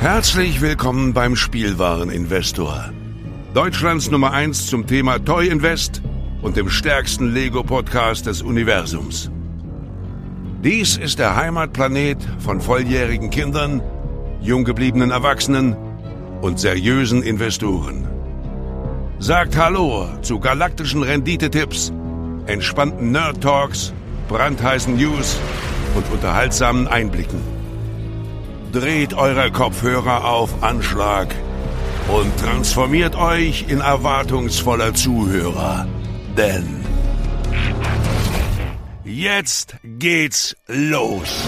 Herzlich willkommen beim Spielwareninvestor. Deutschlands Nummer 1 zum Thema Toy Invest und dem stärksten Lego-Podcast des Universums. Dies ist der Heimatplanet von volljährigen Kindern, jung gebliebenen Erwachsenen und seriösen Investoren. Sagt Hallo zu galaktischen Renditetipps, entspannten Nerd-Talks, brandheißen News und unterhaltsamen Einblicken. Dreht eure Kopfhörer auf Anschlag und transformiert euch in erwartungsvoller Zuhörer. Denn jetzt geht's los.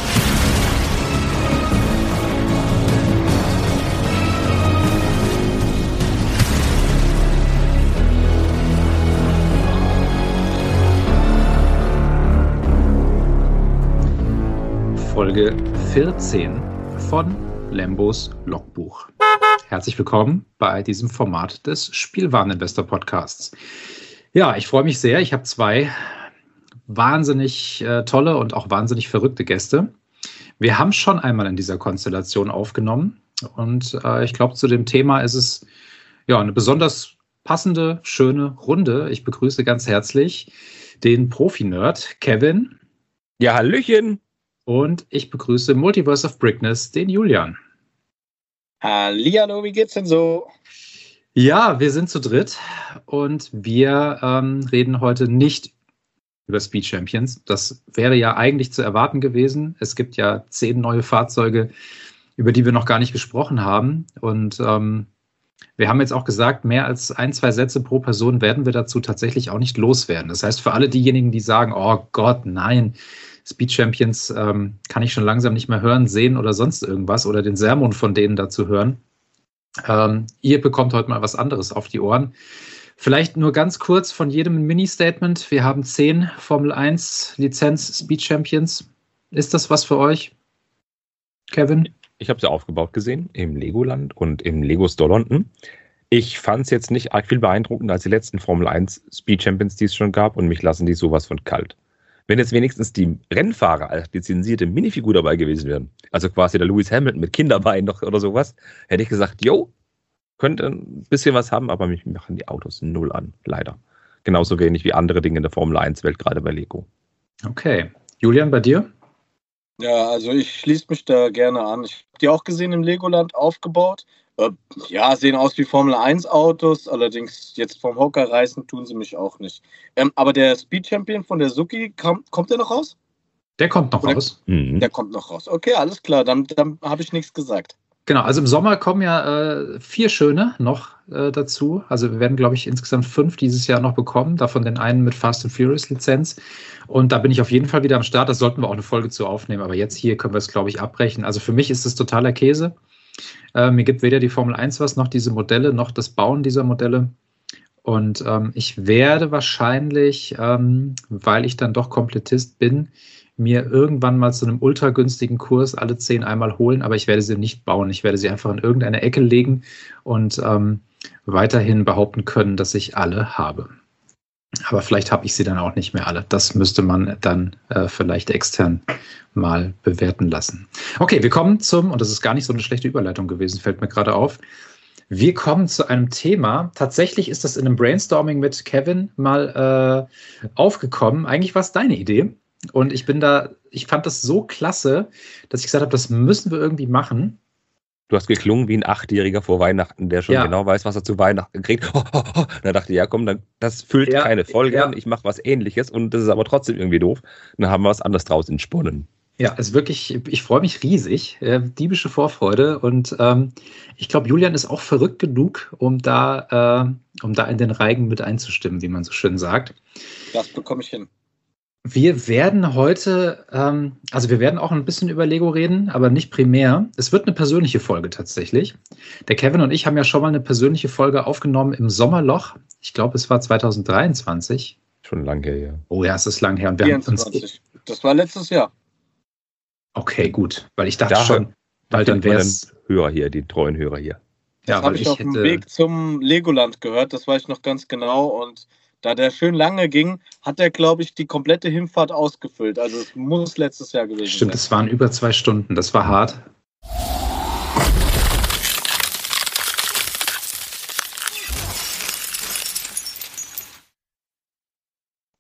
Folge 14 von Lambos Logbuch. Herzlich willkommen bei diesem Format des Spielwareninvestor Podcasts. Ja, ich freue mich sehr. Ich habe zwei wahnsinnig tolle und auch wahnsinnig verrückte Gäste. Wir haben schon einmal in dieser Konstellation aufgenommen und ich glaube, zu dem Thema ist es ja eine besonders passende, schöne Runde. Ich begrüße ganz herzlich den Profi-Nerd Kevin. Ja, hallöchen. Und ich begrüße Multiverse of Brickness, den Julian. Hallihallo, wie geht's denn so? Ja, wir sind zu dritt und wir reden heute nicht über Speed Champions. Das wäre ja eigentlich zu erwarten gewesen. Es gibt ja 10 neue Fahrzeuge, über die wir noch gar nicht gesprochen haben. Und wir haben jetzt auch gesagt, mehr als 1-2 Sätze pro Person werden wir dazu tatsächlich auch nicht loswerden. Das heißt, für alle diejenigen, die sagen, oh Gott, nein, Speed Champions kann ich schon langsam nicht mehr hören, sehen oder sonst irgendwas oder den Sermon von denen dazu hören. Ihr bekommt heute mal was anderes auf die Ohren. Vielleicht nur ganz kurz von jedem ein Mini-Statement. Wir haben 10 Formel 1 Lizenz Speed Champions. Ist das was für euch, Kevin? Ich habe sie aufgebaut gesehen im Legoland und im Lego Store London. Ich fand es jetzt nicht arg viel beeindruckender als die letzten Formel 1 Speed Champions, die es schon gab, und mich lassen die sowas von kalt. Wenn jetzt wenigstens die Rennfahrer als lizenzierte Minifigur dabei gewesen wären, also quasi der Lewis Hamilton mit Kinderbein noch oder sowas, hätte ich gesagt, jo, könnte ein bisschen was haben, aber mich machen die Autos null an, leider. Genauso wenig wie andere Dinge in der Formel 1-Welt, gerade bei Lego. Okay. Julian, bei dir? Ja, also ich schließe mich da gerne an. Ich habe die auch gesehen im Legoland aufgebaut. Ja, sehen aus wie Formel-1-Autos, allerdings jetzt vom Hocker reißen tun sie mich auch nicht. Aber der Speed Champion von der Suzuki, kommt der noch raus? Der kommt noch raus. Der kommt noch raus. Okay, alles klar, dann habe ich nichts gesagt. Genau, also im Sommer kommen ja 4 schöne noch dazu. Also wir werden, glaube ich, insgesamt 5 dieses Jahr noch bekommen. Davon den einen mit Fast and Furious Lizenz. Und da bin ich auf jeden Fall wieder am Start. Da sollten wir auch eine Folge zu aufnehmen. Aber jetzt hier können wir es, glaube ich, abbrechen. Also für mich ist es totaler Käse. Mir gibt weder die Formel 1 was, noch diese Modelle, noch das Bauen dieser Modelle. Und ich werde wahrscheinlich, weil ich dann doch Komplettist bin, mir irgendwann mal zu einem ultra günstigen Kurs alle 10 einmal holen, aber ich werde sie nicht bauen. Ich werde sie einfach in irgendeine Ecke legen und weiterhin behaupten können, dass ich alle habe. Aber vielleicht habe ich sie dann auch nicht mehr alle. Das müsste man dann vielleicht extern mal bewerten lassen. Okay, wir kommen und das ist gar nicht so eine schlechte Überleitung gewesen, fällt mir gerade auf. Wir kommen zu einem Thema. Tatsächlich ist das in einem Brainstorming mit Kevin mal aufgekommen. Eigentlich war es deine Idee. Und ich fand das so klasse, dass ich gesagt habe, das müssen wir irgendwie machen. Du hast geklungen wie ein 8-Jähriger vor Weihnachten, der schon genau weiß, was er zu Weihnachten kriegt. Da dachte ich, ja komm, das füllt keine Folge an, ich mache was Ähnliches und das ist aber trotzdem irgendwie doof. Dann haben wir was anderes draus entsponnen. Ja, also wirklich, ich freue mich riesig, diebische Vorfreude und ich glaube, Julian ist auch verrückt genug, um da in den Reigen mit einzustimmen, wie man so schön sagt. Das bekomme ich hin. Wir werden heute, wir werden auch ein bisschen über Lego reden, aber nicht primär. Es wird eine persönliche Folge tatsächlich. Der Kevin und ich haben ja schon mal eine persönliche Folge aufgenommen im Sommerloch. Ich glaube, es war 2023. Schon lang her, ja. Oh ja, es ist lang her. Und wir 24. Das war letztes Jahr. Okay, gut. Weil ich dachte schon, weil dann wäre es... Hörer hier, die treuen Hörer hier. Das habe ich auf dem Weg zum Legoland gehört, das weiß ich noch ganz genau. Und da der schön lange ging, hat er, glaube ich, die komplette Hinfahrt ausgefüllt. Also es muss letztes Jahr gewesen sein. Stimmt, es waren über 2 Stunden. Das war hart.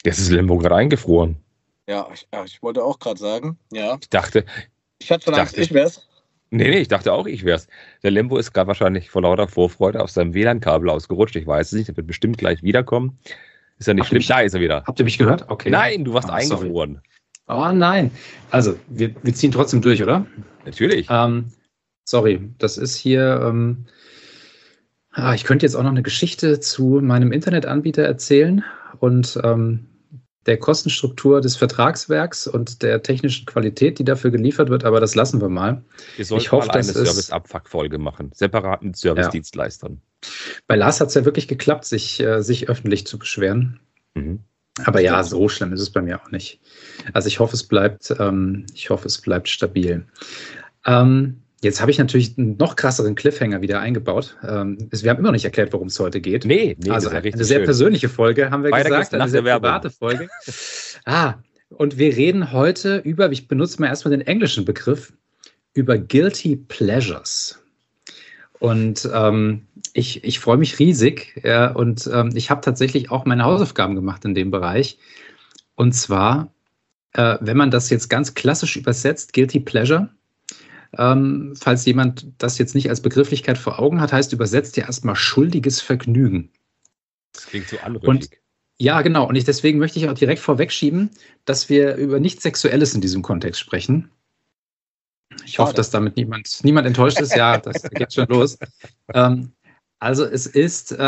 Jetzt ist Lembo gerade eingefroren. Ja, ich wollte auch gerade sagen, ja. Ich hatte schon Angst, ich wär's. Nee, ich dachte auch, ich wär's. Der Lembo ist gerade wahrscheinlich vor lauter Vorfreude auf seinem WLAN-Kabel ausgerutscht. Ich weiß es nicht, der wird bestimmt gleich wiederkommen. Ist ja nicht schlimm. Da ist er wieder. Habt ihr mich gehört? Okay. Nein, du warst eingefroren. Oh nein. Also, wir ziehen trotzdem durch, oder? Natürlich. Sorry, das ist hier... ich könnte jetzt auch noch eine Geschichte zu meinem Internetanbieter erzählen und der Kostenstruktur des Vertragswerks und der technischen Qualität, die dafür geliefert wird, aber das lassen wir mal. Wir sollten mal eine Service-Abfuck-Folge machen, separat mit Service-Dienstleistern. Bei Lars hat es ja wirklich geklappt, sich öffentlich zu beschweren. Mhm. Aber ja, so schlimm ist es bei mir auch nicht. Also ich hoffe, es bleibt stabil. Jetzt habe ich natürlich einen noch krasseren Cliffhanger wieder eingebaut. Wir haben immer noch nicht erklärt, worum es heute geht. Nee, also eine sehr persönliche Folge, haben wir gesagt, eine sehr private Folge. Und wir reden heute über, ich benutze mal erstmal den englischen Begriff, über Guilty Pleasures. Und ich freue mich riesig und ich habe tatsächlich auch meine Hausaufgaben gemacht in dem Bereich. Und zwar, wenn man das jetzt ganz klassisch übersetzt, Guilty Pleasure, falls jemand das jetzt nicht als Begrifflichkeit vor Augen hat, heißt übersetzt ja erstmal schuldiges Vergnügen. Das klingt so anrüchig. Ja, genau. Und deswegen möchte ich auch direkt vorwegschieben, dass wir über nichts Sexuelles in diesem Kontext sprechen. Ich hoffe, dass damit niemand enttäuscht ist. Ja, das geht schon los. Also es ist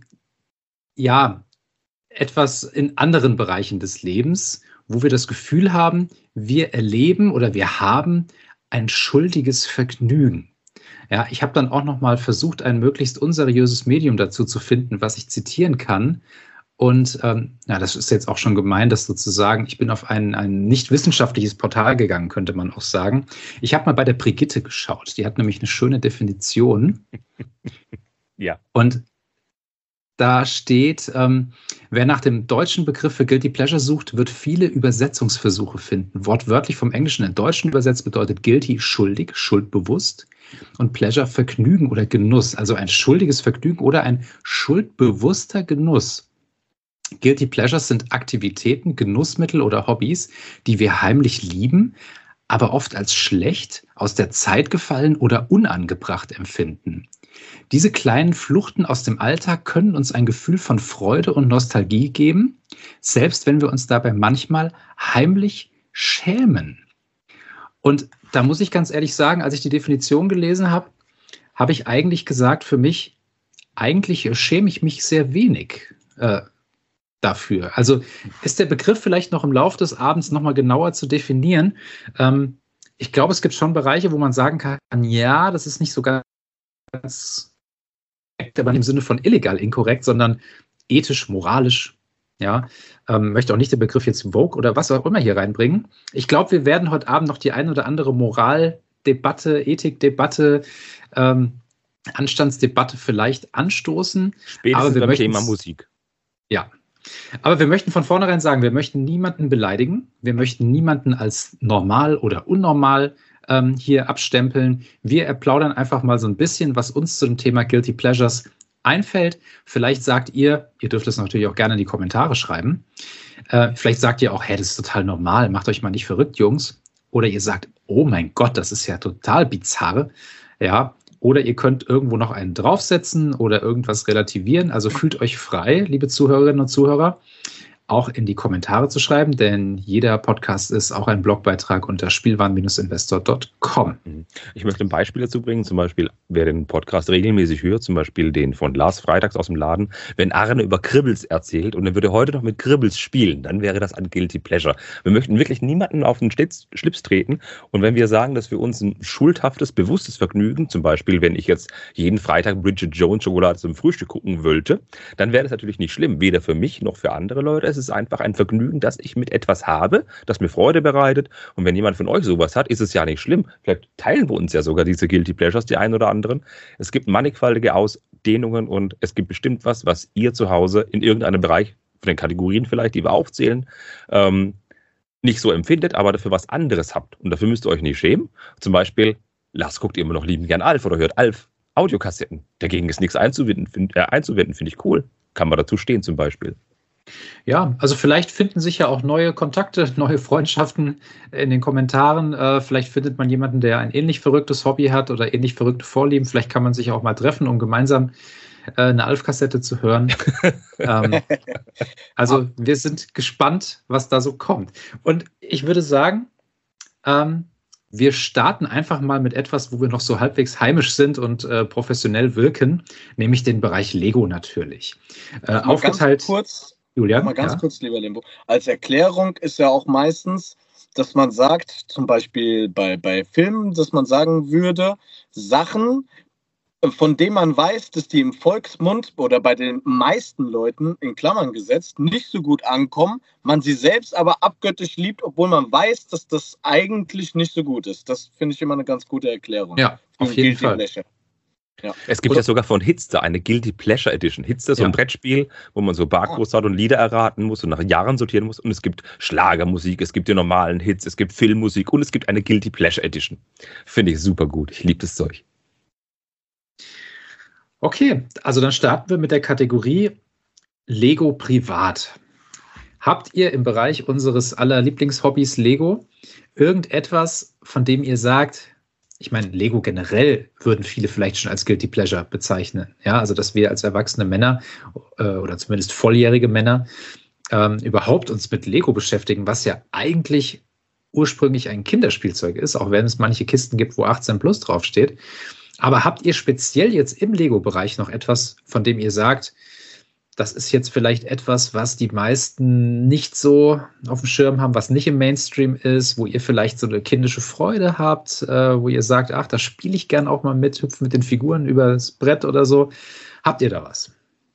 etwas in anderen Bereichen des Lebens, wo wir das Gefühl haben, wir erleben oder wir haben ein schuldiges Vergnügen. Ja, ich habe dann auch noch mal versucht, ein möglichst unseriöses Medium dazu zu finden, was ich zitieren kann. Und das ist jetzt auch schon gemein, das sozusagen, ich bin auf ein nicht wissenschaftliches Portal gegangen, könnte man auch sagen. Ich habe mal bei der Brigitte geschaut. Die hat nämlich eine schöne Definition. Ja. Und da steht, wer nach dem deutschen Begriff für Guilty Pleasure sucht, wird viele Übersetzungsversuche finden. Wortwörtlich vom Englischen in Deutschen übersetzt bedeutet Guilty schuldig, schuldbewusst und Pleasure Vergnügen oder Genuss. Also ein schuldiges Vergnügen oder ein schuldbewusster Genuss. Guilty Pleasures sind Aktivitäten, Genussmittel oder Hobbys, die wir heimlich lieben, aber oft als schlecht, aus der Zeit gefallen oder unangebracht empfinden. Diese kleinen Fluchten aus dem Alltag können uns ein Gefühl von Freude und Nostalgie geben, selbst wenn wir uns dabei manchmal heimlich schämen. Und da muss ich ganz ehrlich sagen, als ich die Definition gelesen habe, habe ich eigentlich gesagt, für mich, eigentlich schäme ich mich sehr wenig dafür. Also ist der Begriff vielleicht noch im Laufe des Abends nochmal genauer zu definieren. Ich glaube, es gibt schon Bereiche, wo man sagen kann, ja, das ist nicht so ganz aber im Sinne von illegal inkorrekt, sondern ethisch, moralisch. Ja, möchte auch nicht den Begriff jetzt Vogue oder was auch immer hier reinbringen. Ich glaube, wir werden heute Abend noch die ein oder andere Moraldebatte, Ethikdebatte, Anstandsdebatte vielleicht anstoßen. Spätestens beim Thema Musik. Ja, aber wir möchten von vornherein sagen, wir möchten niemanden beleidigen. Wir möchten niemanden als normal oder unnormal hier abstempeln. Wir plaudern einfach mal so ein bisschen, was uns zu dem Thema Guilty Pleasures einfällt. Vielleicht sagt ihr dürft es natürlich auch gerne in die Kommentare schreiben, vielleicht sagt ihr auch, hey, das ist total normal, macht euch mal nicht verrückt, Jungs. Oder ihr sagt, oh mein Gott, das ist ja total bizarr. Ja, oder ihr könnt irgendwo noch einen draufsetzen oder irgendwas relativieren. Also fühlt euch frei, liebe Zuhörerinnen und Zuhörer, auch in die Kommentare zu schreiben, denn jeder Podcast ist auch ein Blogbeitrag unter spielwaren-investor.com. Ich möchte ein Beispiel dazu bringen, zum Beispiel, wer den Podcast regelmäßig hört, zum Beispiel den von Lars freitags aus dem Laden, wenn Arne über Kribbels erzählt und er würde heute noch mit Kribbels spielen, dann wäre das ein Guilty Pleasure. Wir möchten wirklich niemanden auf den Schlips treten und wenn wir sagen, dass wir uns ein schuldhaftes, bewusstes Vergnügen, zum Beispiel, wenn ich jetzt jeden Freitag Bridget Jones Schokolade zum Frühstück gucken wollte, dann wäre das natürlich nicht schlimm, weder für mich noch für andere Leute. Es ist einfach ein Vergnügen, das ich mit etwas habe, das mir Freude bereitet. Und wenn jemand von euch sowas hat, ist es ja nicht schlimm. Vielleicht teilen wir uns ja sogar diese Guilty Pleasures, die einen oder anderen. Es gibt mannigfaltige Ausdehnungen und es gibt bestimmt was ihr zu Hause in irgendeinem Bereich, von den Kategorien vielleicht, die wir aufzählen, nicht so empfindet, aber dafür was anderes habt. Und dafür müsst ihr euch nicht schämen. Zum Beispiel, Lars guckt immer noch liebend gern Alf oder hört Alf Audiokassetten. Dagegen ist nichts einzuwenden, finde ich cool. Kann man dazu stehen zum Beispiel. Ja, also vielleicht finden sich ja auch neue Kontakte, neue Freundschaften in den Kommentaren. Vielleicht findet man jemanden, der ein ähnlich verrücktes Hobby hat oder ähnlich verrückte Vorlieben. Vielleicht kann man sich auch mal treffen, um gemeinsam eine Alf-Kassette zu hören. Also wir sind gespannt, was da so kommt. Und ich würde sagen, wir starten einfach mal mit etwas, wo wir noch so halbwegs heimisch sind und professionell wirken, nämlich den Bereich Lego natürlich. Aufgeteilt. Julian, mal ganz kurz, lieber Limbo. Als Erklärung ist ja auch meistens, dass man sagt, zum Beispiel bei Filmen, dass man sagen würde, Sachen, von denen man weiß, dass die im Volksmund oder bei den meisten Leuten, in Klammern gesetzt, nicht so gut ankommen, man sie selbst aber abgöttisch liebt, obwohl man weiß, dass das eigentlich nicht so gut ist. Das finde ich immer eine ganz gute Erklärung. Ja, auf jeden Fall. Ja. Es gibt ja sogar von Hitster eine Guilty Pleasure Edition. Hitster ist so ein Brettspiel, wo man so Barcodes hat und Lieder erraten muss und nach Jahren sortieren muss. Und es gibt Schlagermusik, es gibt die normalen Hits, es gibt Filmmusik und es gibt eine Guilty Pleasure Edition. Finde ich super gut. Ich liebe das Zeug. Okay, also dann starten wir mit der Kategorie Lego privat. Habt ihr im Bereich unseres aller Lieblingshobbys Lego irgendetwas, von dem ihr sagt, ich meine, Lego generell würden viele vielleicht schon als Guilty Pleasure bezeichnen. Ja, also dass wir als erwachsene Männer oder zumindest volljährige Männer überhaupt uns mit Lego beschäftigen, was ja eigentlich ursprünglich ein Kinderspielzeug ist, auch wenn es manche Kisten gibt, wo 18 plus draufsteht. Aber habt ihr speziell jetzt im Lego-Bereich noch etwas, von dem ihr sagt, das ist jetzt vielleicht etwas, was die meisten nicht so auf dem Schirm haben, was nicht im Mainstream ist, wo ihr vielleicht so eine kindische Freude habt, wo ihr sagt, ach, da spiele ich gern auch mal mit, hüpfen mit den Figuren übers Brett oder so. Habt ihr da was?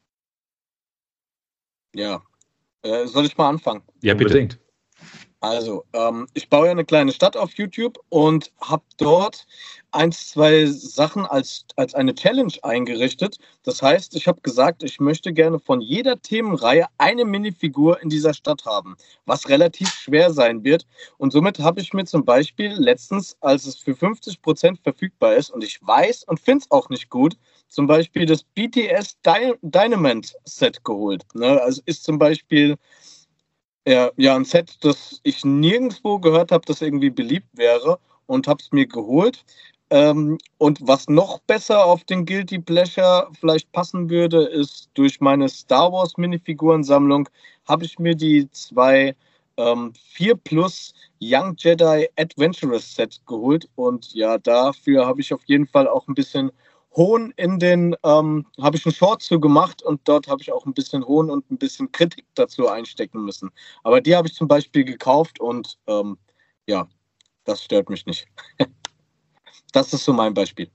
Ja. Soll ich mal anfangen? Ja, unbedingt. Also, ich baue ja eine kleine Stadt auf YouTube und habe dort 2 Sachen als eine Challenge eingerichtet. Das heißt, ich habe gesagt, ich möchte gerne von jeder Themenreihe eine Minifigur in dieser Stadt haben, was relativ schwer sein wird. Und somit habe ich mir zum Beispiel letztens, als es für 50% verfügbar ist und ich weiß und finde es auch nicht gut, zum Beispiel das BTS Dynamite Set geholt. Ne? Also ist zum Beispiel ja, ein Set, das ich nirgendwo gehört habe, das irgendwie beliebt wäre und habe es mir geholt. Und was noch besser auf den Guilty Pleasure vielleicht passen würde, ist durch meine Star Wars Minifigurensammlung habe ich mir die 2 4+ Young Jedi Adventurous Set geholt. Und ja, dafür habe ich auf jeden Fall auch ein bisschen Hohn habe ich einen Short zu gemacht und dort habe ich auch ein bisschen Hohn und ein bisschen Kritik dazu einstecken müssen. Aber die habe ich zum Beispiel gekauft und ja, das stört mich nicht. Das ist so mein Beispiel.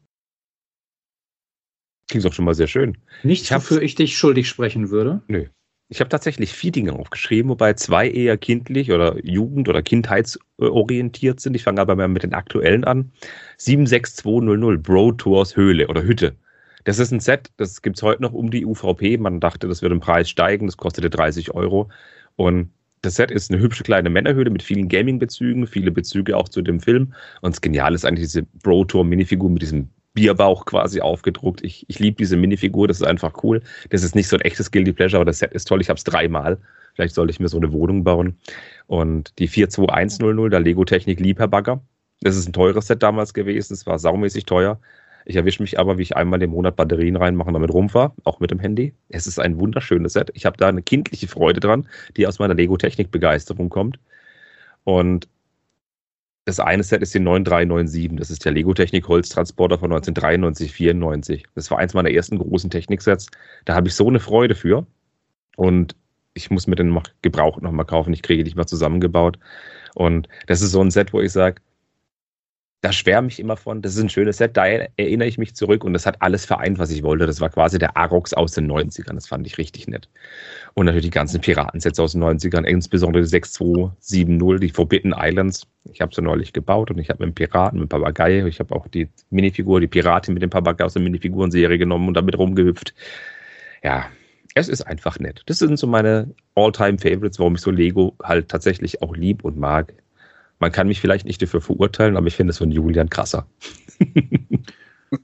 Klingt doch schon mal sehr schön. Nichts, wofür ich dich schuldig sprechen würde? Nö. Ich habe tatsächlich 4 Dinge aufgeschrieben, wobei 2 eher kindlich oder jugend- oder kindheitsorientiert sind. Ich fange aber mal mit den aktuellen an. 76200 Bro Tours Höhle oder Hütte. Das ist ein Set, das gibt es heute noch um die UVP. Man dachte, das wird im Preis steigen. Das kostete 30 €. Und das Set ist eine hübsche kleine Männerhöhle mit vielen Gaming-Bezügen, viele Bezüge auch zu dem Film. Und das Geniale ist eigentlich diese Bro Tour Minifigur mit diesem Bierbauch quasi aufgedruckt. Ich liebe diese Minifigur, das ist einfach cool. Das ist nicht so ein echtes Guilty Pleasure, aber das Set ist toll. Ich habe es 3-mal. Vielleicht sollte ich mir so eine Wohnung bauen. Und die 42100, der Lego Technik Liebherr-Bagger. Das ist ein teures Set damals gewesen. Es war saumäßig teuer. Ich erwische mich aber, wie ich einmal im Monat Batterien reinmache und damit rumfahre, auch mit dem Handy. Es ist ein wunderschönes Set. Ich habe da eine kindliche Freude dran, die aus meiner Lego Technik Begeisterung kommt. Und das eine Set ist die 9397. Das ist der Lego Technik Holztransporter von 1993, 94. Das war eins meiner ersten großen Techniksets. Da habe ich so eine Freude für. Und ich muss mir den gebraucht nochmal kaufen. Ich kriege nicht mal zusammengebaut. Und das ist so ein Set, wo ich sage, da schwärme ich immer von. Das ist ein schönes Set, da erinnere ich mich zurück und das hat alles vereint, was ich wollte. Das war quasi der Arox aus den 90ern. Das fand ich richtig nett. Und natürlich die ganzen Piratensets aus den 90ern, insbesondere die 6270, die Forbidden Islands. Ich habe sie neulich gebaut und ich habe mit dem Piraten, mit dem Papagei, ich habe auch die Minifigur, die Piratin mit dem Papagei aus der Minifigurenserie genommen und damit rumgehüpft. Ja, es ist einfach nett. Das sind so meine All-Time-Favorites, warum ich so Lego halt tatsächlich auch lieb und mag. Man kann mich vielleicht nicht dafür verurteilen, aber ich finde es von Julian krasser.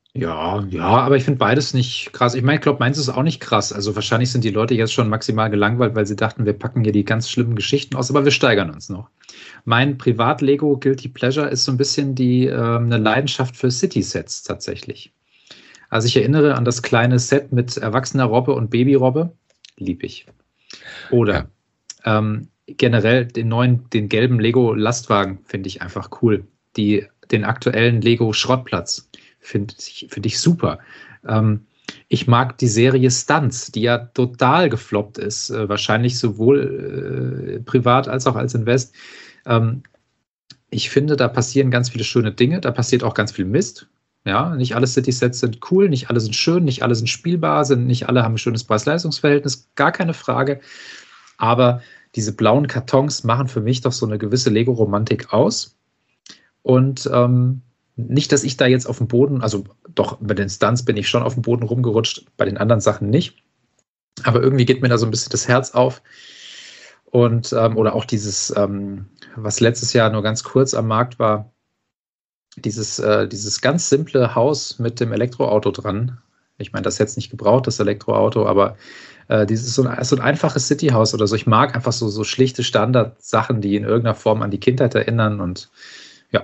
Ja, aber ich finde beides nicht krass. Ich meine, ich glaube, meins ist auch nicht krass. Also wahrscheinlich sind die Leute jetzt schon maximal gelangweilt, weil sie dachten, wir packen hier die ganz schlimmen Geschichten aus, aber wir steigern uns noch. Mein Privat-Lego Guilty Pleasure ist so ein bisschen eine Leidenschaft für City-Sets tatsächlich. Also ich erinnere an das kleine Set mit erwachsener Robbe und Baby-Robbe. Lieb ich. Oder generell den gelben Lego-Lastwagen finde ich einfach cool. Den aktuellen Lego-Schrottplatz finde ich super. Ich mag die Serie Stunts, die ja total gefloppt ist, wahrscheinlich sowohl privat als auch als Invest. Ich finde, da passieren ganz viele schöne Dinge, da passiert auch ganz viel Mist. Ja, nicht alle City-Sets sind cool, nicht alle sind schön, nicht alle sind spielbar, nicht alle haben ein schönes Preis-Leistungs-Verhältnis, gar keine Frage. Aber diese blauen Kartons machen für mich doch so eine gewisse Lego-Romantik aus. Und nicht, dass ich da jetzt auf dem Boden, also doch bei den Stunts bin ich schon auf dem Boden rumgerutscht, bei den anderen Sachen nicht. Aber irgendwie geht mir da so ein bisschen das Herz auf. Und oder auch dieses, was letztes Jahr nur ganz kurz am Markt war, dieses ganz simple Haus mit dem Elektroauto dran. Ich meine, das ist jetzt nicht gebraucht, das Elektroauto, aber dieses so ein einfaches Cityhaus oder so. Ich mag einfach so schlichte Standardsachen, die in irgendeiner Form an die Kindheit erinnern und ja.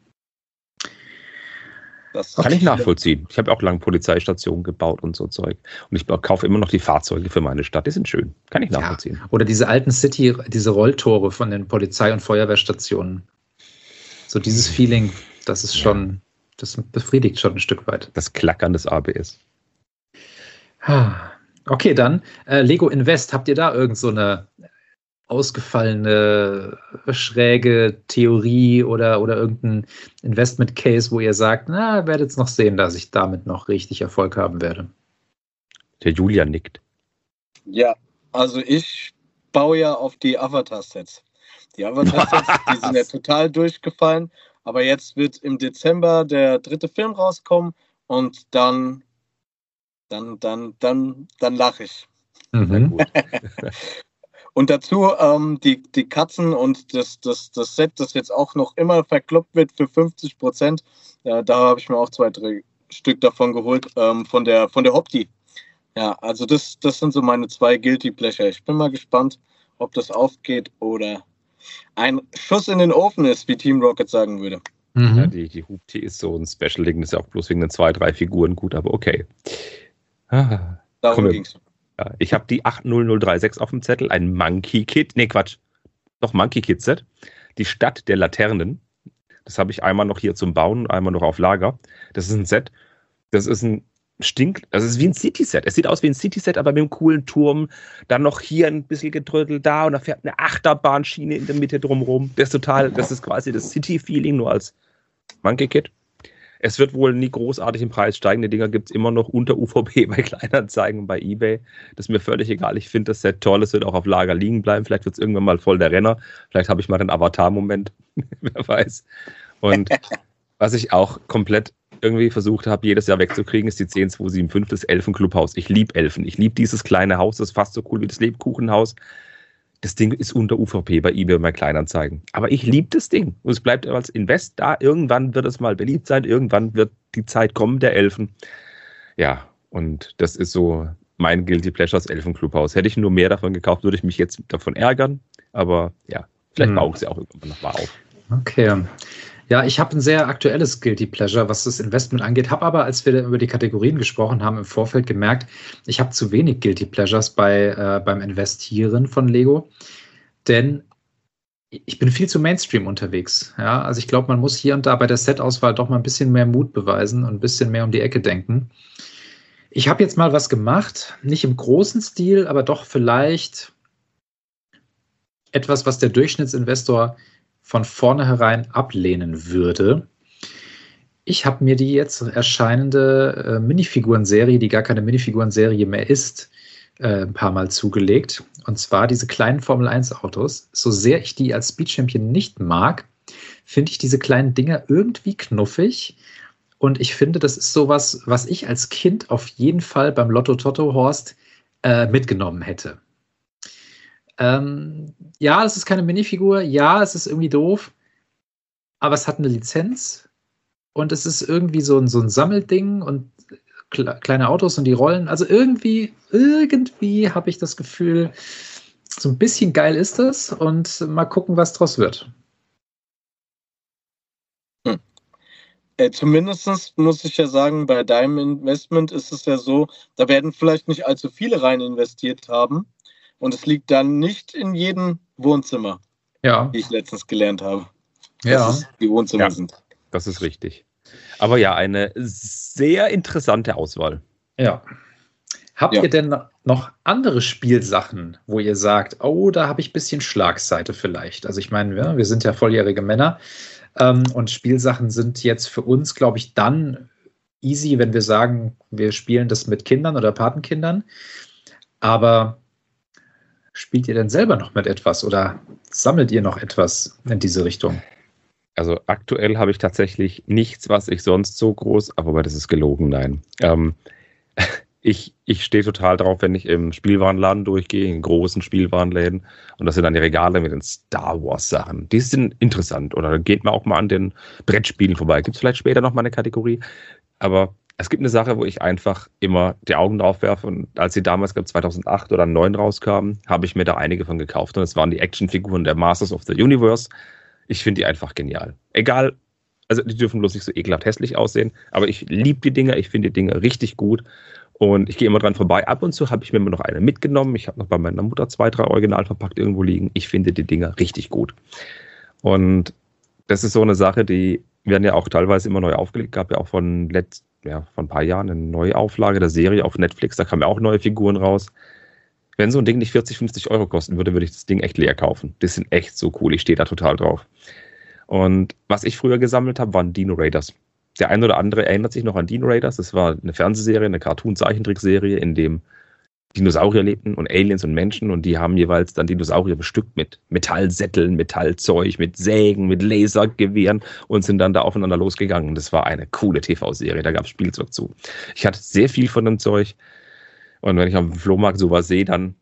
Das kann ich nachvollziehen. Ich habe auch lange Polizeistationen gebaut und so Zeug. Und ich kaufe immer noch die Fahrzeuge für meine Stadt. Die sind schön. Kann ich nachvollziehen. Ja. Oder diese alten diese Rolltore von den Polizei- und Feuerwehrstationen. So dieses Feeling, das ist schon, das befriedigt schon ein Stück weit. Das Klackern des ABS. Okay, dann Lego Invest. Habt ihr da irgend so eine ausgefallene, schräge Theorie oder irgendein Investment-Case, wo ihr sagt, na, werdet es noch sehen, dass ich damit noch richtig Erfolg haben werde? Der Julian nickt. Ja, also ich baue ja auf die Avatar-Sets. Die Avatar-Sets, die sind ja total durchgefallen, aber jetzt wird im Dezember der 3. Film rauskommen und dann lache ich. Mhm. Und dazu die Katzen und das Set, das jetzt auch noch immer verkloppt wird für 50%. Da habe ich mir auch 2-3 Stück davon geholt, von der Hopti. Ja, also das sind so meine 2 Guilty Pleasure. Ich bin mal gespannt, ob das aufgeht oder ein Schuss in den Ofen ist, wie Team Rocket sagen würde. Mhm. Ja, die Hopti ist so ein Special-Ding, das ist ja auch bloß wegen den 2-3 Figuren gut, aber okay. Darum ging es. Ja, ich habe die 80036 auf dem Zettel, ein Monkey Kid, Monkey Kid Set, die Stadt der Laternen. Das habe ich einmal noch hier zum Bauen, einmal noch auf Lager. Das ist ein Set, das ist es ist wie ein City-Set. Es sieht aus wie ein City-Set, aber mit einem coolen Turm. Dann noch hier ein bisschen gedrödelt da und da fährt eine Achterbahnschiene in der Mitte drumherum. Das ist quasi das City-Feeling, nur als Monkey Kid. Es wird wohl nie großartig im Preis steigen. Die Dinger gibt es immer noch unter UVP bei Kleinanzeigen und bei eBay. Das ist mir völlig egal. Ich finde das Set toll. Es wird auch auf Lager liegen bleiben. Vielleicht wird es irgendwann mal voll der Renner. Vielleicht habe ich mal den Avatar-Moment. Wer weiß. Und was ich auch komplett irgendwie versucht habe, jedes Jahr wegzukriegen, ist die 10275, das Elfenclubhaus. Ich liebe Elfen. Ich liebe dieses kleine Haus. Das ist fast so cool wie das Lebkuchenhaus. Das Ding ist unter UVP bei eBay und bei Kleinanzeigen. Aber ich liebe das Ding. Und es bleibt als Invest da. Irgendwann wird es mal beliebt sein. Irgendwann wird die Zeit kommen der Elfen. Ja, und das ist so mein Guilty Pleasures Elfenclubhaus. Hätte ich nur mehr davon gekauft, würde ich mich jetzt davon ärgern. Aber ja, vielleicht baue ich sie auch irgendwann noch mal auf. Okay. Ja, ich habe ein sehr aktuelles Guilty Pleasure, was das Investment angeht. Habe aber, als wir über die Kategorien gesprochen haben, im Vorfeld gemerkt, ich habe zu wenig Guilty Pleasures beim Investieren von Lego. Denn ich bin viel zu Mainstream unterwegs. Ja, also ich glaube, man muss hier und da bei der Set-Auswahl doch mal ein bisschen mehr Mut beweisen und ein bisschen mehr um die Ecke denken. Ich habe jetzt mal was gemacht, nicht im großen Stil, aber doch vielleicht etwas, was der Durchschnittsinvestor von vornherein ablehnen würde. Ich habe mir die jetzt erscheinende Minifiguren-Serie, die gar keine Minifiguren-Serie mehr ist, ein paar Mal zugelegt. Und zwar diese kleinen Formel-1-Autos. So sehr ich die als Speed Champion nicht mag, finde ich diese kleinen Dinger irgendwie knuffig. Und ich finde, das ist sowas, was ich als Kind auf jeden Fall beim Lotto-Totto-Horst mitgenommen hätte. Ja, es ist keine Minifigur, ja, es ist irgendwie doof, aber es hat eine Lizenz und es ist irgendwie so ein Sammelding und kleine Autos und die Rollen. Also irgendwie habe ich das Gefühl, so ein bisschen geil ist das und mal gucken, was draus wird. Zumindest muss ich ja sagen, bei deinem Investment ist es ja so, da werden vielleicht nicht allzu viele rein investiert haben und es liegt dann nicht in jedem Wohnzimmer, wie ich letztens gelernt habe, dass es die Wohnzimmer sind. Das ist richtig. Aber ja, eine sehr interessante Auswahl. Ja. Habt ihr denn noch andere Spielsachen, wo ihr sagt, oh, da habe ich ein bisschen Schlagseite vielleicht? Also ich meine, wir sind ja volljährige Männer und Spielsachen sind jetzt für uns, glaube ich, dann easy, wenn wir sagen, wir spielen das mit Kindern oder Patenkindern. Aber spielt ihr denn selber noch mit etwas oder sammelt ihr noch etwas in diese Richtung? Also aktuell habe ich tatsächlich nichts, was ich sonst so groß, aber das ist gelogen, nein. Ich stehe total drauf, wenn ich im Spielwarenladen durchgehe, in großen Spielwarenläden, und das sind dann die Regale mit den Star Wars Sachen. Die sind interessant. Oder dann geht man auch mal an den Brettspielen vorbei. Gibt es vielleicht später noch mal eine Kategorie. Aber es gibt eine Sache, wo ich einfach immer die Augen drauf werfe. Und als sie damals, glaube ich, 2008 oder 2009 rauskamen, habe ich mir da einige von gekauft. Und es waren die Actionfiguren der Masters of the Universe. Ich finde die einfach genial. Egal, also die dürfen bloß nicht so ekelhaft hässlich aussehen, aber ich liebe die Dinger, ich finde die Dinger richtig gut und ich gehe immer dran vorbei. Ab und zu habe ich mir immer noch eine mitgenommen. Ich habe noch bei meiner Mutter 2, 3 original verpackt irgendwo liegen. Ich finde die Dinger richtig gut. Und das ist so eine Sache, die werden ja auch teilweise immer neu aufgelegt. Gab ja auch vor ein paar Jahren eine Neuauflage der Serie auf Netflix. Da kamen ja auch neue Figuren raus. Wenn so ein Ding nicht 40, 50 Euro kosten würde, würde ich das Ding echt leer kaufen. Das sind echt so cool. Ich stehe da total drauf. Und was ich früher gesammelt habe, waren Dino Raiders. Der ein oder andere erinnert sich noch an Dino Raiders. Das war eine Fernsehserie, eine Cartoon-Zeichentrickserie, in dem Dinosaurier lebten und Aliens und Menschen. Und die haben jeweils dann Dinosaurier bestückt mit Metallsätteln, Metallzeug, mit Sägen, mit Lasergewehren und sind dann da aufeinander losgegangen. Das war eine coole TV-Serie. Da gab es Spielzeug zu. Ich hatte sehr viel von dem Zeug. Und wenn ich am Flohmarkt sowas sehe, dann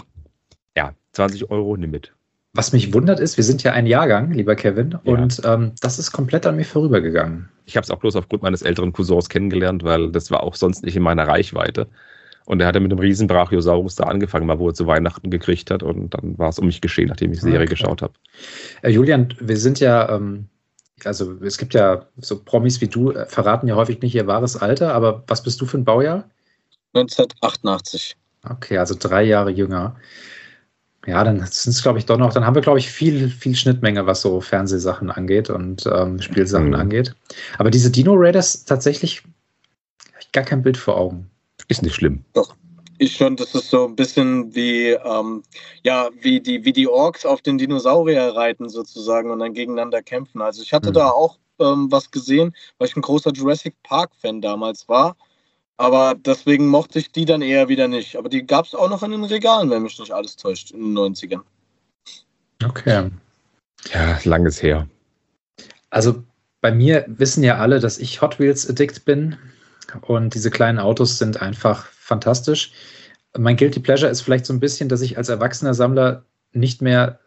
20 Euro, nimm mit. Was mich wundert ist, wir sind ja ein Jahrgang, lieber Kevin, und das ist komplett an mir vorübergegangen. Ich habe es auch bloß aufgrund meines älteren Cousins kennengelernt, weil das war auch sonst nicht in meiner Reichweite. Und er hatte mit einem riesen Brachiosaurus da angefangen, mal wo er zu Weihnachten gekriegt hat. Und dann war es um mich geschehen, nachdem ich die Serie geschaut habe. Julian, wir sind ja, also es gibt ja so Promis wie du, verraten ja häufig nicht ihr wahres Alter, aber was bist du für ein Baujahr? 1988. Okay, also 3 Jahre jünger. Ja, dann sind es, glaube ich, doch noch, dann haben wir, glaube ich, viel Schnittmenge, was so Fernsehsachen angeht und Spielsachen angeht. Aber diese Dino Raiders, tatsächlich habe ich gar kein Bild vor Augen. Ist nicht schlimm. Doch, ich schon, das ist so ein bisschen wie die Orks auf den Dinosaurier reiten sozusagen und dann gegeneinander kämpfen. Also ich hatte da auch was gesehen, weil ich ein großer Jurassic Park-Fan damals war. Aber deswegen mochte ich die dann eher wieder nicht. Aber die gab es auch noch in den Regalen, wenn mich nicht alles täuscht, in den 90ern. Okay. Ja, langes her. Also bei mir wissen ja alle, dass ich Hot Wheels Addict bin. Und diese kleinen Autos sind einfach fantastisch. Mein Guilty Pleasure ist vielleicht so ein bisschen, dass ich als erwachsener Sammler nicht mehr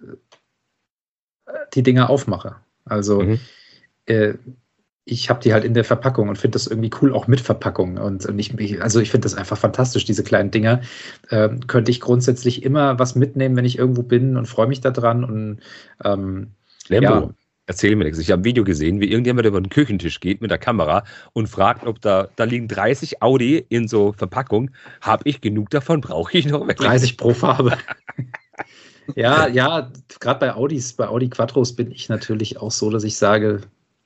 die Dinger aufmache. Also ich habe die halt in der Verpackung und finde das irgendwie cool, auch mit Verpackung. Und ich finde das einfach fantastisch, diese kleinen Dinger. Könnte ich grundsätzlich immer was mitnehmen, wenn ich irgendwo bin und freue mich da dran. Und Lembo, erzähl mir nichts. Ich habe ein Video gesehen, wie irgendjemand über den Küchentisch geht mit der Kamera und fragt, ob da liegen 30 Audi in so Verpackung. Habe ich genug davon? Brauche ich noch? 30 pro Farbe. Ja, gerade bei Audi Quattros bin ich natürlich auch so, dass ich sage,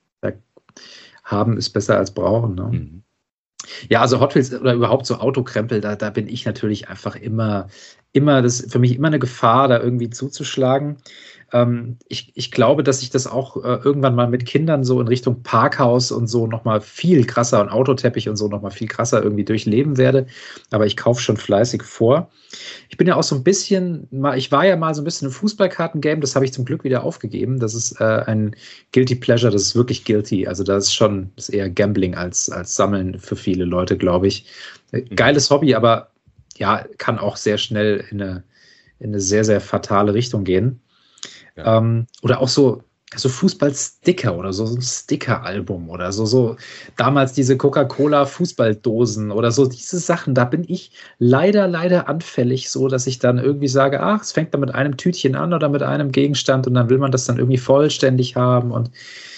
haben ist besser als brauchen. Ne? Mhm. Ja, also Hot Wheels oder überhaupt so Autokrempel, da bin ich natürlich einfach immer, das ist für mich immer eine Gefahr, da irgendwie zuzuschlagen. Ich glaube, dass ich das auch irgendwann mal mit Kindern so in Richtung Parkhaus und so nochmal viel krasser und Autoteppich und so nochmal viel krasser irgendwie durchleben werde. Aber ich kaufe schon fleißig vor. Ich bin ja auch so ein bisschen, ich war ja mal so ein bisschen im Fußballkarten-Game, das habe ich zum Glück wieder aufgegeben. Das ist ein Guilty Pleasure, das ist wirklich guilty. Also das ist eher Gambling als Sammeln für viele Leute, glaube ich. Geiles Hobby, aber ja, kann auch sehr schnell in eine sehr, sehr fatale Richtung gehen. Ja. Oder auch so, so Fußballsticker oder so ein Sticker-Album oder so damals diese Coca-Cola-Fußballdosen oder so diese Sachen, da bin ich leider anfällig, so dass ich dann irgendwie sage, ach, es fängt dann mit einem Tütchen an oder mit einem Gegenstand und dann will man das dann irgendwie vollständig haben und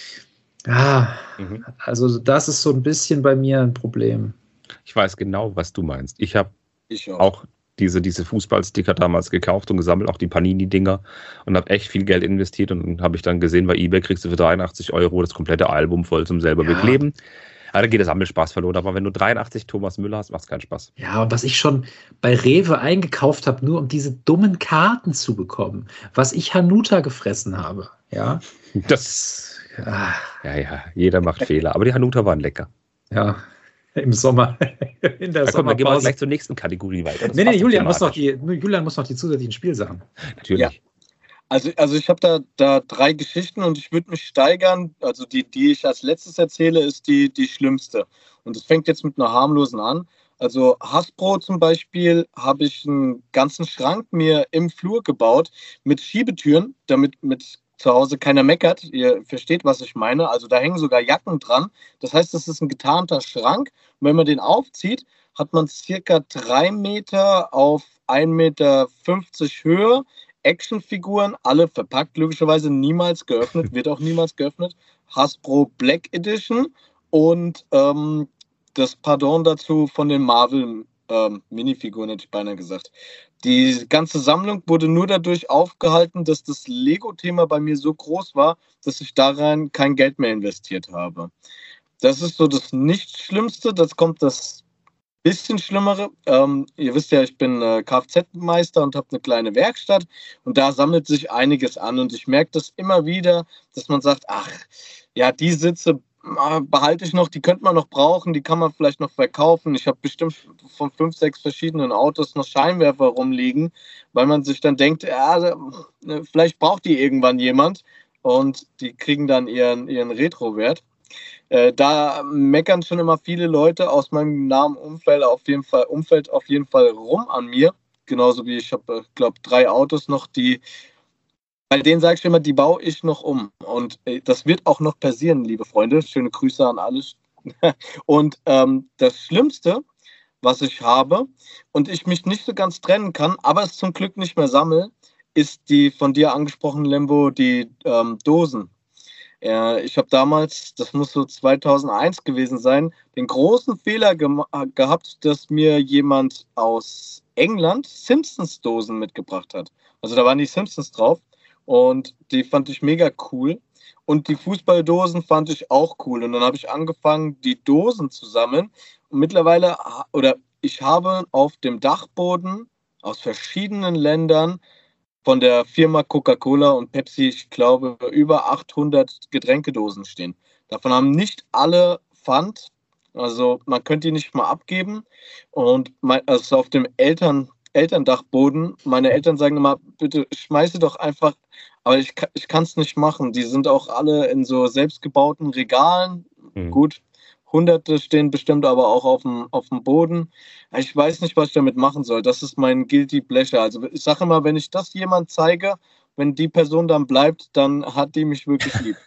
also das ist so ein bisschen bei mir ein Problem. Ich weiß genau, was du meinst. Ich habe auch diese Fußballsticker damals gekauft und gesammelt, auch die Panini-Dinger und habe echt viel Geld investiert und dann habe ich dann gesehen, bei eBay kriegst du für 83 € das komplette Album voll zum selber bekleben. Aber da geht der Sammelspaß verloren. Aber wenn du 83 Thomas Müller hast, macht es keinen Spaß. Ja, und was ich schon bei Rewe eingekauft habe, nur um diese dummen Karten zu bekommen, was ich Hanuta gefressen habe. Ja, Ja, jeder macht Fehler. Aber die Hanuta waren lecker. Ja, im Sommer. In der Sommerpause. Gehen wir gleich zur nächsten Kategorie weiter. Nee, Julian muss noch die zusätzlichen Spielsachen. Natürlich. Ja. Also ich habe da 3 Geschichten und ich würde mich steigern. Also die ich als letztes erzähle, ist die schlimmste. Und es fängt jetzt mit einer harmlosen an. Also Hasbro zum Beispiel habe ich einen ganzen Schrank mir im Flur gebaut mit Schiebetüren, damit mit zu Hause keiner meckert. Ihr versteht, was ich meine. Also da hängen sogar Jacken dran. Das heißt, das ist ein getarnter Schrank. Und wenn man den aufzieht, hat man circa 3 Meter auf 1,50 Meter Höhe. Actionfiguren, alle verpackt, logischerweise niemals geöffnet, wird auch niemals geöffnet. Hasbro Black Edition und das Pardon dazu von den Marvel Minifiguren, hätte ich beinahe gesagt. Die ganze Sammlung wurde nur dadurch aufgehalten, dass das Lego-Thema bei mir so groß war, dass ich daran kein Geld mehr investiert habe. Das ist so das Nicht-Schlimmste. Das kommt das bisschen Schlimmere. Ihr wisst ja, ich bin Kfz-Meister und habe eine kleine Werkstatt und da sammelt sich einiges an und ich merke das immer wieder, dass man sagt, ach, ja, die Sitze behalte ich noch, die könnte man noch brauchen, die kann man vielleicht noch verkaufen. Ich habe bestimmt von 5, 6 verschiedenen Autos noch Scheinwerfer rumliegen, weil man sich dann denkt, ja, vielleicht braucht die irgendwann jemand und die kriegen dann ihren Retro-Wert. Da meckern schon immer viele Leute aus meinem nahen Umfeld auf jeden Fall rum an mir. Genauso wie ich habe, glaube 3 Autos noch, bei denen sage ich immer, die baue ich noch um. Und das wird auch noch passieren, liebe Freunde. Schöne Grüße an alle. Und das Schlimmste, was ich habe und ich mich nicht so ganz trennen kann, aber es zum Glück nicht mehr sammle, ist die von dir angesprochene Lembo, die Dosen. Ich habe damals, das muss so 2001 gewesen sein, den großen Fehler gehabt, dass mir jemand aus England Simpsons-Dosen mitgebracht hat. Also da waren die Simpsons drauf und die fand ich mega cool. Und die Fußballdosen fand ich auch cool. Und dann habe ich angefangen, die Dosen zu sammeln. Und mittlerweile, ich habe auf dem Dachboden aus verschiedenen Ländern von der Firma Coca-Cola und Pepsi, ich glaube, über 800 Getränkedosen stehen. Davon haben nicht alle Pfand, also man könnte die nicht mal abgeben. Und also auf dem Elterndachboden, meine Eltern sagen immer, bitte schmeiße doch einfach, aber ich kann es nicht machen. Die sind auch alle in so selbstgebauten Regalen. Gut, Hunderte stehen bestimmt aber auch auf dem Boden. Ich weiß nicht, was ich damit machen soll. Das ist mein Guilty Pleasure. Also ich sage immer, wenn ich das jemand zeige, wenn die Person dann bleibt, dann hat die mich wirklich lieb.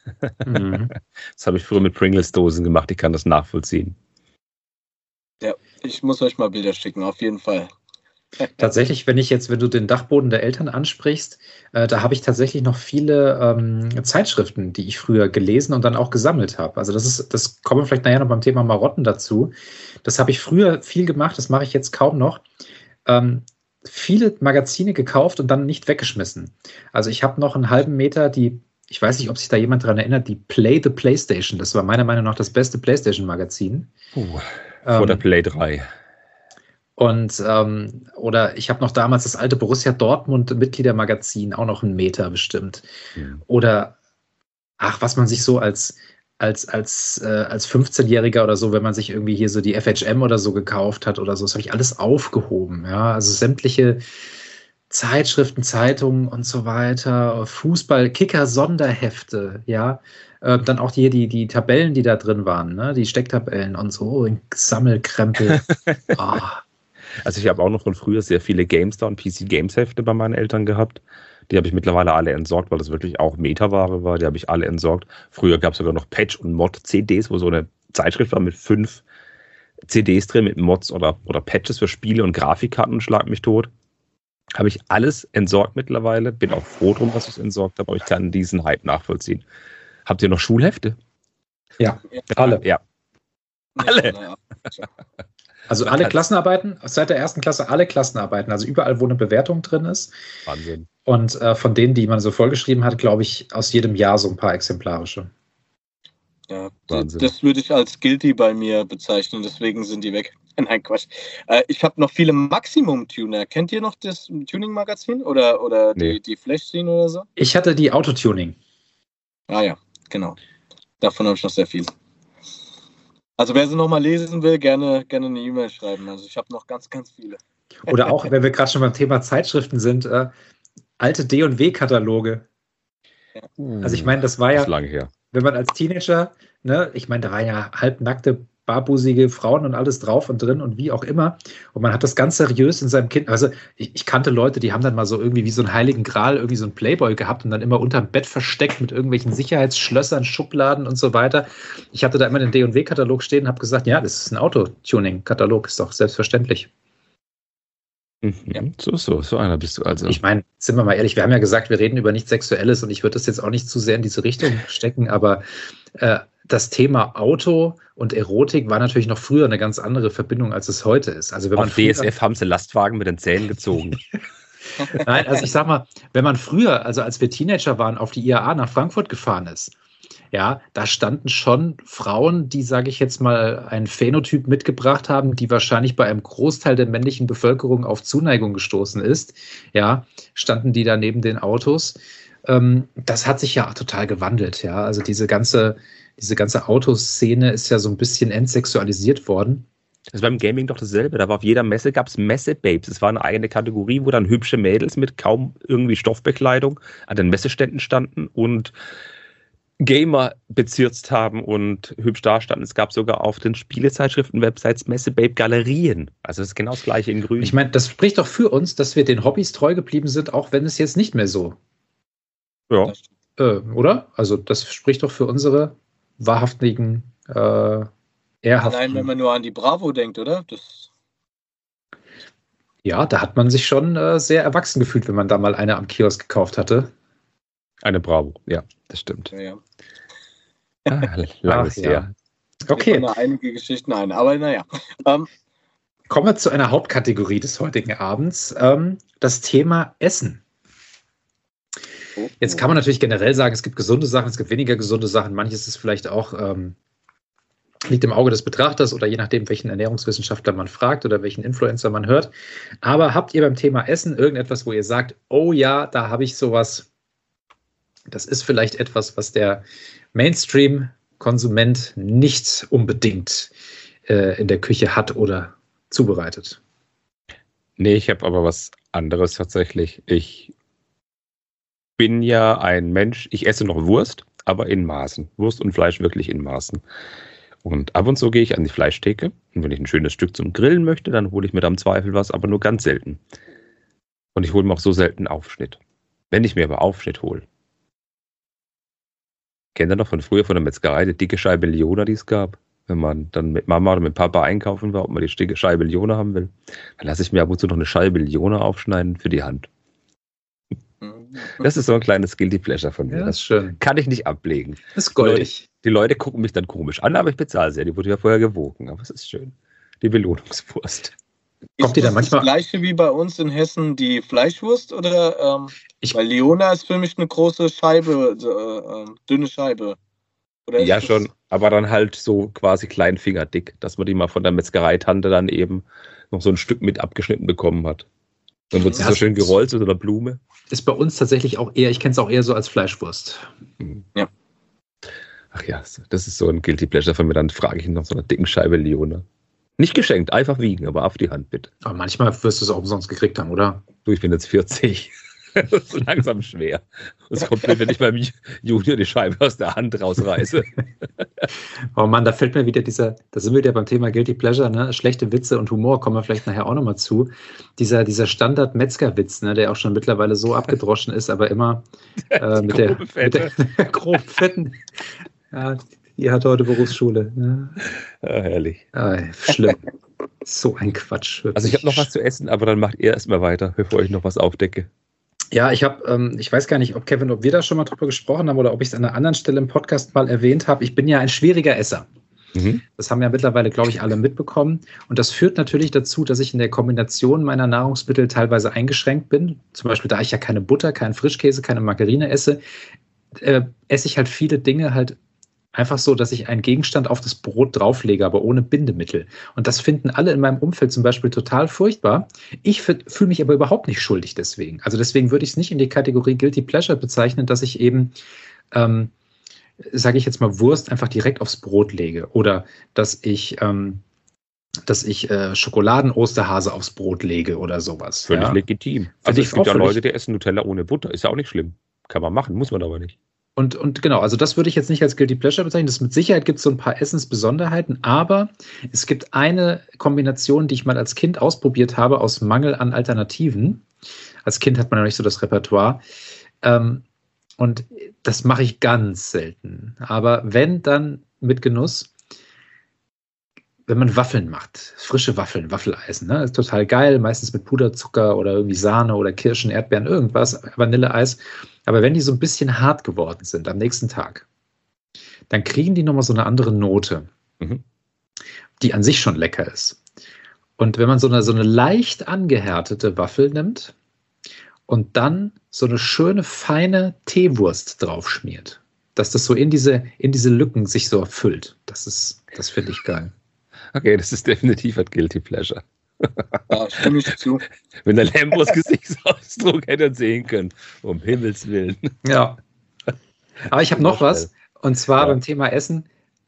Das habe ich früher mit Pringles-Dosen gemacht. Ich kann das nachvollziehen. Ja, ich muss euch mal Bilder schicken, auf jeden Fall. Tatsächlich, wenn du den Dachboden der Eltern ansprichst, da habe ich tatsächlich noch viele Zeitschriften, die ich früher gelesen und dann auch gesammelt habe. Also das kommen wir vielleicht nachher noch beim Thema Marotten dazu. Das habe ich früher viel gemacht, das mache ich jetzt kaum noch. Viele Magazine gekauft und dann nicht weggeschmissen. Also ich habe noch einen halben Meter ich weiß nicht, ob sich da jemand daran erinnert, die Play the PlayStation. Das war meiner Meinung nach das beste PlayStation-Magazin. Vor der Play 3. Und oder ich habe noch damals das alte Borussia Dortmund Mitgliedermagazin, auch noch einen Meter bestimmt. Oder was man sich so als 15-Jähriger oder so, wenn man sich irgendwie hier so die FHM oder so gekauft hat oder so, das habe ich alles aufgehoben. Ja, also sämtliche Zeitschriften, Zeitungen und so weiter, Fußball, Kicker, Sonderhefte, ja. Dann auch die Tabellen, die da drin waren, ne? Die Stecktabellen und so, Sammelkrempel. Also ich habe auch noch von früher sehr viele GameStar und PC Games Hefte bei meinen Eltern gehabt. Die habe ich mittlerweile alle entsorgt, weil das wirklich auch Metaware war. Die habe ich alle entsorgt. Früher gab es sogar noch Patch- und Mod-CDs, wo so eine Zeitschrift war mit 5 CDs drin, mit Mods oder Patches für Spiele und Grafikkarten und schlag mich tot. Habe ich alles entsorgt mittlerweile. Bin auch froh drum, dass ich es entsorgt habe, aber ich kann diesen Hype nachvollziehen. Habt ihr noch Schulhefte? Ja, alle. Ja. Alle. Also alle Klassenarbeiten, seit der 1. Klasse alle Klassenarbeiten, also überall, wo eine Bewertung drin ist. Wahnsinn. Und von denen, die man so vollgeschrieben hat, glaube ich, aus jedem Jahr so ein paar exemplarische. Ja, Wahnsinn. das würde ich als guilty bei mir bezeichnen, deswegen sind die weg. Nein, Quatsch. Ich habe noch viele Maximum-Tuner. Kennt ihr noch das Tuning-Magazin oder Nee. die Flash-Scene oder so? Ich hatte die Autotuning. Ah ja, genau. Davon habe ich noch sehr viel. Also wer sie nochmal lesen will, gerne eine E-Mail schreiben. Also ich habe noch ganz, ganz viele. Oder auch, wenn wir gerade schon beim Thema Zeitschriften sind, alte D&W-Kataloge. Also ich meine, das war Das ja, ist lange her. wenn man als Teenager, ne, ich meine, da waren ja halbnackte, barbusige Frauen und alles drauf und drin und wie auch immer. Und man hat das ganz seriös in seinem Kind, also ich kannte Leute, die haben dann mal so irgendwie wie so einen heiligen Gral irgendwie so einen Playboy gehabt und dann immer unterm Bett versteckt mit irgendwelchen Sicherheitsschlössern, Schubladen und so weiter. Ich hatte da immer den D&W-Katalog stehen und habe gesagt, ja, das ist ein Autotuning-Katalog, ist doch selbstverständlich. Ja. So einer bist du also. Ich meine, sind wir mal ehrlich, wir haben ja gesagt, wir reden über nichts Sexuelles und ich würde das jetzt auch nicht zu sehr in diese Richtung stecken, aber das Thema Auto und Erotik war natürlich noch früher eine ganz andere Verbindung, als es heute ist. Also wenn man Auf DSF haben sie Lastwagen mit den Zähnen gezogen. Nein, also ich sag mal, wenn man früher, also als wir Teenager waren, auf die IAA nach Frankfurt gefahren ist, ja, da standen schon Frauen, die, sage ich jetzt mal, einen Phänotyp mitgebracht haben, die wahrscheinlich bei einem Großteil der männlichen Bevölkerung auf Zuneigung gestoßen ist. Ja, standen die da neben den Autos. Das hat sich ja total gewandelt. Ja, also diese ganze Autoszene ist ja so ein bisschen entsexualisiert worden. Das ist beim Gaming doch dasselbe. Da war auf jeder Messe, gab es Messe-Babes. Es war eine eigene Kategorie, wo dann hübsche Mädels mit kaum irgendwie Stoffbekleidung an den Messeständen standen und Gamer bezirzt haben und hübsch dastanden. Es gab sogar auf den Spielezeitschriften-Websites Messe-Babe-Galerien. Also das ist genau das Gleiche in Grün. Ich meine, das spricht doch für uns, dass wir den Hobbys treu geblieben sind, auch wenn es jetzt nicht mehr so. Ja. Oder? Also das spricht doch für unsere wahrhaftigen, ehrhaften. Allein wenn man nur an die Bravo denkt, oder? Ja, da hat man sich schon sehr erwachsen gefühlt, wenn man da mal eine am Kiosk gekauft hatte. Eine Bravo, ja, das stimmt. Ja. Langes ja. her. Okay. Mir fallen einige Geschichten ein, aber naja. Kommen wir zu einer Hauptkategorie des heutigen Abends, das Thema Essen. Jetzt kann man natürlich generell sagen, es gibt gesunde Sachen, es gibt weniger gesunde Sachen. Manches ist vielleicht auch, liegt im Auge des Betrachters oder je nachdem, welchen Ernährungswissenschaftler man fragt oder welchen Influencer man hört. Aber habt ihr beim Thema Essen irgendetwas, wo ihr sagt, oh ja, da habe ich sowas, das ist vielleicht etwas, was der Mainstream-Konsument nicht unbedingt in der Küche hat oder zubereitet? Nee, ich habe aber was anderes tatsächlich. Ich bin ja ein Mensch, ich esse noch Wurst, aber in Maßen. Wurst und Fleisch wirklich in Maßen. Und ab und zu gehe ich an die Fleischtheke und wenn ich ein schönes Stück zum Grillen möchte, dann hole ich mir da im Zweifel was, aber nur ganz selten. Und ich hole mir auch so selten Aufschnitt. Wenn ich mir aber Aufschnitt hole, kennt ihr noch von früher von der Metzgerei die dicke Scheibe Liona, die es gab? Wenn man dann mit Mama oder mit Papa einkaufen war, ob man die dicke Scheibe Liona haben will, dann lasse ich mir ab und zu noch eine Scheibe Liona aufschneiden für die Hand. Das ist so ein kleines Guilty Pleasure von mir. Ja, das ist schön. Kann ich nicht ablegen. Das ist goldig. Die Leute gucken mich dann komisch an, aber ich bezahle sie ja. Die wurde ja vorher gewogen. Aber es ist schön. Die Belohnungswurst. Kommt die ist dann manchmal? Das gleiche wie bei uns in Hessen die Fleischwurst? Oder weil Liona ist für mich eine große Scheibe, dünne Scheibe. Oder Ja, schon. Aber dann halt so quasi kleinfingerdick, dass man die mal von der Metzgereitante dann eben noch so ein Stück mit abgeschnitten bekommen hat. Dann wird sie so schön gerollt, so einer Blume. Ist bei uns tatsächlich auch eher, ich kenne es auch eher so als Fleischwurst. Ja. Ach ja, das ist so ein Guilty Pleasure von mir. Dann frage ich ihn nach so einer dicken Scheibe Liona. Nicht geschenkt, einfach wiegen, aber auf die Hand bitte. Aber manchmal wirst du es auch umsonst gekriegt haben, oder? Du, ich bin jetzt 40. Das ist so langsam schwer. Es kommt mir, wenn ich beim Junior die Scheibe aus der Hand rausreiße. Oh Mann, da fällt mir wieder da sind wir wieder beim Thema Guilty Pleasure, ne? Schlechte Witze und Humor, kommen wir vielleicht nachher auch nochmal zu. Dieser Standard-Metzger-Witz, ne, der auch schon mittlerweile so abgedroschen ist, aber immer mit der groben Fetten. Ja, die hat heute Berufsschule. Ne? Ja, herrlich. Schlimm. So ein Quatsch. Wirklich. Also ich habe noch was zu essen, aber dann macht ihr erstmal weiter, bevor ich noch was aufdecke. Ja, ich weiß gar nicht, ob wir da schon mal drüber gesprochen haben oder ob ich es an einer anderen Stelle im Podcast mal erwähnt habe. Ich bin ja ein schwieriger Esser. Mhm. Das haben ja mittlerweile, glaube ich, alle mitbekommen. Und das führt natürlich dazu, dass ich in der Kombination meiner Nahrungsmittel teilweise eingeschränkt bin. Zum Beispiel, da ich ja keine Butter, keinen Frischkäse, keine Margarine esse, esse ich halt viele Dinge halt einfach so, dass ich einen Gegenstand auf das Brot drauflege, aber ohne Bindemittel. Und das finden alle in meinem Umfeld zum Beispiel total furchtbar. Ich fühle mich aber überhaupt nicht schuldig deswegen. Also deswegen würde ich es nicht in die Kategorie Guilty Pleasure bezeichnen, dass ich eben, sage ich jetzt mal, Wurst einfach direkt aufs Brot lege. Oder dass ich Schokoladen-Osterhase aufs Brot lege oder sowas. Völlig legitim. Also es gibt ja Leute, die essen Nutella ohne Butter. Ist ja auch nicht schlimm. Kann man machen, muss man aber nicht. Und genau, also das würde ich jetzt nicht als Guilty Pleasure bezeichnen. Das mit Sicherheit gibt es so ein paar Essensbesonderheiten, aber es gibt eine Kombination, die ich mal als Kind ausprobiert habe, aus Mangel an Alternativen. Als Kind hat man ja nicht so das Repertoire. Und das mache ich ganz selten. Aber wenn, dann mit Genuss. Wenn man Waffeln macht, frische Waffeln, Waffeleisen, ne? Ist total geil, meistens mit Puderzucker oder irgendwie Sahne oder Kirschen, Erdbeeren, irgendwas, Vanilleeis. Aber wenn die so ein bisschen hart geworden sind am nächsten Tag, dann kriegen die nochmal so eine andere Note, die an sich schon lecker ist. Und wenn man so eine leicht angehärtete Waffel nimmt und dann so eine schöne, feine Teewurst draufschmiert, dass das so in diese Lücken sich so erfüllt, das finde ich geil. Okay, das ist definitiv ein Guilty Pleasure. Ja, stimme ich zu. Wenn der Lambos Gesichtsausdruck hätte sehen können, um Himmels Willen. Ja. Aber ich habe noch was, und zwar beim Thema Essen.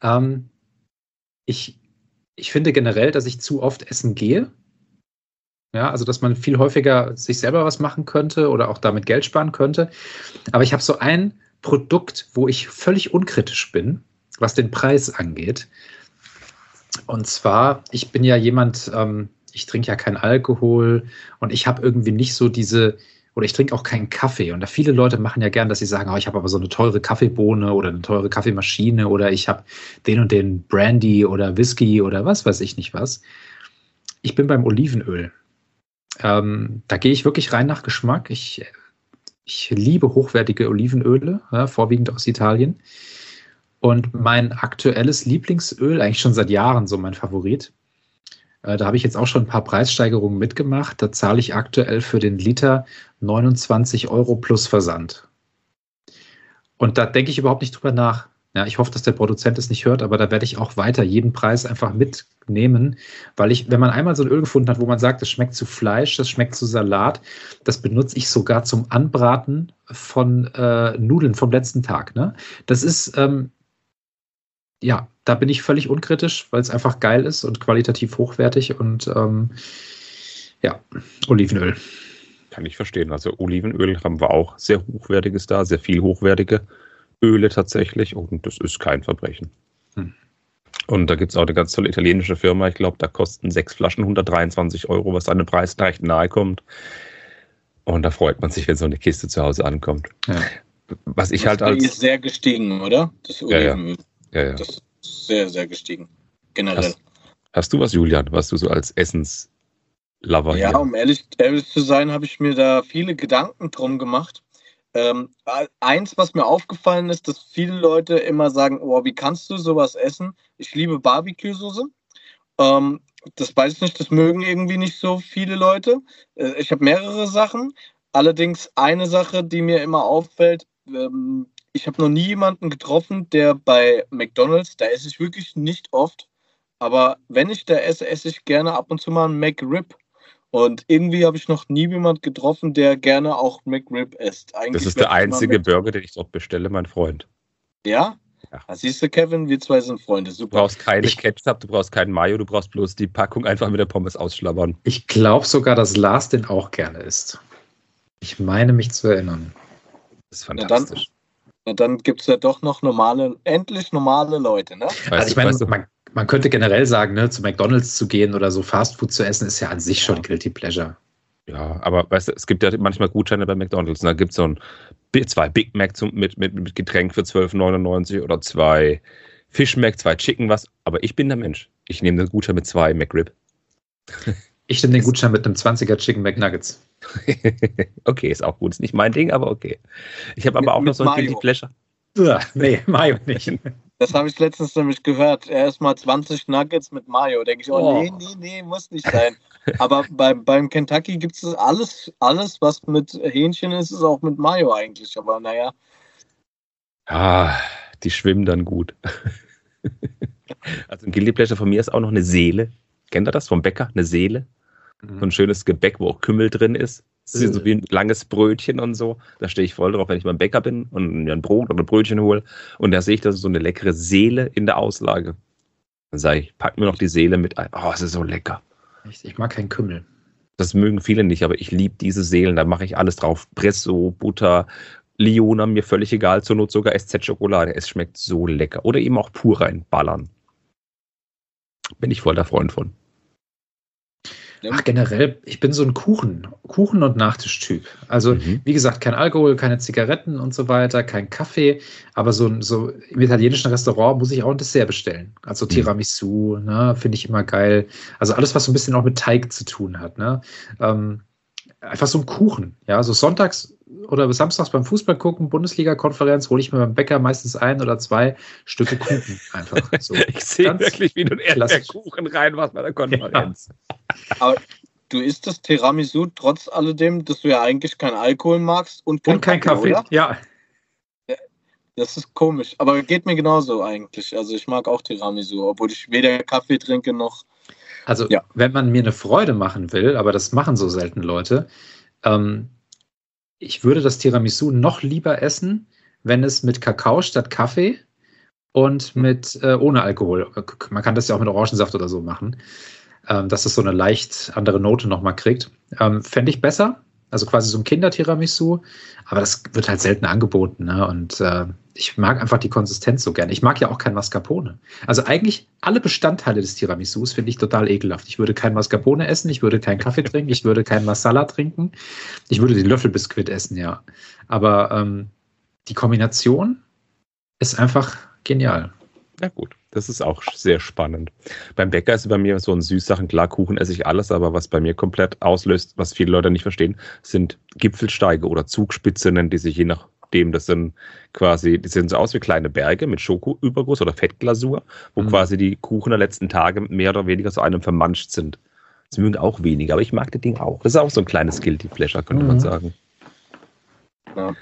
Ich finde generell, dass ich zu oft essen gehe. Ja, also dass man viel häufiger sich selber was machen könnte oder auch damit Geld sparen könnte. Aber ich habe so ein Produkt, wo ich völlig unkritisch bin, was den Preis angeht. Und zwar, ich bin ja jemand, ich trinke ja keinen Alkohol und ich habe irgendwie nicht so oder ich trinke auch keinen Kaffee. Und da viele Leute machen ja gern, dass sie sagen, ich habe aber so eine teure Kaffeebohne oder eine teure Kaffeemaschine oder ich habe den und den Brandy oder Whisky oder was weiß ich nicht was. Ich bin beim Olivenöl. Da gehe ich wirklich rein nach Geschmack. Ich liebe hochwertige Olivenöle, vorwiegend aus Italien. Und mein aktuelles Lieblingsöl, eigentlich schon seit Jahren so mein Favorit, da habe ich jetzt auch schon ein paar Preissteigerungen mitgemacht. Da zahle ich aktuell für den Liter 29 € plus Versand. Und da denke ich überhaupt nicht drüber nach. Ja, ich hoffe, dass der Produzent es nicht hört, aber da werde ich auch weiter jeden Preis einfach mitnehmen, weil wenn man einmal so ein Öl gefunden hat, wo man sagt, das schmeckt zu Fleisch, das schmeckt zu Salat, das benutze ich sogar zum Anbraten von Nudeln vom letzten Tag. Ne? Das ist ja, da bin ich völlig unkritisch, weil es einfach geil ist und qualitativ hochwertig und Olivenöl. Kann ich verstehen. Also Olivenöl haben wir auch sehr hochwertiges da, sehr viel hochwertige Öle tatsächlich und das ist kein Verbrechen. Und da gibt es auch eine ganz tolle italienische Firma, ich glaube, da kosten 6 Flaschen 123 €, was einem Preis recht nahe kommt. Und da freut man sich, wenn so eine Kiste zu Hause ankommt. Ja. Was ich halt als... ist sehr gestiegen, oder? Das Olivenöl. Ja. Das ist sehr, sehr gestiegen. Generell. Hast du was, Julian, was du so als Essenslover Ja, um ehrlich zu sein, habe ich mir da viele Gedanken drum gemacht. Eins, was mir aufgefallen ist, dass viele Leute immer sagen, wie kannst du sowas essen? Ich liebe Barbecue-Soße. Das weiß ich nicht, das mögen irgendwie nicht so viele Leute. Ich habe mehrere Sachen. Allerdings eine Sache, die mir immer auffällt, ich habe noch nie jemanden getroffen, der bei McDonald's, da esse ich wirklich nicht oft, aber wenn ich da esse, esse ich gerne ab und zu mal einen McRib. Und irgendwie habe ich noch nie jemanden getroffen, der gerne auch McRib isst. Eigentlich das ist der einzige Burger, den ich dort bestelle, mein Freund. Ja? Ja. Siehst du, Kevin, wir zwei sind Freunde. Super. Du brauchst keine Ketchup, du brauchst keinen Mayo, du brauchst bloß die Packung einfach mit der Pommes ausschlabbern. Ich glaube sogar, dass Lars den auch gerne isst. Ich meine mich zu erinnern. Das ist fantastisch. Dann gibt es ja doch noch endlich normale Leute, ne? Also ich meine, man könnte generell sagen, ne, zu McDonald's zu gehen oder so Fastfood zu essen, ist ja an sich schon Guilty Pleasure. Ja, aber weißt du, es gibt ja manchmal Gutscheine bei McDonald's. Und da gibt es so 2 Big Mac mit Getränk für 12,99 oder 2 Fish Mac, 2 Chicken was. Aber ich bin der Mensch. Ich nehme den Gutschein mit 2 McRib. Ich nehme den Gutschein mit einem 20er Chicken McNuggets. Okay, ist auch gut. Ist nicht mein Ding, aber okay. Ich habe aber auch noch so ein Guilty Pleasure. Ja, nee, Mayo nicht. Das habe ich letztens nämlich gehört. Erstmal 20 Nuggets mit Mayo. Denke ich, nee, muss nicht sein. Aber beim Kentucky gibt es alles, was mit Hähnchen ist auch mit Mayo eigentlich. Aber naja. Ah, die schwimmen dann gut. Also ein Guilty Pleasure von mir ist auch noch eine Seele. Kennt ihr das vom Bäcker? Eine Seele? So ein schönes Gebäck, wo auch Kümmel drin ist. Das ist so wie ein langes Brötchen und so. Da stehe ich voll drauf, wenn ich beim Bäcker bin und mir ein Brot oder ein Brötchen hole. Und da sehe ich, das ist so eine leckere Seele in der Auslage. Dann sage ich, pack mir noch die Seele mit ein. Oh, es ist so lecker. Ich mag keinen Kümmel. Das mögen viele nicht, aber ich liebe diese Seelen. Da mache ich alles drauf. Presso, Butter, Liona, mir völlig egal. Zur Not sogar SZ-Schokolade. Es schmeckt so lecker. Oder eben auch pur reinballern. Bin ich voll der Freund von. Ach, generell, ich bin so ein Kuchen- und Nachtischtyp. Also, wie gesagt, kein Alkohol, keine Zigaretten und so weiter, kein Kaffee, aber so im italienischen Restaurant muss ich auch ein Dessert bestellen. Also Tiramisu, ne, finde ich immer geil. Also alles, was so ein bisschen auch mit Teig zu tun hat, ne. Einfach so ein Kuchen, ja, so sonntags oder samstags beim Fußball gucken, Bundesliga-Konferenz, hole ich mir beim Bäcker meistens 1 oder 2 Stücke Kuchen einfach. So. Ich sehe wirklich, wie du einen Kuchen reinmachst bei der Konferenz. Ja. Aber du isst das Tiramisu trotz alledem, dass du ja eigentlich keinen Alkohol magst und kein Kaffee, oder? Ja. Das ist komisch, aber geht mir genauso eigentlich. Also ich mag auch Tiramisu, obwohl ich weder Kaffee trinke noch... Also wenn man mir eine Freude machen will, aber das machen so selten Leute, ich würde das Tiramisu noch lieber essen, wenn es mit Kakao statt Kaffee und mit ohne Alkohol. Man kann das ja auch mit Orangensaft oder so machen, dass es so eine leicht andere Note nochmal kriegt. Fände ich besser, also quasi so ein Kinder-Tiramisu, aber das wird halt selten angeboten, ne? Und ich mag einfach die Konsistenz so gerne. Ich mag ja auch kein Mascarpone. Also eigentlich alle Bestandteile des Tiramisus finde ich total ekelhaft. Ich würde kein Mascarpone essen, ich würde keinen Kaffee trinken, ich würde kein Masala trinken, ich würde den Löffelbiskuit essen, ja. Aber die Kombination ist einfach genial. Ja gut, das ist auch sehr spannend. Beim Bäcker ist bei mir so ein Süßsachen, klar, Kuchen esse ich alles, aber was bei mir komplett auslöst, was viele Leute nicht verstehen, sind Gipfelsteige oder Zugspitze nennen die sich je nachdem. Das sind quasi, die sehen so aus wie kleine Berge mit Schokoüberguss oder Fettglasur, wo quasi die Kuchen der letzten Tage mehr oder weniger zu einem vermanscht sind. Das mögen auch weniger, aber ich mag das Ding auch. Das ist auch so ein kleines Guilty Pleasure, könnte man sagen. Ja.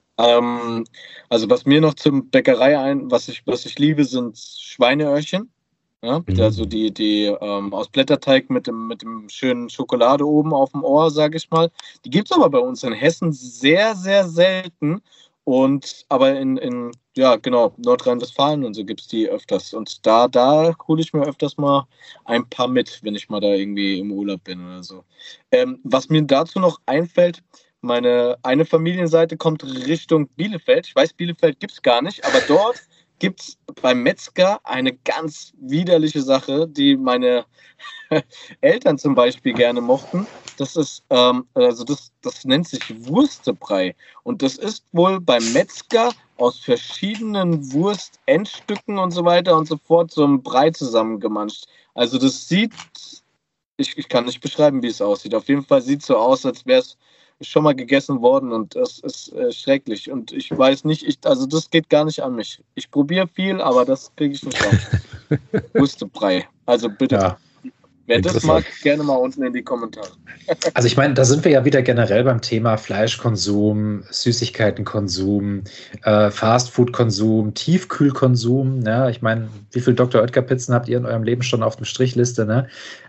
Also was mir noch zum Bäckerei was ich liebe, sind Schweineöhrchen. Ja? Also die aus Blätterteig mit dem schönen Schokolade oben auf dem Ohr, sage ich mal. Die gibt es aber bei uns in Hessen sehr, sehr selten. Aber in Nordrhein-Westfalen und so gibt es die öfters. Und da hole ich mir öfters mal ein paar mit, wenn ich mal da irgendwie im Urlaub bin oder so. Was mir dazu noch einfällt, meine eine Familienseite kommt Richtung Bielefeld. Ich weiß, Bielefeld gibt es gar nicht, aber dort gibt es beim Metzger eine ganz widerliche Sache, die meine Eltern zum Beispiel gerne mochten. Das ist, das nennt sich Wurstebrei. Und das ist wohl beim Metzger aus verschiedenen Wurstendstücken und so weiter und so fort so ein Brei zusammengemanscht. Also das sieht, ich kann nicht beschreiben, wie es aussieht. Auf jeden Fall sieht es so aus, als wäre es schon mal gegessen worden und das ist schrecklich. Und ich weiß nicht, also das geht gar nicht an mich. Ich probiere viel, aber das kriege ich nicht raus. Wurstebrei. Also bitte. Ja. Wer das mag, gerne mal unten in die Kommentare. Also ich meine, da sind wir ja wieder generell beim Thema Fleischkonsum, Süßigkeitenkonsum, Fastfood-Konsum, Tiefkühlkonsum. Ne? Ich meine, wie viele Dr. Oetker-Pizzen habt ihr in eurem Leben schon auf der Strichliste? Ne?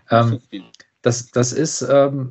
Das ist...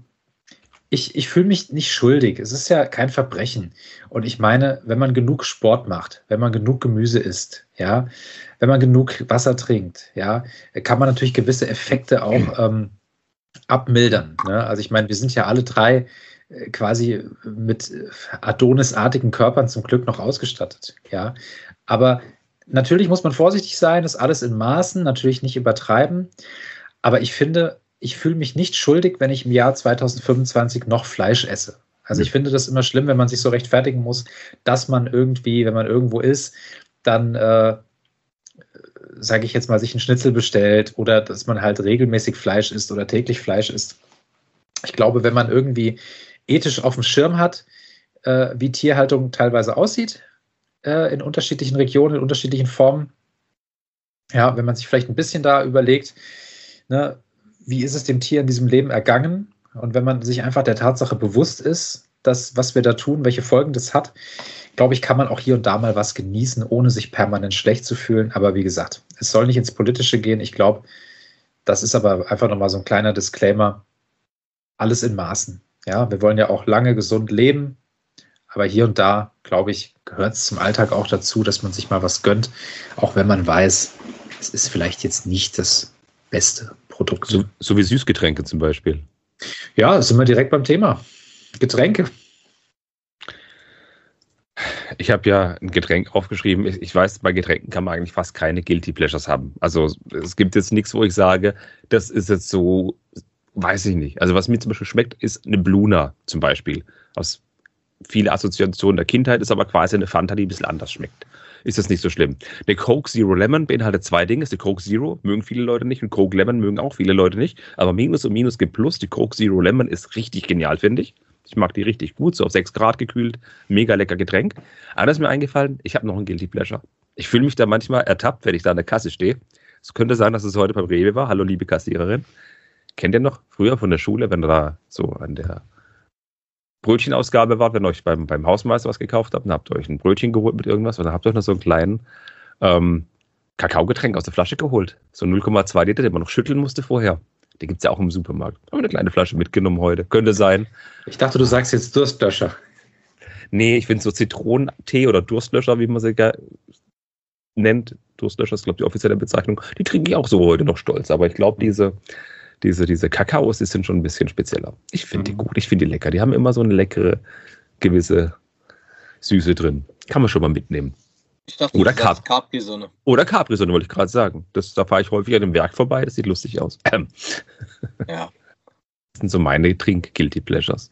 Ich fühle mich nicht schuldig. Es ist ja kein Verbrechen. Und ich meine, wenn man genug Sport macht, wenn man genug Gemüse isst, ja, wenn man genug Wasser trinkt, ja, kann man natürlich gewisse Effekte auch abmildern. Ne? Also ich meine, wir sind ja alle drei quasi mit Adonis-artigen Körpern zum Glück noch ausgestattet. Ja, aber natürlich muss man vorsichtig sein, das alles in Maßen, natürlich nicht übertreiben. Aber ich finde, ich fühle mich nicht schuldig, wenn ich im Jahr 2025 noch Fleisch esse. Also ich finde das immer schlimm, wenn man sich so rechtfertigen muss, dass man irgendwie, wenn man irgendwo ist, dann, sage ich jetzt mal, sich einen Schnitzel bestellt oder dass man halt regelmäßig Fleisch isst oder täglich Fleisch isst. Ich glaube, wenn man irgendwie ethisch auf dem Schirm hat, wie Tierhaltung teilweise aussieht, in unterschiedlichen Regionen, in unterschiedlichen Formen, ja, wenn man sich vielleicht ein bisschen da überlegt, ne, wie ist es dem Tier in diesem Leben ergangen? Und wenn man sich einfach der Tatsache bewusst ist, dass was wir da tun, welche Folgen das hat, glaube ich, kann man auch hier und da mal was genießen, ohne sich permanent schlecht zu fühlen. Aber wie gesagt, es soll nicht ins Politische gehen. Ich glaube, das ist aber einfach nochmal so ein kleiner Disclaimer. Alles in Maßen. Ja, wir wollen ja auch lange gesund leben. Aber hier und da, glaube ich, gehört es zum Alltag auch dazu, dass man sich mal was gönnt, auch wenn man weiß, es ist vielleicht jetzt nicht das beste Produkt. So wie Süßgetränke zum Beispiel. Ja, sind wir direkt beim Thema. Getränke. Ich habe ja ein Getränk aufgeschrieben. Ich weiß, bei Getränken kann man eigentlich fast keine Guilty Pleasures haben. Also es gibt jetzt nichts, wo ich sage, das ist jetzt so, weiß ich nicht. Also was mir zum Beispiel schmeckt, ist eine Bluna zum Beispiel. Aus viele Assoziationen der Kindheit, ist aber quasi eine Fanta, die ein bisschen anders schmeckt. Ist das nicht so schlimm. Eine Coke Zero Lemon beinhaltet zwei Dinge. Die Coke Zero mögen viele Leute nicht und Coke Lemon mögen auch viele Leute nicht. Aber Minus und Minus gibt Plus. Die Coke Zero Lemon ist richtig genial, finde ich. Ich mag die richtig gut, so auf 6 Grad gekühlt. Mega lecker Getränk. Aber das ist mir eingefallen, ich habe noch ein Guilty Pleasure. Ich fühle mich da manchmal ertappt, wenn ich da an der Kasse stehe. Es könnte sein, dass es heute beim Rewe war. Hallo, liebe Kassiererin. Kennt ihr noch früher von der Schule, wenn ihr da so an der Brötchenausgabe wart, wenn ihr euch beim Hausmeister was gekauft habt, dann habt ihr euch ein Brötchen geholt mit irgendwas und dann habt ihr euch noch so einen kleinen Kakaogetränk aus der Flasche geholt. So 0,2 Liter, den man noch schütteln musste vorher. Die gibt es ja auch im Supermarkt. Haben wir eine kleine Flasche mitgenommen heute. Könnte sein. Ich dachte, du sagst jetzt Durstlöscher. Nee, ich finde so Zitronentee oder Durstlöscher, wie man sie nennt. Durstlöscher ist, glaube ich, die offizielle Bezeichnung. Die trinke ich auch so heute noch stolz. Aber ich glaube, diese Kakaos, die sind schon ein bisschen spezieller. Ich finde die gut, ich finde die lecker. Die haben immer so eine leckere, gewisse Süße drin. Kann man schon mal mitnehmen. Ich dachte, oder Capri-Sonne. Oder Capri-Sonne, wollte ich gerade sagen. Da fahre ich häufig an dem Werk vorbei, das sieht lustig aus. Ja. Das sind so meine Trink-Guilty Pleasures.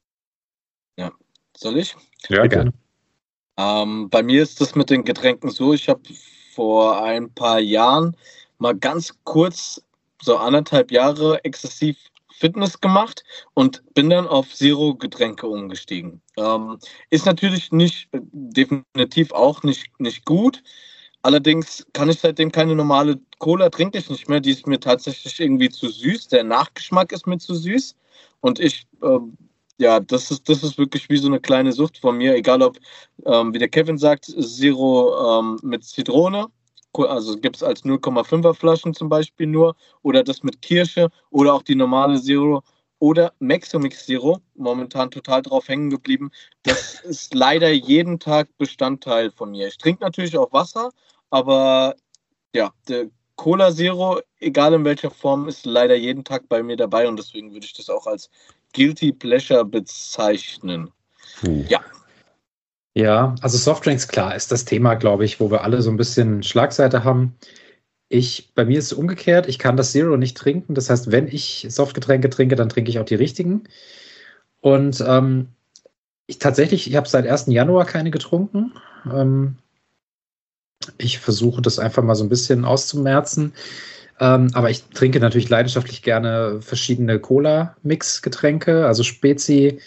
Ja. Soll ich? Ja, gerne. Bei mir ist das mit den Getränken so, ich habe vor ein paar Jahren mal ganz kurz, so 1,5 Jahre, exzessiv Fitness gemacht und bin dann auf Zero-Getränke umgestiegen. Ist natürlich definitiv auch nicht gut. Allerdings kann ich seitdem keine normale Cola, trinke ich nicht mehr. Die ist mir tatsächlich irgendwie zu süß. Der Nachgeschmack ist mir zu süß. Und das ist wirklich wie so eine kleine Sucht von mir. Egal ob, wie der Kevin sagt, Zero mit Zitrone. Also gibt es als 0,5er Flaschen zum Beispiel nur, oder das mit Kirsche oder auch die normale Zero oder Maxomix Zero, momentan total drauf hängen geblieben. Das ist leider jeden Tag Bestandteil von mir. Ich trinke natürlich auch Wasser, aber ja, der Cola Zero, egal in welcher Form, ist leider jeden Tag bei mir dabei und deswegen würde ich das auch als Guilty Pleasure bezeichnen. Ja. Ja, also Softdrinks, klar, ist das Thema, glaube ich, wo wir alle so ein bisschen Schlagseite haben. Bei mir ist es umgekehrt, ich kann das Zero nicht trinken. Das heißt, wenn ich Softgetränke trinke, dann trinke ich auch die richtigen. Und ich habe seit 1. Januar keine getrunken. Ich versuche das einfach mal so ein bisschen auszumerzen. Aber ich trinke natürlich leidenschaftlich gerne verschiedene Cola-Mix-Getränke, also Spezi.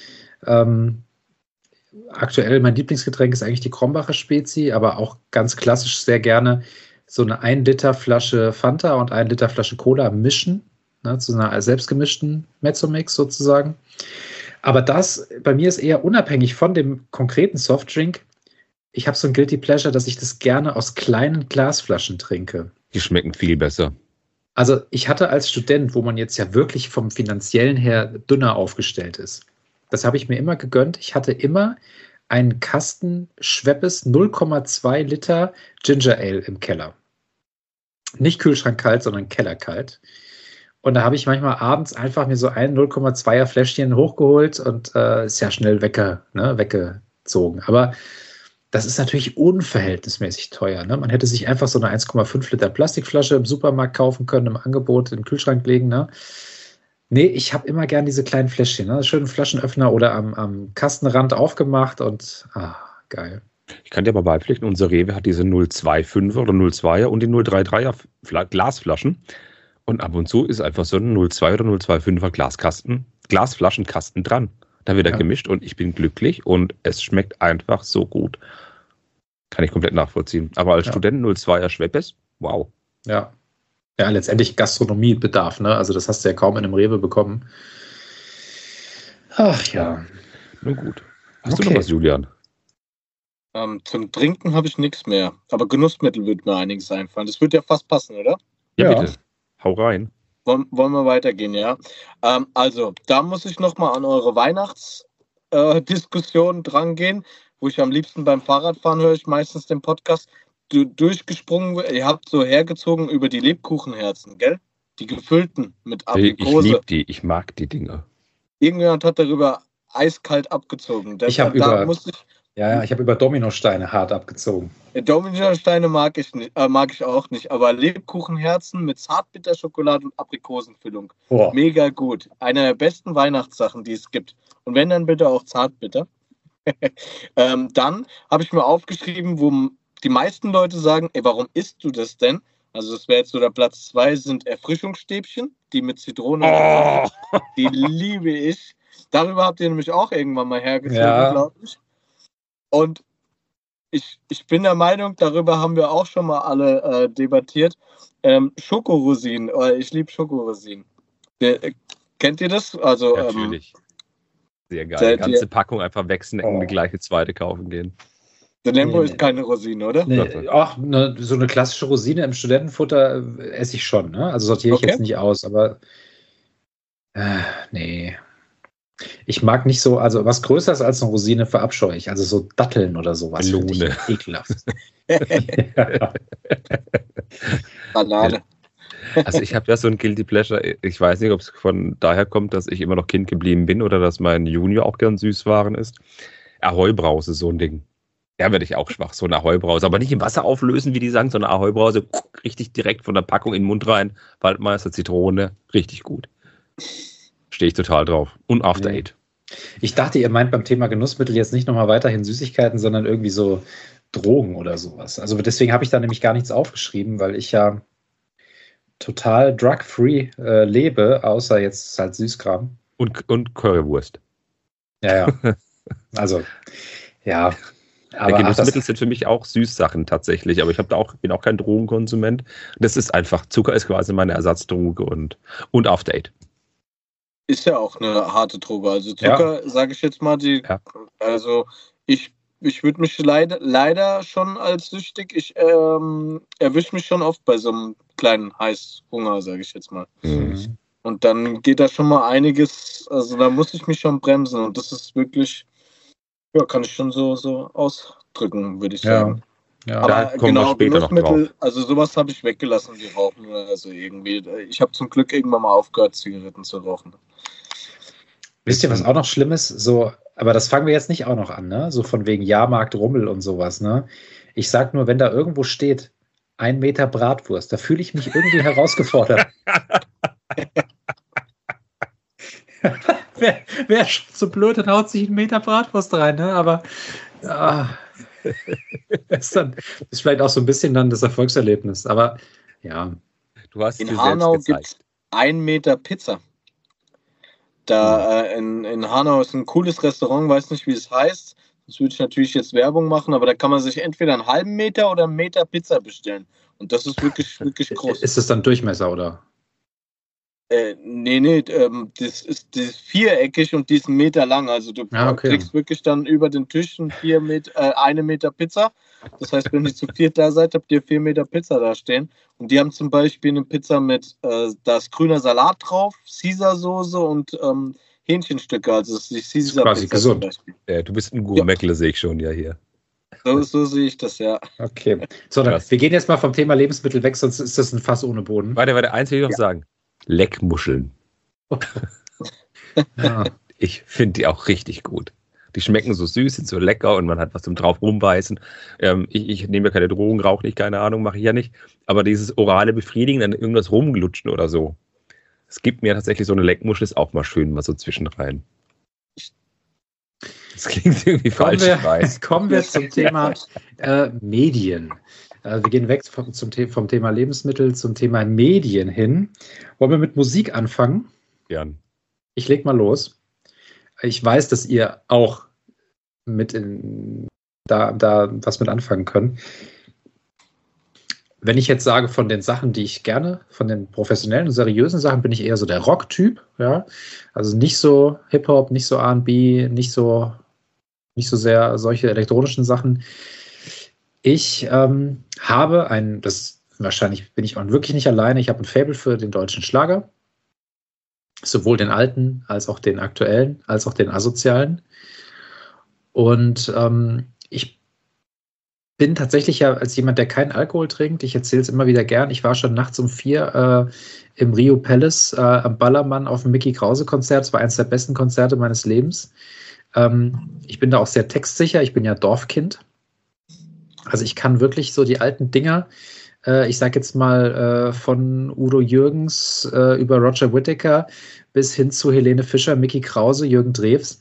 Aktuell mein Lieblingsgetränk ist eigentlich die Krombacher Spezi, aber auch ganz klassisch sehr gerne so eine 1 Liter Flasche Fanta und 1 Liter Flasche Cola mischen, ne, zu einer selbstgemischten Mezzomix sozusagen. Aber das bei mir ist eher unabhängig von dem konkreten Softdrink. Ich habe so ein Guilty Pleasure, dass ich das gerne aus kleinen Glasflaschen trinke. Die schmecken viel besser. Also ich hatte als Student, wo man jetzt ja wirklich vom Finanziellen her dünner aufgestellt ist, das habe ich mir immer gegönnt. Ich hatte immer einen Kasten Schweppes 0,2 Liter Ginger Ale im Keller. Nicht kühlschrankkalt, sondern kellerkalt. Und da habe ich manchmal abends einfach mir so ein 0,2er Fläschchen hochgeholt und ist ja schnell weggezogen. Aber das ist natürlich unverhältnismäßig teuer. Ne? Man hätte sich einfach so eine 1,5 Liter Plastikflasche im Supermarkt kaufen können, im Angebot in den Kühlschrank legen. Ne? Nee, ich habe immer gern diese kleinen Fläschchen. Ne? Schönen Flaschenöffner oder am Kastenrand aufgemacht und geil. Ich kann dir aber beipflichten, unser Rewe hat diese 0,25er oder 0,2er und die 0,33er Glasflaschen. Und ab und zu ist einfach so ein 0,2 oder 0,25er Glasflaschenkasten dran. Da wird er gemischt und ich bin glücklich und es schmeckt einfach so gut. Kann ich komplett nachvollziehen. Aber als Student 0,2er Schweppes, wow. Ja. Ja, letztendlich Gastronomiebedarf, ne? Also das hast du ja kaum in einem Rewe bekommen. Ach ja. Nun gut. Hast du noch was, Julian? Zum Trinken habe ich nichts mehr. Aber Genussmittel wird mir einiges einfallen. Das wird ja fast passen, oder? Ja, bitte. Hau rein. Wollen wir weitergehen, ja? Also, da muss ich nochmal an eure Weihnachtsdiskussion drangehen, wo ich am liebsten beim Fahrradfahren höre ich meistens den Podcast. Durchgesprungen, ihr habt so hergezogen über die Lebkuchenherzen, gell? Die gefüllten mit Aprikose. Ich liebe die, ich mag die Dinger. Irgendjemand hat darüber eiskalt abgezogen. Ich habe über Dominosteine hart abgezogen. Dominosteine mag ich auch nicht, aber Lebkuchenherzen mit Zartbitterschokolade und Aprikosenfüllung. Mega gut. Eine der besten Weihnachtssachen, die es gibt. Und wenn, dann bitte auch Zartbitter. Dann habe ich mir aufgeschrieben, wo die meisten Leute sagen, warum isst du das denn? Also das wäre jetzt so der Platz 2, sind Erfrischungsstäbchen, die mit Zitrone. Die liebe ich. Darüber habt ihr nämlich auch irgendwann mal hergezogen, glaube ich. Und ich bin der Meinung, darüber haben wir auch schon mal alle debattiert. Schokorosinen, ich liebe Schokorosinen. Kennt ihr das? Also, natürlich. Sehr geil. Die ganze Packung einfach wegsnacken, die gleiche zweite kaufen gehen. Der Lembo ist keine Rosine, oder? Nee, so eine klassische Rosine im Studentenfutter esse ich schon. Ne? Also sortiere ich jetzt nicht aus, aber nee. Ich mag nicht so, also was Größeres als eine Rosine verabscheue ich. Also so Datteln oder sowas finde ich ekelhaft. Banane. Also ich habe ja so ein Guilty Pleasure. Ich weiß nicht, ob es von daher kommt, dass ich immer noch Kind geblieben bin oder dass mein Junior auch gern Süßwaren ist. Ahoi-Brause, so ein Ding. Ja, werde ich auch schwach, so eine Ahoi-Brause. Aber nicht im Wasser auflösen, wie die sagen, sondern Ahoi-Brause richtig direkt von der Packung in den Mund rein. Waldmeister, Zitrone, richtig gut. Stehe ich total drauf. Und After Eight. Ich dachte, ihr meint beim Thema Genussmittel jetzt nicht nochmal weiterhin Süßigkeiten, sondern irgendwie so Drogen oder sowas. Also deswegen habe ich da nämlich gar nichts aufgeschrieben, weil ich ja total drug-free lebe, außer jetzt halt Süßkram. Und Currywurst. Ja. Also, ja. Aber Genussmittel sind für mich auch Süßsachen tatsächlich, aber bin auch kein Drogenkonsument. Das ist einfach, Zucker ist quasi meine Ersatzdroge und After Eight. Ist ja auch eine harte Droge. Also Zucker, sage ich jetzt mal, also ich würde mich leider schon als süchtig, ich erwische mich schon oft bei so einem kleinen Heißhunger, sage ich jetzt mal. Mhm. Und dann geht da schon mal einiges, also da muss ich mich schon bremsen und das ist wirklich, kann ich schon so ausdrücken, würde ich sagen. Ja. Aber genau, Genussmittel, also sowas habe ich weggelassen, wie Rauchen oder so irgendwie. Ich habe zum Glück irgendwann mal aufgehört, Zigaretten zu rauchen. Wisst ihr, was auch noch schlimm ist? So, aber das fangen wir jetzt nicht auch noch an, ne? So von wegen Jahrmarkt, Rummel und sowas, ne? Ich sag nur, wenn da irgendwo steht, 1 Meter Bratwurst, da fühle ich mich irgendwie herausgefordert. Wer schon so blöd, dann haut sich 1 Meter Bratwurst rein, ne? Aber ist vielleicht auch so ein bisschen dann das Erfolgserlebnis. Aber ja. Du hast in Hanau gibt es 1 Meter Pizza. Da in Hanau ist ein cooles Restaurant, weiß nicht, wie es heißt. Das würde ich natürlich jetzt Werbung machen, aber da kann man sich entweder einen halben Meter oder 1 Meter Pizza bestellen. Und das ist wirklich, wirklich groß. Ist das dann Durchmesser, oder? Nee, das ist viereckig und die ist 1 Meter lang. Also du kriegst wirklich dann über den Tisch 1 Meter Pizza. Das heißt, wenn ihr zu 4 da seid, habt ihr 4 Meter Pizza da stehen. Und die haben zum Beispiel eine Pizza mit da ist grüner Salat drauf, Caesar-Soße und Hähnchenstücke. Also das ist die Caesar-Pizza. Quasi gesund. Du bist ein Gourmetle, sehe ich schon hier. So sehe ich das, ja. Okay. So, dann, wir gehen jetzt mal vom Thema Lebensmittel weg, sonst ist das ein Fass ohne Boden. Warte, eins will ich noch sagen. Leckmuscheln. Ja. Ich finde die auch richtig gut. Die schmecken so süß, sind so lecker und man hat was zum drauf rumbeißen. Ich nehme ja keine Drogen, rauche nicht, keine Ahnung, mache ich ja nicht. Aber dieses orale Befriedigen, dann irgendwas rumglutschen oder so. Es gibt mir tatsächlich so eine Leckmuschel, ist auch mal schön, mal so zwischenrein. Das klingt irgendwie falsch, ich weiß. Kommen wir zum Thema Medien. Wir gehen weg vom Thema Lebensmittel zum Thema Medien hin. Wollen wir mit Musik anfangen? Gern. Ich leg mal los. Ich weiß, dass ihr auch da was mit anfangen könnt. Wenn ich jetzt sage, von den Sachen, die ich gerne, von den professionellen und seriösen Sachen, bin ich eher so der Rock-Typ. Ja? Also nicht so Hip-Hop, nicht so R&B, nicht so sehr solche elektronischen Sachen. Ich habe wahrscheinlich bin ich auch wirklich nicht alleine, ich habe ein Faible für den deutschen Schlager. Sowohl den alten, als auch den aktuellen, als auch den asozialen. Und ich bin tatsächlich ja als jemand, der keinen Alkohol trinkt, ich erzähle es immer wieder gern, ich war schon nachts um 4 im Rio Palace am Ballermann auf dem Mickey Krause Konzert. Es war eines der besten Konzerte meines Lebens. Ich bin da auch sehr textsicher, ich bin ja Dorfkind. Also ich kann wirklich so die alten Dinger, ich sage jetzt mal von Udo Jürgens über Roger Whittaker bis hin zu Helene Fischer, Mickey Krause, Jürgen Drews.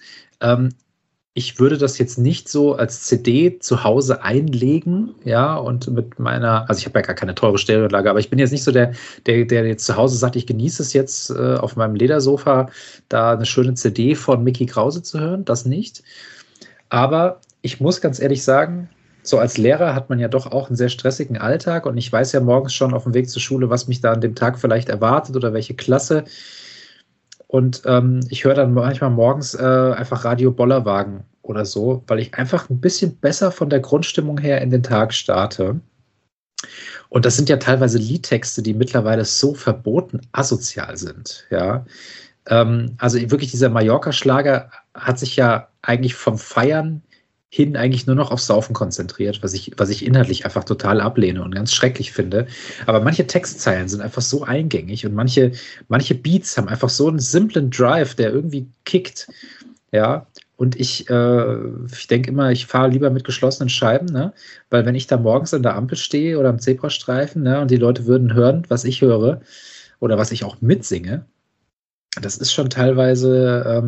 Ich würde das jetzt nicht so als CD zu Hause einlegen, ja, und also ich habe ja gar keine teure Stereoanlage, aber ich bin jetzt nicht so der jetzt zu Hause sagt, ich genieße es jetzt auf meinem Ledersofa, da eine schöne CD von Mickey Krause zu hören, das nicht. Aber ich muss ganz ehrlich sagen, so als Lehrer hat man ja doch auch einen sehr stressigen Alltag und ich weiß ja morgens schon auf dem Weg zur Schule, was mich da an dem Tag vielleicht erwartet oder welche Klasse. Und ich höre dann manchmal morgens einfach Radio Bollerwagen oder so, weil ich einfach ein bisschen besser von der Grundstimmung her in den Tag starte. Und das sind ja teilweise Liedtexte, die mittlerweile so verboten asozial sind. Ja? Also wirklich dieser Mallorca-Schlager hat sich ja eigentlich vom Feiern hin eigentlich nur noch aufs Saufen konzentriert, was ich inhaltlich einfach total ablehne und ganz schrecklich finde. Aber manche Textzeilen sind einfach so eingängig und manche Beats haben einfach so einen simplen Drive, der irgendwie kickt. Ja, und ich denke immer, ich fahre lieber mit geschlossenen Scheiben, ne? Weil wenn ich da morgens an der Ampel stehe oder am Zebrastreifen, ne, und die Leute würden hören, was ich höre oder was ich auch mitsinge, das ist schon teilweise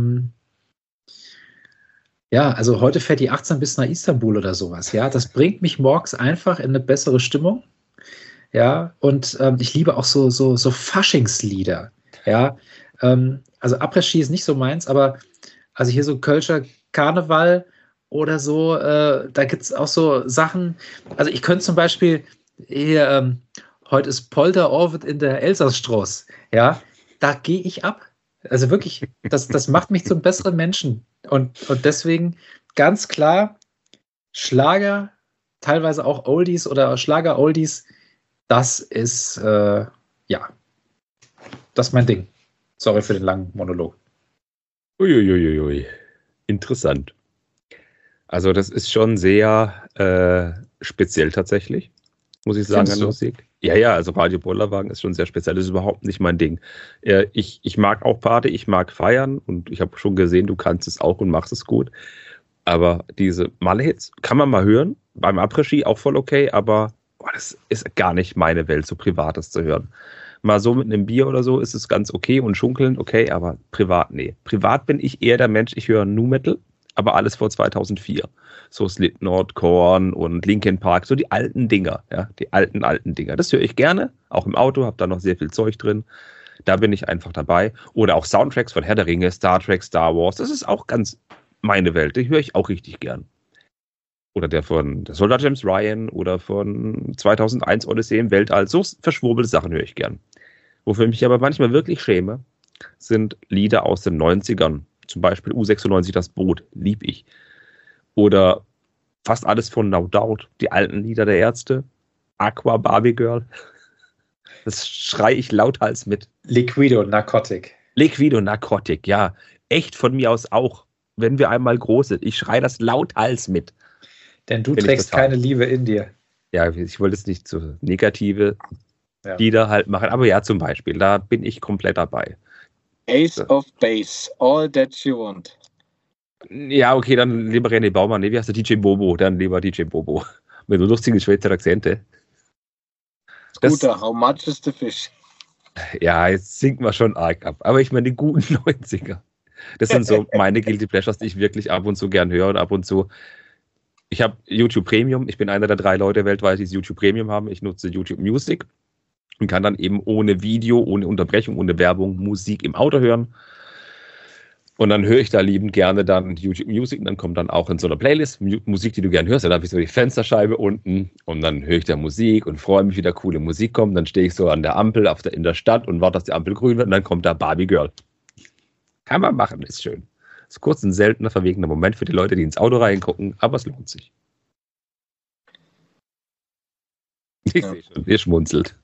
ja, also heute fährt die 18 bis nach Istanbul oder sowas. Ja, das bringt mich morgens einfach in eine bessere Stimmung. Ja, und ich liebe auch so Faschingslieder. Ja, also Après-Ski ist nicht so meins, aber also hier so Kölscher Karneval oder so, da gibt es auch so Sachen. Also ich könnte zum Beispiel hier, heute ist Polterabend in der Elsassstraße. Ja, da gehe ich ab. Also wirklich, das macht mich zum besseren Menschen. Und deswegen ganz klar, Schlager, teilweise auch Oldies oder Schlager-Oldies, das ist, das ist mein Ding. Sorry für den langen Monolog. Uiuiuiui, interessant. Also das ist schon sehr speziell tatsächlich, muss ich sagen, an Musik. Ja, also Radio Bollerwagen ist schon sehr speziell. Das ist überhaupt nicht mein Ding. Ich mag auch Party, ich mag feiern und ich habe schon gesehen, du kannst es auch und machst es gut. Aber diese Malle-Hits kann man mal hören. Beim Après-Ski auch voll okay, aber das ist gar nicht meine Welt, so Privates zu hören. Mal so mit einem Bier oder so ist es ganz okay und schunkeln, okay, aber privat, nee. Privat bin ich eher der Mensch, ich höre Nu Metal, aber alles vor 2004. So Slipknot, Korn und Linkin Park, so die alten Dinger, ja, die alten Dinger. Das höre ich gerne, auch im Auto, habe da noch sehr viel Zeug drin. Da bin ich einfach dabei. Oder auch Soundtracks von Herr der Ringe, Star Trek, Star Wars, das ist auch ganz meine Welt, die höre ich auch richtig gern. Oder der von der Soldat James Ryan oder von 2001 Odyssee im Weltall, so verschwurbelte Sachen höre ich gern. Wofür ich mich aber manchmal wirklich schäme, sind Lieder aus den 90ern. Zum Beispiel U96 Das Boot, lieb ich. Oder fast alles von No Doubt, die alten Lieder der Ärzte, Aqua, Barbie Girl. Das schrei ich lauthals mit. Liquido, Narcotic. Liquido, Narcotic, ja. Echt von mir aus auch. Wenn wir einmal groß sind, ich schrei das lauthals mit. Denn du trägst keine Liebe in dir. Ja, ich wollte es nicht so negative die da halt machen. Aber ja, zum Beispiel, da bin ich komplett dabei. Ace of Base, all that you want. Ja, okay, dann lieber René Baumann. Nee, wie heißt der? DJ Bobo. Dann lieber DJ Bobo. Mit so lustigen Schweizer Akzente. Scooter, how much is the fish? Ja, jetzt singt man schon arg ab. Aber ich meine, die guten 90er. Das sind so meine Guilty Pleasures, die ich wirklich ab und zu gern höre und ab und zu. Ich habe YouTube Premium. Ich bin einer der 3 Leute weltweit, die YouTube Premium haben. Ich nutze YouTube Music und kann dann eben ohne Video, ohne Unterbrechung, ohne Werbung Musik im Auto hören. Und dann höre ich da liebend gerne dann YouTube Music und dann kommt dann auch in so einer Playlist Musik, die du gerne hörst. Dann habe ich so die Fensterscheibe unten und dann höre ich da Musik und freue mich, wie da coole Musik kommt. Dann stehe ich so an der Ampel in der Stadt und warte, dass die Ampel grün wird und dann kommt da Barbie Girl. Kann man machen, ist schön. Ist kurz ein seltener, verwegener Moment für die Leute, die ins Auto reingucken, aber es lohnt sich. Ich sehe schon, ihr schmunzelt.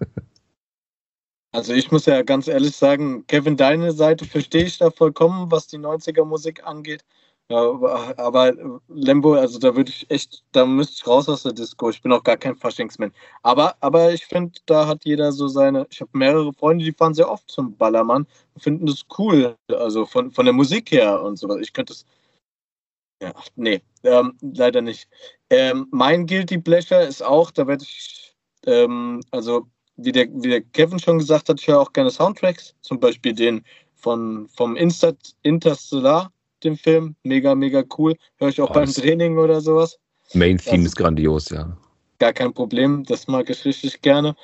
Also ich muss ja ganz ehrlich sagen, Kevin, deine Seite verstehe ich da vollkommen, was die 90er-Musik angeht. Aber Lembo, also da müsste ich raus aus der Disco. Ich bin auch gar kein Faschingsman. Aber ich finde, da hat jeder so seine. Ich habe mehrere Freunde, die fahren sehr oft zum Ballermann und finden das cool. Also von der Musik her und so. Ich könnte es. Ja, nee, leider nicht. Mein Guilty Pleasure ist auch, da werde ich, also wie der Kevin schon gesagt hat, ich höre auch gerne Soundtracks, zum Beispiel den vom Interstellar, dem Film, mega, mega cool. Höre ich auch beim Training oder sowas. Main Theme ist grandios, ja. Gar kein Problem, das mag ich richtig gerne.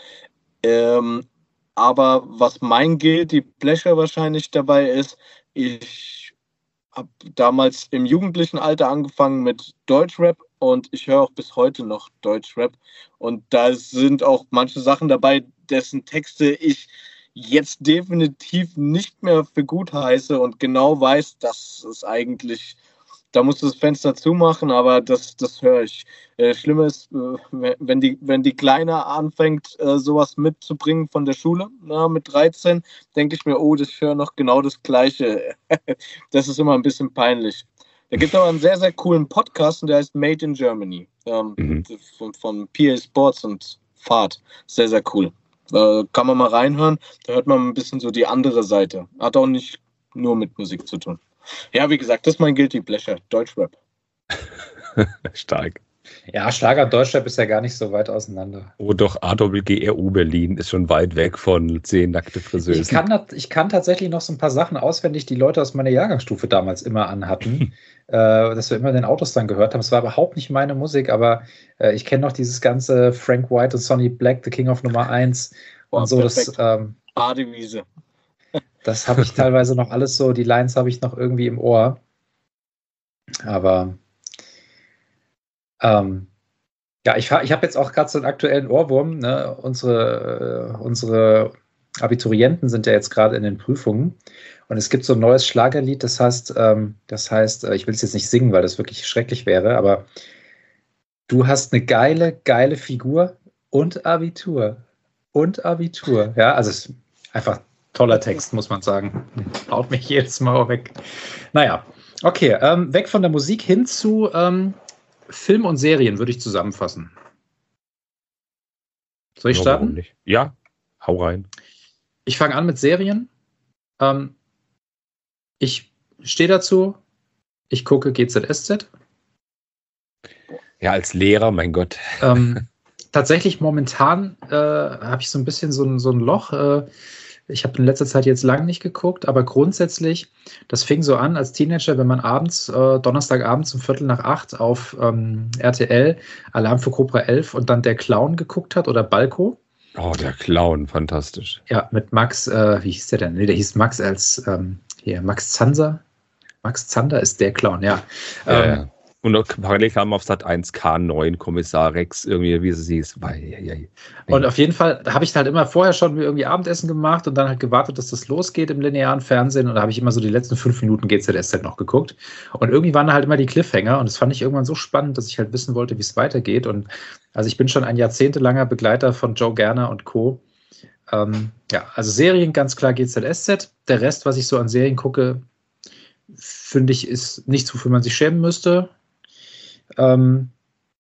Aber was mein Guilty Pleasure wahrscheinlich dabei ist, ich habe damals im jugendlichen Alter angefangen mit Deutschrap und ich höre auch bis heute noch Deutschrap. Und da sind auch manche Sachen dabei, dessen Texte ich jetzt definitiv nicht mehr für gut heiße und genau weiß, dass es eigentlich, da musst du das Fenster zumachen, aber das höre ich. Schlimm ist, wenn die Kleine anfängt, sowas mitzubringen von der Schule, mit 13, denke ich mir, oh, ich höre noch genau das Gleiche. Das ist immer ein bisschen peinlich. Da gibt es aber einen sehr, sehr coolen Podcast, und der heißt Made in Germany, von PA Sports und Fahrt. Sehr, sehr cool. Kann man mal reinhören, da hört man ein bisschen so die andere Seite. Hat auch nicht nur mit Musik zu tun. Ja, wie gesagt, das ist mein Guilty Pleasure, Deutschrap. Stark. Ja, Schlager und Deutschrap ist ja gar nicht so weit auseinander. Oh doch, AWGRU Berlin ist schon weit weg von 10 nackte Friseusen. Ich kann tatsächlich noch so ein paar Sachen auswendig, die Leute aus meiner Jahrgangsstufe damals immer anhatten, dass wir immer in den Autos dann gehört haben. Es war überhaupt nicht meine Musik, aber ich kenne noch dieses ganze Frank White und Sonny Black, The King of Nummer 1 und so. Badewiese. Das habe ich teilweise noch alles so, die Lines habe ich noch irgendwie im Ohr. Aber ja, ich habe jetzt auch gerade so einen aktuellen Ohrwurm. Ne? Unsere Abiturienten sind ja jetzt gerade in den Prüfungen und es gibt so ein neues Schlagerlied, das heißt, ich will es jetzt nicht singen, weil das wirklich schrecklich wäre, aber du hast eine geile Figur und Abitur. Und Abitur. Ja, also es ist einfach toller Text, muss man sagen. Haut mich jedes Mal weg. Naja, okay, weg von der Musik hin zu Film und Serien würde ich zusammenfassen. Soll ich starten? Warum nicht? Ja, hau rein. Ich fange an mit Serien. Ich stehe dazu. Ich gucke GZSZ. Ja, als Lehrer, mein Gott. Tatsächlich momentan habe ich so ein bisschen so ein Loch. Ich habe in letzter Zeit jetzt lang nicht geguckt, aber grundsätzlich, das fing so an als Teenager, wenn man abends, Donnerstagabends um 7:45 auf RTL Alarm für Cobra 11 und dann der Clown geguckt hat oder Balko. Oh, der Clown, fantastisch. Ja, mit Max, wie hieß der denn? Nee, der hieß Max als, Max Zanser. Max Zander ist der Clown, ja. Ja. Und parallel kam auf Sat 1 K9 Kommissar Rex, irgendwie, wie es hieß. Und auf jeden Fall habe ich halt immer vorher schon irgendwie Abendessen gemacht und dann halt gewartet, dass das losgeht im linearen Fernsehen. Und da habe ich immer so die letzten 5 Minuten GZSZ noch geguckt. Und irgendwie waren da halt immer die Cliffhanger. Und das fand ich irgendwann so spannend, dass ich halt wissen wollte, wie es weitergeht. Und also ich bin schon ein jahrzehntelanger Begleiter von Joe Gerner und Co. Also Serien ganz klar GZSZ. Der Rest, was ich so an Serien gucke, finde ich, ist nichts, wofür man sich schämen müsste.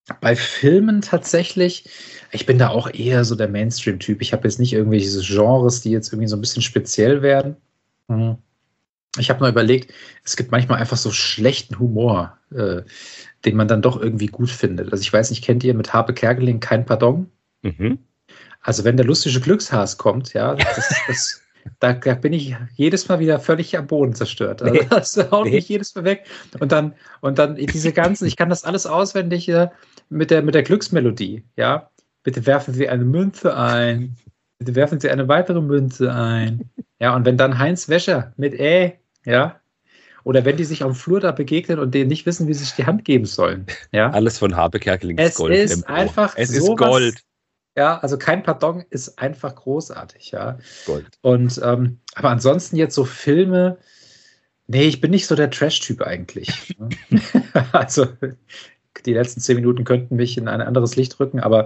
Bei Filmen tatsächlich, ich bin da auch eher so der Mainstream-Typ. Ich habe jetzt nicht irgendwelche Genres, die jetzt irgendwie so ein bisschen speziell werden. Mhm. Ich habe mal überlegt, es gibt manchmal einfach so schlechten Humor, den man dann doch irgendwie gut findet. Also ich weiß nicht, kennt ihr mit Harpe Kerkeling Kein Pardon? Mhm. Also wenn der lustige Glückshas kommt, ja, da bin ich jedes Mal wieder völlig am Boden zerstört. Also das haut mich jedes Mal weg. Und dann diese ganzen, ich kann das alles auswendig mit der Glücksmelodie, ja. Bitte werfen Sie eine Münze ein. Bitte werfen Sie eine weitere Münze ein. Ja, und wenn dann Heinz Wäscher mit ja, oder wenn die sich am Flur da begegnen und denen nicht wissen, wie sie sich die Hand geben sollen, ja. Alles von Harpe Kerkeling ist Gold. Es ist einfach es ist Gold. Ja, also Kein Pardon ist einfach großartig, ja. Gold. Und aber ansonsten jetzt so Filme, nee, ich bin nicht so der Trash-Typ eigentlich. Also die letzten 10 Minuten könnten mich in ein anderes Licht rücken, aber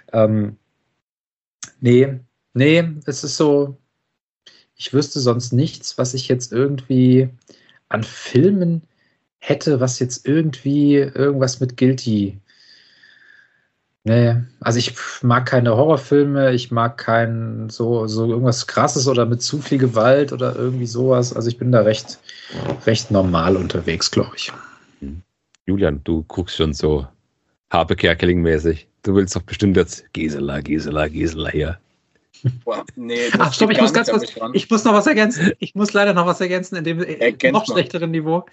nee, es ist so, ich wüsste sonst nichts, was ich jetzt irgendwie an Filmen hätte, was jetzt irgendwie irgendwas mit Guilty. Nee, also ich mag keine Horrorfilme, ich mag kein so irgendwas Krasses oder mit zu viel Gewalt oder irgendwie sowas. Also ich bin da recht normal unterwegs, glaube ich. Julian, du guckst schon so Harpe Kerkeling-mäßig. Du willst doch bestimmt jetzt Gisela hier. Boah, nee, ach stopp, ich muss ganz kurz, ich muss noch was ergänzen. Ich muss leider noch was ergänzen in dem noch schlechteren Niveau.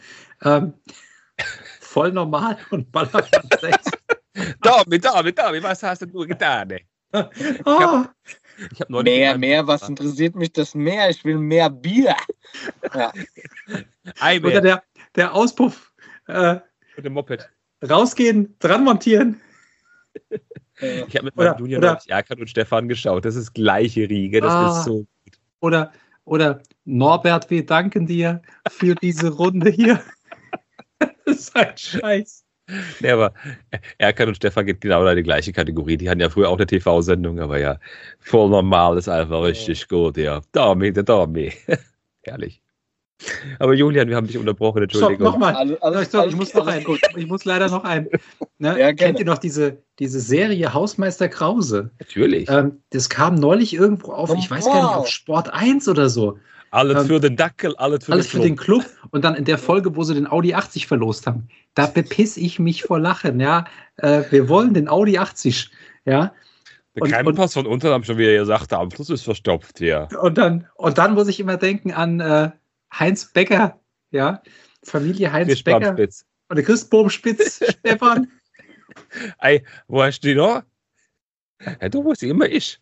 Voll normal und Ballermann 6. Tommy, was hast du getan? Ich hab mehr, was interessiert mich das Meer? Ich will mehr Bier. Ja. Oder der Auspuff. Mit dem Moped. Rausgehen, dran montieren. Ich habe mit meinem Junior Erkan und Stefan geschaut. Das ist gleiche Riege. Das ist so gut. Oder Norbert, wir danken dir für diese Runde hier. Das ist ein Scheiß. Nee, aber Erkan und Stefan geht genau in die gleiche Kategorie. Die hatten ja früher auch eine TV-Sendung, aber ja, voll normal ist einfach richtig gut, ja. Tommy. Herrlich. Aber Julian, wir haben dich unterbrochen, Entschuldigung. Nochmal. Ich muss leider noch ein. Ne? Ja, kennt ihr noch diese Serie Hausmeister Krause? Natürlich. Das kam neulich irgendwo auf, ich weiß gar nicht, auf Sport 1 oder so. Alles für den Dackel, alles für den Club. Und dann in der Folge, wo sie den Audi 80 verlost haben, da bepiss ich mich vor Lachen. Ja, wir wollen den Audi 80. Ja. Der Keimpass von unten haben schon wieder gesagt, der Anschluss ist verstopft hier. Und dann muss ich immer denken an Heinz Becker, ja, Familie Heinz Becker. Und der Christbaumspitz, Stefan. Ey, wo hast du die noch? Ja, du, wo sie immer ich.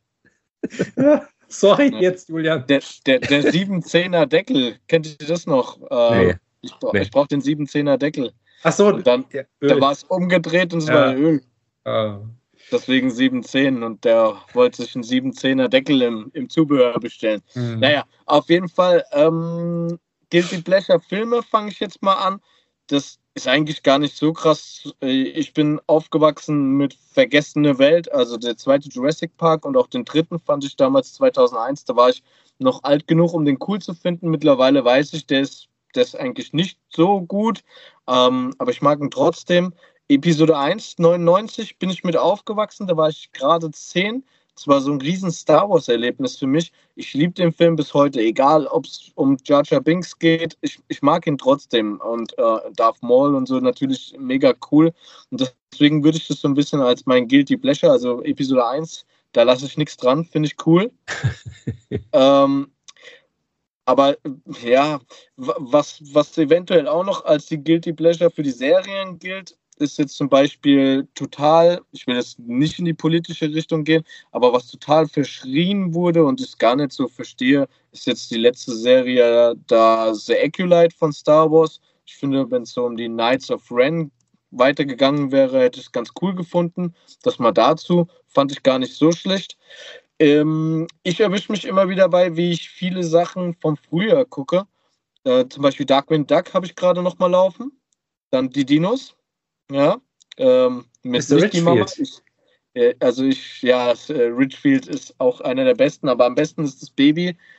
Sorry, jetzt, Julian. Der 710er Deckel, kennt ihr das noch? Nee. Ich brauche den 710er Deckel. Ach so. Und dann da war es umgedreht und es war Öl. Deswegen 710 und der wollte sich einen 710er Deckel im Zubehör bestellen. Mhm. Naja, auf jeden Fall Guilty Pleasure Filme fange ich jetzt mal an. Das ist eigentlich gar nicht so krass. Ich bin aufgewachsen mit Vergessene Welt, also der zweite Jurassic Park und auch den dritten fand ich damals 2001. Da war ich noch alt genug, um den cool zu finden. Mittlerweile weiß ich, der ist eigentlich nicht so gut, aber ich mag ihn trotzdem. Episode 1, 99 bin ich mit aufgewachsen, da war ich gerade 10. Es war so ein riesen Star Wars-Erlebnis für mich. Ich liebe den Film bis heute, egal ob es um Jar Jar Binks geht. Ich mag ihn trotzdem und Darth Maul und so natürlich mega cool. Und deswegen würde ich das so ein bisschen als mein Guilty Pleasure, also Episode 1, da lasse ich nichts dran, finde ich cool. Aber ja, was eventuell auch noch als die Guilty Pleasure für die Serien gilt, ist jetzt zum Beispiel total, ich will jetzt nicht in die politische Richtung gehen, aber was total verschrien wurde und ich gar nicht so verstehe, ist jetzt die letzte Serie, da The Acolyte von Star Wars. Ich finde, wenn es so um die Knights of Ren weitergegangen wäre, hätte ich es ganz cool gefunden. Das mal dazu, fand ich gar nicht so schlecht. Ich erwische mich immer wieder bei, wie ich viele Sachen vom Frühjahr gucke. Zum Beispiel Darkwing Duck habe ich gerade noch mal laufen. Dann die Dinos. Ja, mit Mickey Mama. Richfield ist auch einer der besten, aber am besten ist das Baby.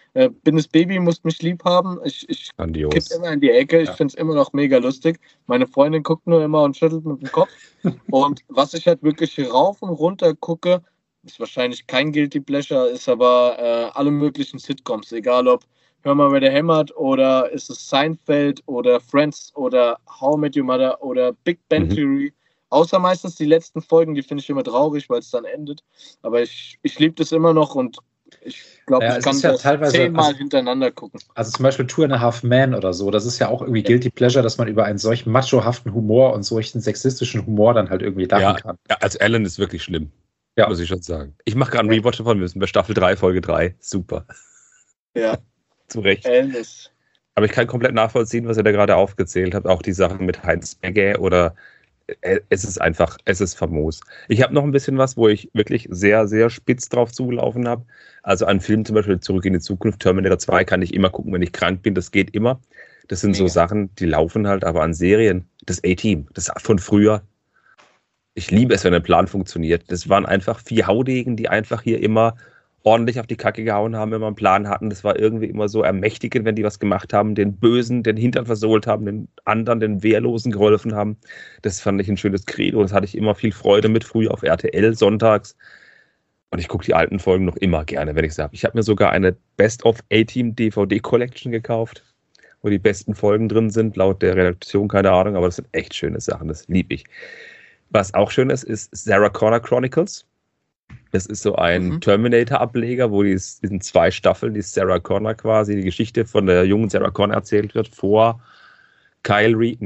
Bin das Baby, musst mich lieb haben. Ich kipp immer in die Ecke. Ich finde es immer noch mega lustig. Meine Freundin guckt nur immer und schüttelt mit dem Kopf. Und was ich halt wirklich rauf und runter gucke, ist wahrscheinlich kein Guilty Pleasure, ist aber alle möglichen Sitcoms, egal ob Hör mal, wer der hämmert oder ist es Seinfeld oder Friends oder How I Met Your Mother oder Big Bang Theory. Außer meistens die letzten Folgen, die finde ich immer traurig, weil es dann endet. Aber ich liebe das immer noch und ich glaube, ich kann das teilweise 10-mal hintereinander gucken. Also zum Beispiel Two and a Half Men oder so, das ist ja auch irgendwie Guilty Pleasure, dass man über einen solchen machohaften Humor und solchen sexistischen Humor dann halt irgendwie lachen kann. Ja, also Alan ist wirklich schlimm, muss ich schon sagen. Ich mache gerade einen Rewatch davon, wir sind bei Staffel 3, Folge 3. Super. Ja. Zu Recht. Aber ich kann komplett nachvollziehen, was ihr da gerade aufgezählt habt. Auch die Sachen mit Heinz Becker oder es ist famos. Ich habe noch ein bisschen was, wo ich wirklich sehr, sehr spitz drauf zugelaufen habe. Also an Filmen zum Beispiel Zurück in die Zukunft, Terminator 2 kann ich immer gucken, wenn ich krank bin. Das geht immer. Das sind so Sachen, die laufen halt. Aber an Serien, das A-Team, das von früher. Ich liebe es, wenn ein Plan funktioniert. Das waren einfach 4 Haudegen, die einfach hier immer ordentlich auf die Kacke gehauen haben, wenn wir einen Plan hatten. Das war irgendwie immer so ermächtigend, wenn die was gemacht haben, den Bösen, den Hintern versohlt haben, den anderen, den Wehrlosen geholfen haben. Das fand ich ein schönes Credo. Das hatte ich immer viel Freude mit, früh auf RTL sonntags. Und ich gucke die alten Folgen noch immer gerne, wenn ich sage. Ich habe mir sogar eine Best-of-A-Team DVD-Collection gekauft, wo die besten Folgen drin sind, laut der Redaktion, keine Ahnung, aber das sind echt schöne Sachen, das liebe ich. Was auch schön ist Sarah Connor Chronicles. Das ist so ein Terminator-Ableger, wo in 2 Staffeln die Sarah Connor quasi, die Geschichte von der jungen Sarah Connor erzählt wird, vor Kyle Reese,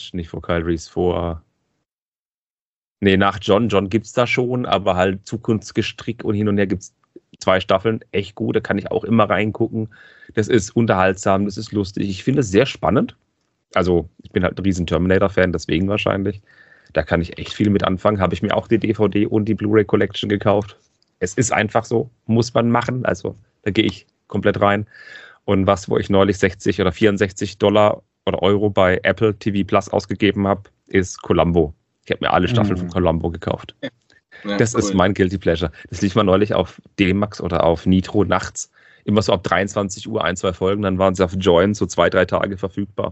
nach John. John gibt's da schon, aber halt Zukunftsgestrick und hin und her gibt's 2 Staffeln, echt gut, da kann ich auch immer reingucken. Das ist unterhaltsam, das ist lustig. Ich finde es sehr spannend. Also, ich bin halt ein riesen Terminator-Fan, deswegen wahrscheinlich. Da kann ich echt viel mit anfangen. Habe ich mir auch die DVD und die Blu-ray Collection gekauft. Es ist einfach so, muss man machen. Also da gehe ich komplett rein. Und wo ich neulich 60 oder 64 $ oder Euro bei Apple TV Plus ausgegeben habe, ist Columbo. Ich habe mir alle Staffeln von Columbo gekauft. Ja, das ist mein Guilty Pleasure. Das lief mal neulich auf D-Max oder auf Nitro nachts. Immer so ab 23 Uhr 1, 2 Folgen. Dann waren sie auf Join so 2, 3 Tage verfügbar.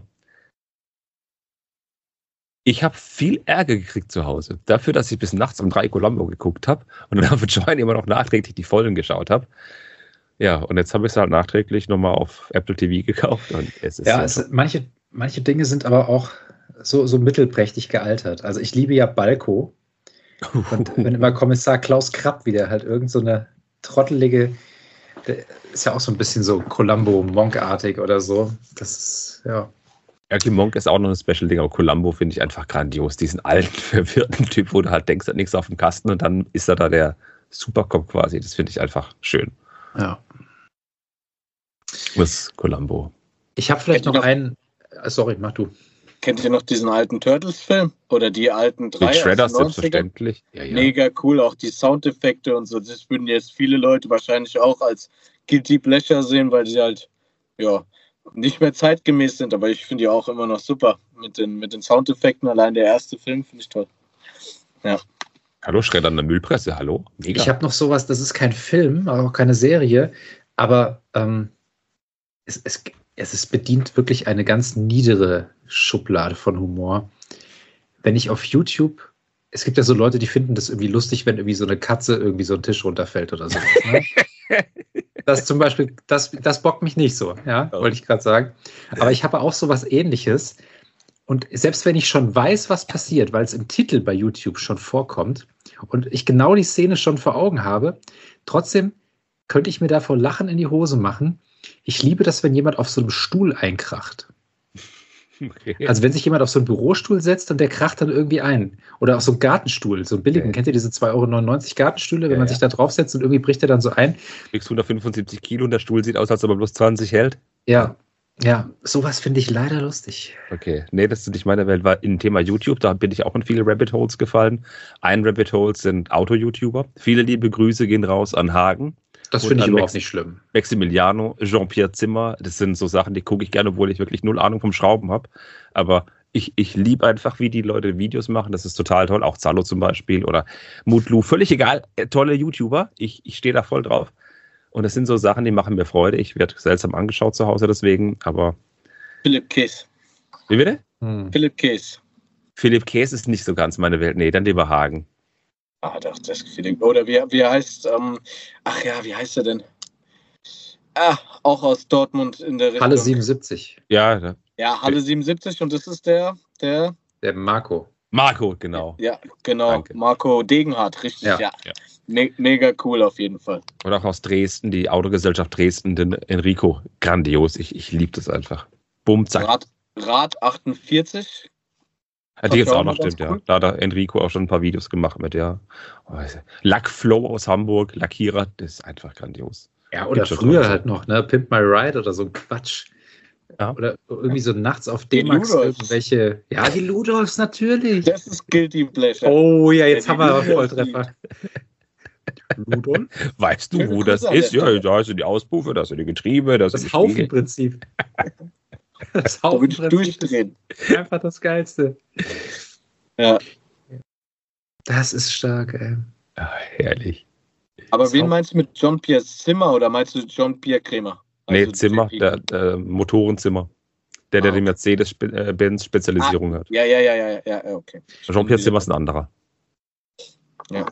Ich habe viel Ärger gekriegt zu Hause. Dafür, dass ich bis nachts um 3 Columbo geguckt habe und dann auf Join immer noch nachträglich die Folgen geschaut habe. Ja, und jetzt habe ich es halt nachträglich nochmal auf Apple TV gekauft. Und es ist manche Dinge sind aber auch so mittelprächtig gealtert. Also ich liebe ja Balko. Und wenn immer Kommissar Klaus Krapp wieder halt irgend so eine trottelige, der ist ja auch so ein bisschen so Columbo-Monk-artig oder so. Das ist, ja. Erky Monk ist auch noch ein Special-Ding, aber Columbo finde ich einfach grandios. Diesen alten, verwirrten Typ, wo du halt denkst, er hat nichts auf dem Kasten und dann ist er da der Supercop quasi. Das finde ich einfach schön. Ja. Das ist Columbo. Ich habe vielleicht noch einen. Sorry, mach du. Kennt ihr noch diesen alten Turtles-Film? Oder die alten 3? Mit Shredder selbstverständlich. Ja. Mega cool, auch die Soundeffekte und so. Das würden jetzt viele Leute wahrscheinlich auch als Guilty Pleasure sehen, weil sie halt, nicht mehr zeitgemäß sind, aber ich finde die auch immer noch super mit den Soundeffekten. Allein der erste Film finde ich toll. Ja. Hallo, Schredder an der Müllpresse, hallo? Mega. Ich habe noch sowas, das ist kein Film, auch keine Serie, aber es bedient wirklich eine ganz niedere Schublade von Humor. Wenn ich auf YouTube, es gibt ja so Leute, die finden das irgendwie lustig, wenn irgendwie so eine Katze irgendwie so einen Tisch runterfällt oder so. Ne? Das zum Beispiel, das bockt mich nicht so, ja, wollte ich gerade sagen. Aber ich habe auch sowas Ähnliches. Und selbst wenn ich schon weiß, was passiert, weil es im Titel bei YouTube schon vorkommt und ich genau die Szene schon vor Augen habe, trotzdem könnte ich mir davor Lachen in die Hose machen. Ich liebe das, wenn jemand auf so einem Stuhl einkracht. Okay. Also wenn sich jemand auf so einen Bürostuhl setzt und der kracht dann irgendwie ein. Oder auf so einen Gartenstuhl, so einen billigen. Kennt ihr diese 2,99 € Gartenstühle, wenn man sich da draufsetzt und irgendwie bricht der dann so ein? Wiegst 175 Kilo und der Stuhl sieht aus, als ob er bloß 20 hält? Ja, sowas finde ich leider lustig. Okay, nee, das ist nicht meine Welt. War im Thema YouTube, da bin ich auch in viele Rabbit Holes gefallen. Ein Rabbit Hole sind Auto-YouTuber. Viele liebe Grüße gehen raus an Hagen. Das finde ich überhaupt nicht schlimm. Maximiliano, Jean-Pierre Zimmer, das sind so Sachen, die gucke ich gerne, obwohl ich wirklich null Ahnung vom Schrauben habe. Aber ich liebe einfach, wie die Leute Videos machen. Das ist total toll. Auch Zallo zum Beispiel oder Mutlu, völlig egal. Tolle YouTuber. Ich stehe da voll drauf. Und das sind so Sachen, die machen mir Freude. Ich werde seltsam angeschaut zu Hause deswegen, aber... Philipp Käs. Wie bitte? Philipp Käs. Philipp Käs ist nicht so ganz meine Welt. Nee, dann lieber Hagen. Ah, doch, das Philipp. Oder wie heißt, wie heißt er denn? Auch aus Dortmund in der Richtung. Halle 77. Ja, Ja, Halle 77 und das ist der Marco. Marco, genau. Ja, genau. Danke. Marco Degenhardt, richtig, ja. Mega cool auf jeden Fall. Und auch aus Dresden, die Autogesellschaft Dresden, den Enrico. Grandios. Ich liebe das einfach. Bumm, zack. Rad 48. Die jetzt auch noch stimmt, cool. Ja. Da hat Enrico auch schon ein paar Videos gemacht mit der Lackflow aus Hamburg, Lackierer, das ist einfach grandios. Ja, oder früher halt noch, ne? Pimp My Ride oder so ein Quatsch. Ja. Oder irgendwie so nachts auf D-Max irgendwelche. Ja, die Ludolfs natürlich. Das ist Guilty Pleasure. Oh ja, jetzt haben wir Volltreffer. Ludolf? Weißt du, wo das ist? Ja, da sind die Auspuffe, da sind die Getriebe, da sind das Haufenprinzip. Das Haufenprinzip ist einfach das Geilste. Ja. Das ist stark, ey. Ja, herrlich. Aber wen meinst du mit Jean-Pierre Zimmer oder meinst du Jean-Pierre Krämer? Also Zimmer, der Motorenzimmer. Der die Mercedes-Benz-Spezialisierung hat. Ja, okay. Jean-Pierre Zimmer ist ein anderer. Ja.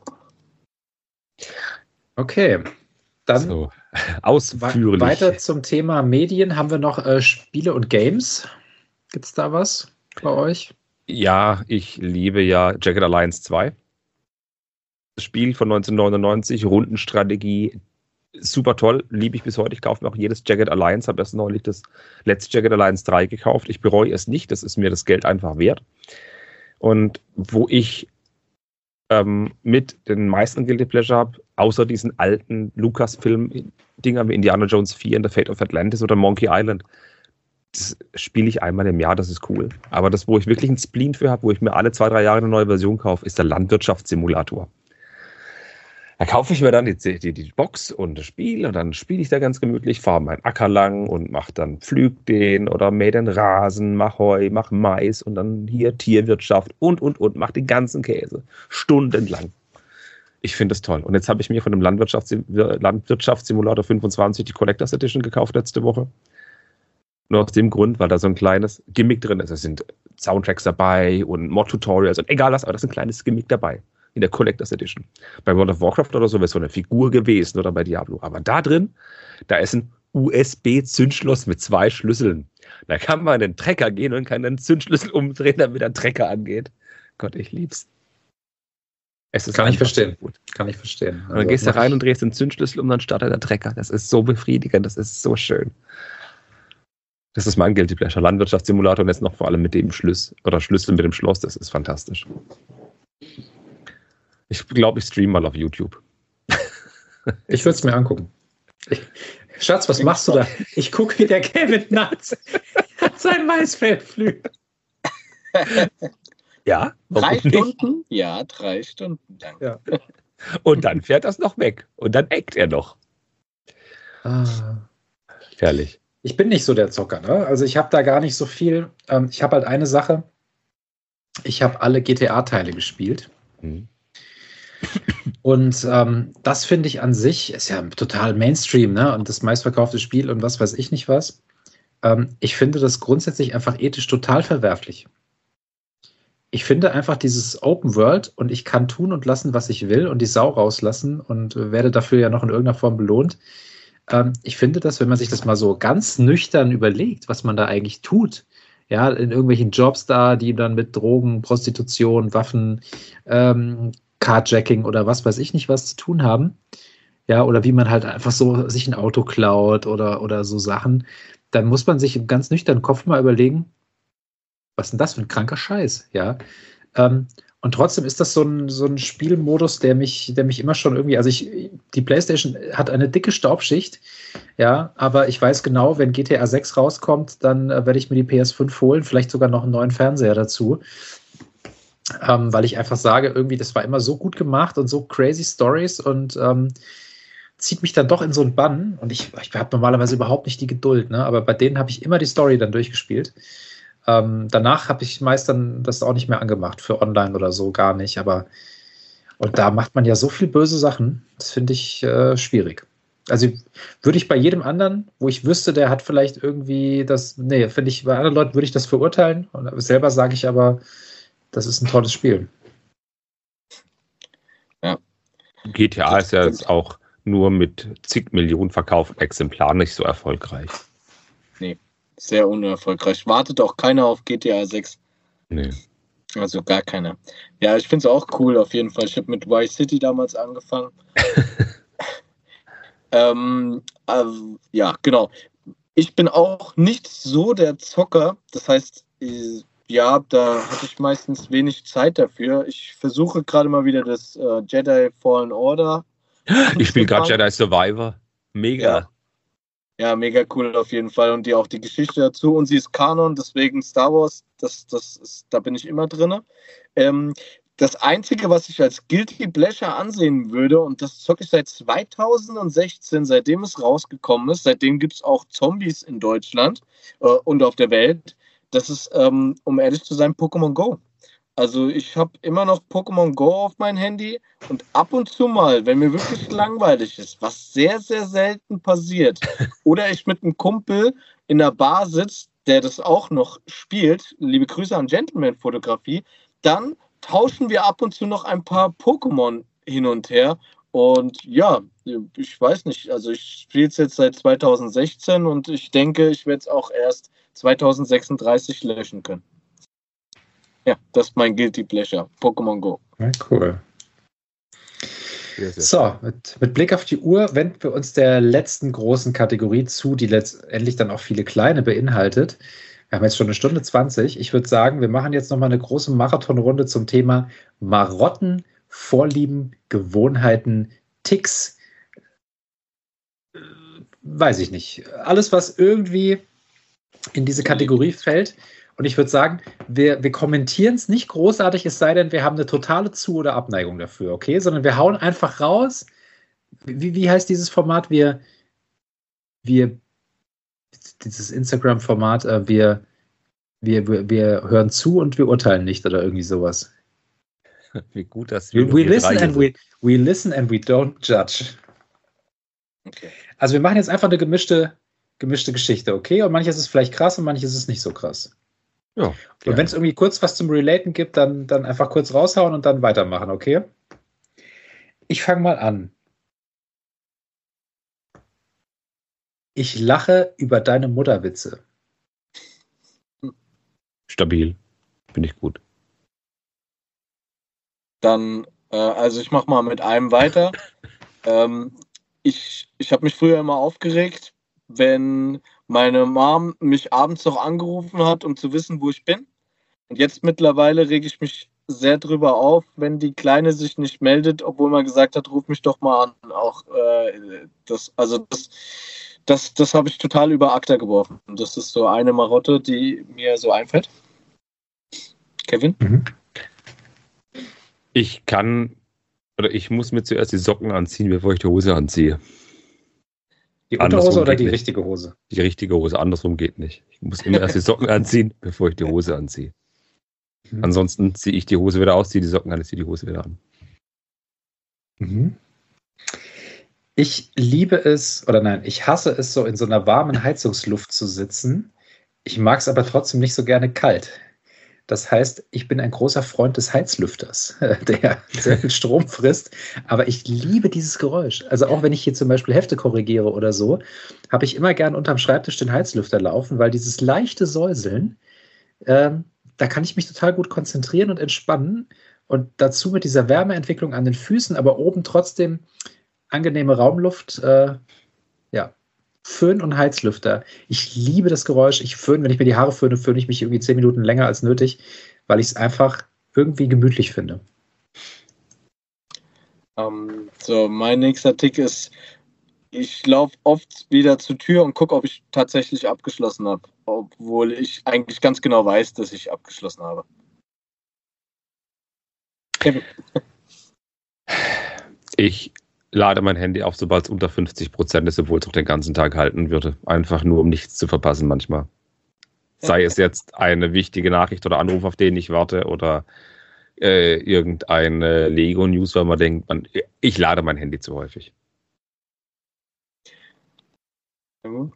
Okay. Dann so, ausführlich. Weiter zum Thema Medien. Haben wir noch Spiele und Games? Gibt es da was bei euch? Ja, ich liebe ja Jagged Alliance 2. Das Spiel von 1999, Rundenstrategie, super toll, liebe ich bis heute. Ich kaufe mir auch jedes Jagged Alliance, habe erst neulich das letzte Jagged Alliance 3 gekauft. Ich bereue es nicht, das ist mir das Geld einfach wert. Und wo ich mit den meisten Guilty Pleasure habe, außer diesen alten Lucasfilm-Dinger wie Indiana Jones 4 in The Fate of Atlantis oder Monkey Island, das spiele ich einmal im Jahr, das ist cool. Aber das, wo ich wirklich einen Spleen für habe, wo ich mir alle 2-3 Jahre eine neue Version kaufe, ist der Landwirtschaftssimulator. Da kaufe ich mir dann die Box und das Spiel und dann spiele ich da ganz gemütlich, fahre meinen Acker lang und mache dann Pflüg den oder mähe den Rasen, mach Heu, mach Mais und dann hier Tierwirtschaft und, mach den ganzen Käse. Stundenlang. Ich finde das toll. Und jetzt habe ich mir von dem Landwirtschaftssimulator 25 die Collectors Edition gekauft letzte Woche. Nur aus dem Grund, weil da so ein kleines Gimmick drin ist. Es sind Soundtracks dabei und Mod-Tutorials und egal was, aber da ist ein kleines Gimmick dabei. In der Collectors Edition. Bei World of Warcraft oder so wäre es so eine Figur gewesen oder bei Diablo. Aber da drin, da ist ein USB-Zündschloss mit 2 Schlüsseln. Da kann man in den Trecker gehen und kann den Zündschlüssel umdrehen, damit der Trecker angeht. Gott, ich lieb's. Es ist kann ich verstehen. So gut. Kann ich verstehen. Und dann gehst du rein und drehst den Zündschlüssel um, dann startet der Trecker. Das ist so befriedigend, das ist so schön. Das ist mein Guilty Pleasure. Landwirtschaftssimulator und jetzt noch vor allem mit dem Schlüssel mit dem Schloss. Das ist fantastisch. Ich glaube, ich streame mal auf YouTube. Ich würde es mir angucken. Schatz, was machst du da? Ich gucke, wie der Kevin nachts sein Maisfeld pflügt. Ja? 3 Stunden? Ja, 3 Stunden. Danke. Ja. Und dann fährt das noch weg. Und dann eckt er noch. Herrlich. Ich bin nicht so der Zocker, ne? Also ich habe da gar nicht so viel. Ich habe halt eine Sache. Ich habe alle GTA-Teile gespielt. Und das finde ich an sich, ist ja total Mainstream, ne? Und das meistverkaufte Spiel und was weiß ich nicht was. Ich finde das grundsätzlich einfach ethisch total verwerflich. Ich finde einfach dieses Open World und ich kann tun und lassen, was ich will und die Sau rauslassen und werde dafür ja noch in irgendeiner Form belohnt. Ich finde das, wenn man sich das mal so ganz nüchtern überlegt, was man da eigentlich tut, ja, in irgendwelchen Jobs da, die dann mit Drogen, Prostitution, Waffen, Carjacking oder was weiß ich nicht was zu tun haben, ja, oder wie man halt einfach so sich ein Auto klaut oder so Sachen, dann muss man sich im ganz nüchternen Kopf mal überlegen, was ist denn das für ein kranker Scheiß, ja, und trotzdem ist das so ein Spielmodus, der mich immer schon irgendwie, also die PlayStation hat eine dicke Staubschicht, ja, aber ich weiß genau, wenn GTA 6 rauskommt, dann werde ich mir die PS5 holen, vielleicht sogar noch einen neuen Fernseher dazu, weil ich einfach sage, irgendwie, das war immer so gut gemacht und so crazy Stories und zieht mich dann doch in so einen Bann und ich habe normalerweise überhaupt nicht die Geduld, ne, aber bei denen habe ich immer die Story dann durchgespielt. Danach habe ich meist dann das auch nicht mehr angemacht für online oder so, gar nicht. Und da macht man ja so viel böse Sachen, das finde ich schwierig. Also würde ich bei jedem anderen, wo ich wüsste, der hat vielleicht irgendwie finde ich, bei anderen Leuten würde ich das verurteilen. Und selber sage ich aber, das ist ein tolles Spiel. Ja. GTA ist ja jetzt auch nur mit zig Millionen verkauften Exemplaren nicht so erfolgreich. Nee, sehr unerfolgreich. Wartet auch keiner auf GTA 6. Nee. Also gar keiner. Ja, ich finde es auch cool auf jeden Fall. Ich habe mit Vice City damals angefangen. Ja, genau. Ich bin auch nicht so der Zocker. Das heißt, ja, da hatte ich meistens wenig Zeit dafür. Ich versuche gerade mal wieder das Jedi Fallen Order. Ich spiele gerade Jedi Survivor. Mega. Ja, mega cool auf jeden Fall. Und auch die Geschichte dazu. Und sie ist Kanon, deswegen Star Wars, da bin ich immer drin. Das Einzige, was ich als Guilty Pleasure ansehen würde, und das zocke ich seit 2016, seitdem es rausgekommen ist, seitdem gibt es auch Zombies in Deutschland und auf der Welt, das ist, um ehrlich zu sein, Pokémon Go. Also ich habe immer noch Pokémon Go auf mein Handy und ab und zu mal, wenn mir wirklich langweilig ist, was sehr, sehr selten passiert, oder ich mit einem Kumpel in einer Bar sitze, der das auch noch spielt, liebe Grüße an Gentleman-Fotografie, dann tauschen wir ab und zu noch ein paar Pokémon hin und her. Und ja, ich weiß nicht, also ich spiele es jetzt seit 2016 und ich denke, ich werde es auch erst 2036 löschen können. Ja, das ist mein Guilty Pleasure, Pokémon Go. Ja, cool. So, mit Blick auf die Uhr wenden wir uns der letzten großen Kategorie zu, die letztendlich dann auch viele kleine beinhaltet. Wir haben jetzt schon 1:20. Ich würde sagen, wir machen jetzt nochmal eine große Marathonrunde zum Thema Marotten, Vorlieben, Gewohnheiten, Ticks. Weiß ich nicht. Alles, was irgendwie in diese Kategorie fällt. Und ich würde sagen, wir kommentieren es nicht großartig, es sei denn, wir haben eine totale Zu- oder Abneigung dafür, okay? Sondern wir hauen einfach raus. Wie heißt dieses Format? Dieses Instagram-Format, wir hören zu und wir urteilen nicht oder irgendwie sowas. Wie gut, dass we listen and we don't judge. Okay. Also wir machen jetzt einfach eine gemischte Geschichte, okay? Und manches ist vielleicht krass und manches ist nicht so krass. Ja, und wenn es irgendwie kurz was zum Relaten gibt, dann einfach kurz raushauen und dann weitermachen, okay? Ich fange mal an. Ich lache über deine Mutterwitze. Stabil. Finde ich gut. Dann, also ich mache mal mit einem weiter. Ich habe mich früher immer aufgeregt, wenn meine Mom mich abends noch angerufen hat, um zu wissen, wo ich bin. Und jetzt mittlerweile rege ich mich sehr drüber auf, wenn die Kleine sich nicht meldet, obwohl man gesagt hat, ruf mich doch mal an. Auch das habe ich total über ACTA geworfen. Das ist so eine Marotte, die mir so einfällt. Kevin? Ich muss mir zuerst die Socken anziehen, bevor ich die Hose anziehe. Die Unterhose oder die richtige Hose? Die richtige Hose, andersrum geht nicht. Ich muss immer erst die Socken anziehen, bevor ich die Hose anziehe. Ansonsten ziehe ich die Hose wieder aus, ziehe die Socken an, ich ziehe die Hose wieder an. Ich liebe es, ich hasse es, so in so einer warmen Heizungsluft zu sitzen. Ich mag es aber trotzdem nicht so gerne kalt. Das heißt, ich bin ein großer Freund des Heizlüfters, der sehr viel Strom frisst. Aber ich liebe dieses Geräusch. Also auch wenn ich hier zum Beispiel Hefte korrigiere oder so, habe ich immer gern unterm Schreibtisch den Heizlüfter laufen, weil dieses leichte Säuseln, da kann ich mich total gut konzentrieren und entspannen. Und dazu mit dieser Wärmeentwicklung an den Füßen, aber oben trotzdem angenehme Raumluft. Föhn und Heizlüfter. Ich liebe das Geräusch. Wenn ich mir die Haare föhne ich mich irgendwie 10 Minuten länger als nötig, weil ich es einfach irgendwie gemütlich finde. So, mein nächster Tick ist, ich laufe oft wieder zur Tür und gucke, ob ich tatsächlich abgeschlossen habe, obwohl ich eigentlich ganz genau weiß, dass ich abgeschlossen habe. Kevin. Ich lade mein Handy auf, sobald es unter 50% ist, obwohl es auch den ganzen Tag halten würde. Einfach nur, um nichts zu verpassen manchmal. Sei es jetzt eine wichtige Nachricht oder Anruf, auf den ich warte, oder irgendeine Lego-News, weil man denkt, ich lade mein Handy zu häufig. Mhm.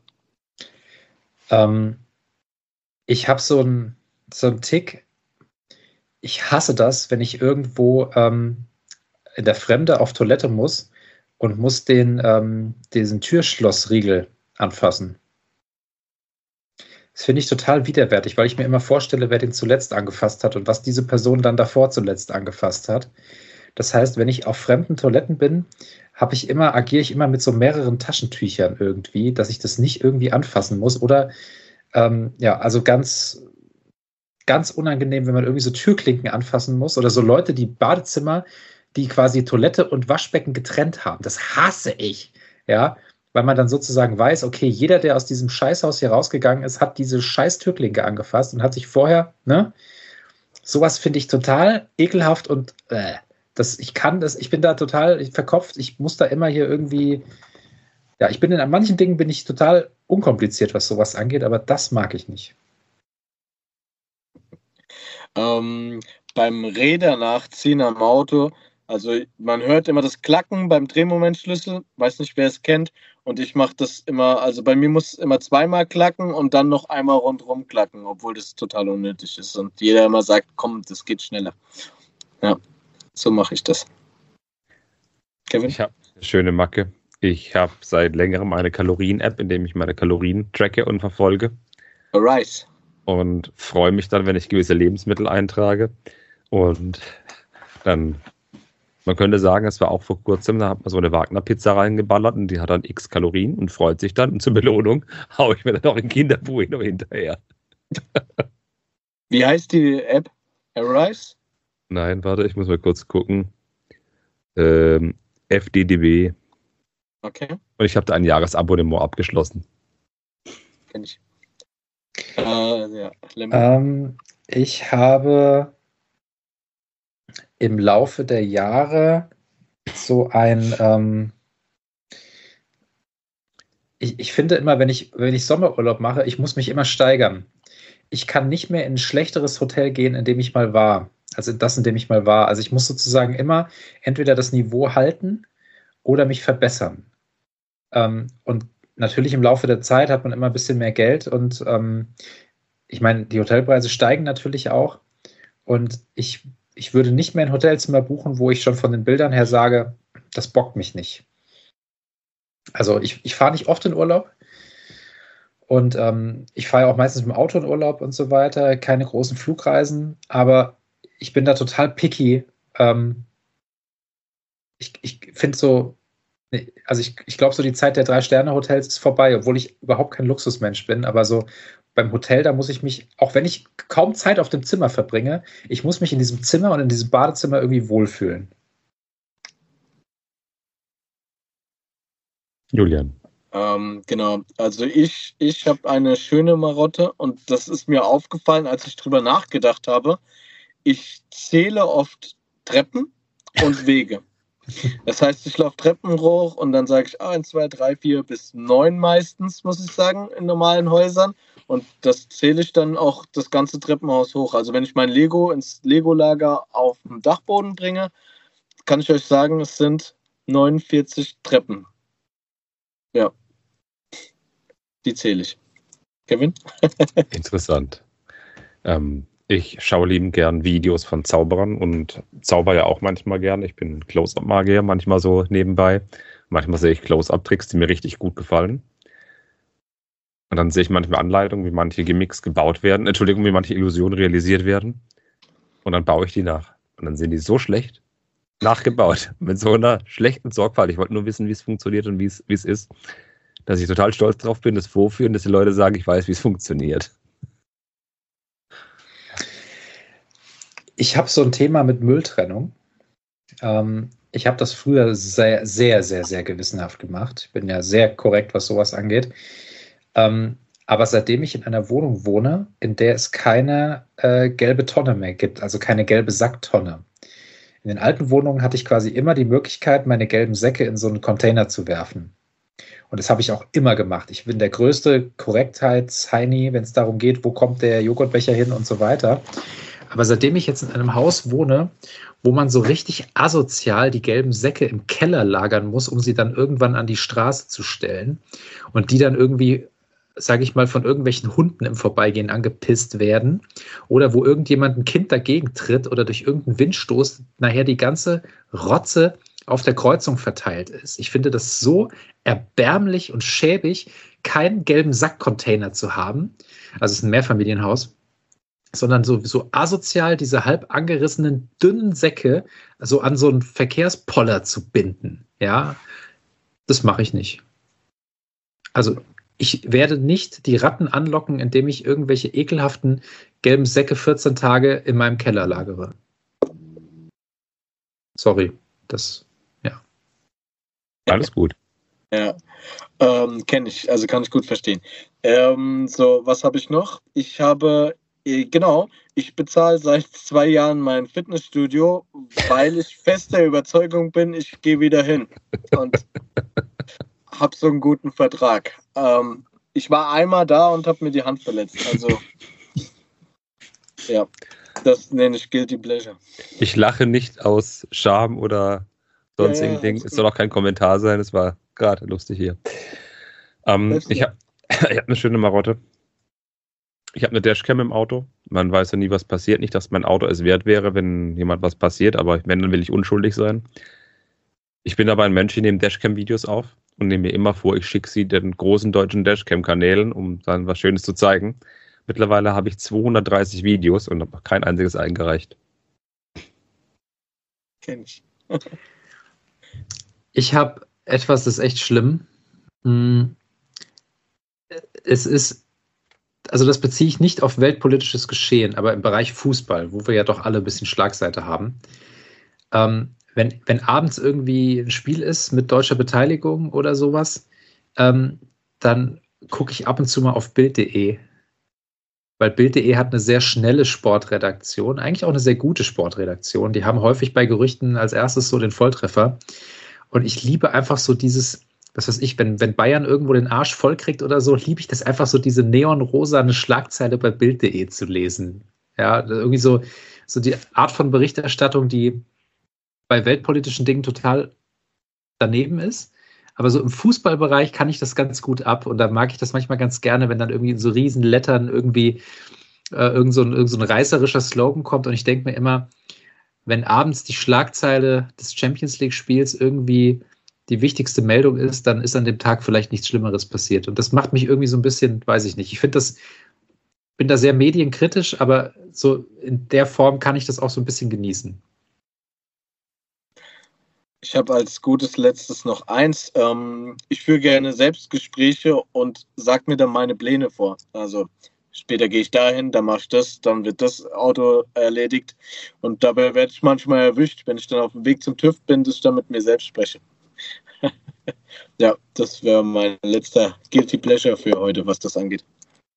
Ich habe so einen Tick. Ich hasse das, wenn ich irgendwo in der Fremde auf Toilette muss und muss diesen Türschlossriegel anfassen. Das finde ich total widerwärtig, weil ich mir immer vorstelle, wer den zuletzt angefasst hat und was diese Person dann davor zuletzt angefasst hat. Das heißt, wenn ich auf fremden Toiletten bin, agiere ich immer mit so mehreren Taschentüchern irgendwie, dass ich das nicht irgendwie anfassen muss. Oder also ganz, ganz unangenehm, wenn man irgendwie so Türklinken anfassen muss oder so Leute, die Badezimmer, die quasi Toilette und Waschbecken getrennt haben. Das hasse ich, ja, weil man dann sozusagen weiß, okay, jeder, der aus diesem Scheißhaus hier rausgegangen ist, hat diese scheiß Türklinke angefasst und hat sich vorher, ne, sowas finde ich total ekelhaft und ich bin da total verkopft, ich muss da immer hier irgendwie, ja, an manchen Dingen bin ich total unkompliziert, was sowas angeht, aber das mag ich nicht. Beim Räder nachziehen am Auto, also man hört immer das Klacken beim Drehmomentschlüssel, weiß nicht, wer es kennt, und ich mache das immer, also bei mir muss immer zweimal klacken und dann noch einmal rundherum klacken, obwohl das total unnötig ist und jeder immer sagt, komm, das geht schneller. Ja, so mache ich das. Kevin? Ich habe eine schöne Macke. Ich habe seit längerem eine Kalorien-App, in der ich meine Kalorien tracke und verfolge. Alright. Und freue mich dann, wenn ich gewisse Lebensmittel eintrage. Und dann, man könnte sagen, es war auch vor kurzem, da hat man so eine Wagner-Pizza reingeballert und die hat dann x Kalorien und freut sich dann. Und zur Belohnung haue ich mir dann noch ein Kinderbueno hinterher. Wie heißt die App? Arise? Nein, warte, ich muss mal kurz gucken. FDDB. Okay. Und ich habe da ein Jahresabonnement abgeschlossen. Kenn ich. Ich habe im Laufe der Jahre so ein ich finde immer, wenn ich Sommerurlaub mache, ich muss mich immer steigern. Ich kann nicht mehr in ein schlechteres Hotel gehen, in dem ich mal war. Also das, in dem ich mal war. Also ich muss sozusagen immer entweder das Niveau halten oder mich verbessern. Und natürlich im Laufe der Zeit hat man immer ein bisschen mehr Geld und ich meine, die Hotelpreise steigen natürlich auch und ich würde nicht mehr ein Hotelzimmer buchen, wo ich schon von den Bildern her sage, das bockt mich nicht. Also ich fahre nicht oft in Urlaub und ich fahre ja auch meistens mit dem Auto in Urlaub und so weiter, keine großen Flugreisen, aber ich bin da total picky. Ich finde so, also ich glaube, so die Zeit der 3-Sterne-Hotels ist vorbei, obwohl ich überhaupt kein Luxusmensch bin. Aber so beim Hotel, da muss ich mich, auch wenn ich kaum Zeit auf dem Zimmer verbringe, ich muss mich in diesem Zimmer und in diesem Badezimmer irgendwie wohlfühlen. Julian. Genau, also ich habe eine schöne Marotte und das ist mir aufgefallen, als ich drüber nachgedacht habe. Ich zähle oft Treppen und Wege. Das heißt, ich laufe Treppen hoch und dann sage ich 1, 2, 3, 4 bis 9 meistens, muss ich sagen, in normalen Häusern. Und das zähle ich dann auch das ganze Treppenhaus hoch. Also wenn ich mein Lego ins Lego-Lager auf dem Dachboden bringe, kann ich euch sagen, es sind 49 Treppen. Ja, die zähle ich. Kevin? Interessant. Ich schaue liebend gern Videos von Zauberern und zauber ja auch manchmal gern. Ich bin Close-Up-Magier, manchmal so nebenbei. Manchmal sehe ich Close-Up-Tricks, die mir richtig gut gefallen. Und dann sehe ich manchmal Anleitungen, wie manche Gimmicks gebaut werden. Wie manche Illusionen realisiert werden. Und dann baue ich die nach. Und dann sind die so schlecht nachgebaut. Mit so einer schlechten Sorgfalt. Ich wollte nur wissen, wie es funktioniert und wie es ist. Dass ich total stolz drauf bin, das vorführen, dass die Leute sagen, ich weiß, wie es funktioniert. Ich habe so ein Thema mit Mülltrennung. Ich habe das früher sehr, sehr, sehr, sehr gewissenhaft gemacht. Ich bin ja sehr korrekt, was sowas angeht. Aber seitdem ich in einer Wohnung wohne, in der es keine gelbe Tonne mehr gibt, also keine gelbe Sacktonne. In den alten Wohnungen hatte ich quasi immer die Möglichkeit, meine gelben Säcke in so einen Container zu werfen. Und das habe ich auch immer gemacht. Ich bin der größte Korrektheits-Heini, wenn es darum geht, wo kommt der Joghurtbecher hin und so weiter. Aber seitdem ich jetzt in einem Haus wohne, wo man so richtig asozial die gelben Säcke im Keller lagern muss, um sie dann irgendwann an die Straße zu stellen und die dann irgendwie, sage ich mal, von irgendwelchen Hunden im Vorbeigehen angepisst werden oder wo irgendjemand ein Kind dagegen tritt oder durch irgendeinen Windstoß nachher die ganze Rotze auf der Kreuzung verteilt ist. Ich finde das so erbärmlich und schäbig, keinen gelben Sackcontainer zu haben, also es ist ein Mehrfamilienhaus, sondern so asozial diese halb angerissenen, dünnen Säcke so an so einen Verkehrspoller zu binden. Ja, das mache ich nicht. Also ich werde nicht die Ratten anlocken, indem ich irgendwelche ekelhaften gelben Säcke 14 Tage in meinem Keller lagere. Sorry, ja. Alles gut. Ja, kenne ich, also kann ich gut verstehen. So, was habe ich noch? Ich bezahle seit 2 Jahren mein Fitnessstudio, weil ich fest der Überzeugung bin, ich gehe wieder hin und habe so einen guten Vertrag. Ich war einmal da und habe mir die Hand verletzt. Also, ja, das nenne ich Guilty Pleasure. Ich lache nicht aus Scham oder sonst irgendwas. Es soll auch kein Kommentar sein, es war gerade lustig hier. Ich hab eine schöne Marotte. Ich habe eine Dashcam im Auto. Man weiß ja nie, was passiert. Nicht, dass mein Auto es wert wäre, wenn jemand was passiert, aber wenn, dann will ich unschuldig sein. Ich bin aber ein Mensch, ich nehme Dashcam-Videos auf und nehme mir immer vor, ich schicke sie den großen deutschen Dashcam-Kanälen, um dann was Schönes zu zeigen. Mittlerweile habe ich 230 Videos und habe noch kein einziges eingereicht. Kenn ich. Ich habe etwas, das ist echt schlimm. Es ist, also das beziehe ich nicht auf weltpolitisches Geschehen, aber im Bereich Fußball, wo wir ja doch alle ein bisschen Schlagseite haben. Wenn abends irgendwie ein Spiel ist mit deutscher Beteiligung oder sowas, dann gucke ich ab und zu mal auf Bild.de. Weil Bild.de hat eine sehr schnelle Sportredaktion, eigentlich auch eine sehr gute Sportredaktion. Die haben häufig bei Gerüchten als erstes so den Volltreffer. Und ich liebe einfach so dieses, was weiß ich, wenn Bayern irgendwo den Arsch voll kriegt oder so, liebe ich das einfach so, diese neonrosane Schlagzeile bei Bild.de zu lesen. Ja, irgendwie so die Art von Berichterstattung, die bei weltpolitischen Dingen total daneben ist. Aber so im Fußballbereich kann ich das ganz gut ab und da mag ich das manchmal ganz gerne, wenn dann irgendwie in so riesen Lettern irgendwie irgend so ein reißerischer Slogan kommt und ich denke mir immer, wenn abends die Schlagzeile des Champions-League-Spiels irgendwie die wichtigste Meldung ist, dann ist an dem Tag vielleicht nichts Schlimmeres passiert. Und das macht mich irgendwie so ein bisschen, weiß ich nicht, bin da sehr medienkritisch, aber so in der Form kann ich das auch so ein bisschen genießen. Ich habe als gutes Letztes noch eins. Ich führe gerne Selbstgespräche und sage mir dann meine Pläne vor. Also später gehe ich dahin, dann mache ich das, dann wird das Auto erledigt. Und dabei werde ich manchmal erwischt, wenn ich dann auf dem Weg zum TÜV bin, dass ich dann mit mir selbst spreche. Ja, das wäre mein letzter Guilty Pleasure für heute, was das angeht.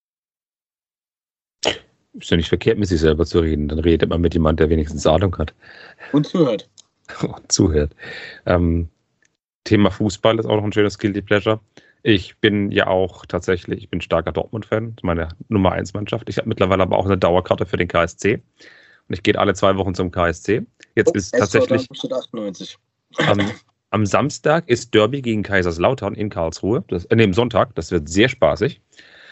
Ist ja nicht verkehrt, mit sich selber zu reden. Dann redet man mit jemandem, der wenigstens Ahnung hat. Und zuhört. Zuhört. Thema Fußball ist auch noch ein schönes Guilty Pleasure. Ich bin ja auch tatsächlich, ich bin starker Dortmund-Fan, meine Nummer 1 Mannschaft. Ich habe mittlerweile aber auch eine Dauerkarte für den KSC. Und ich gehe alle 2 Wochen zum KSC. Jetzt ist tatsächlich 98. Am Samstag ist Derby gegen Kaiserslautern in Karlsruhe. Am Sonntag, das wird sehr spaßig.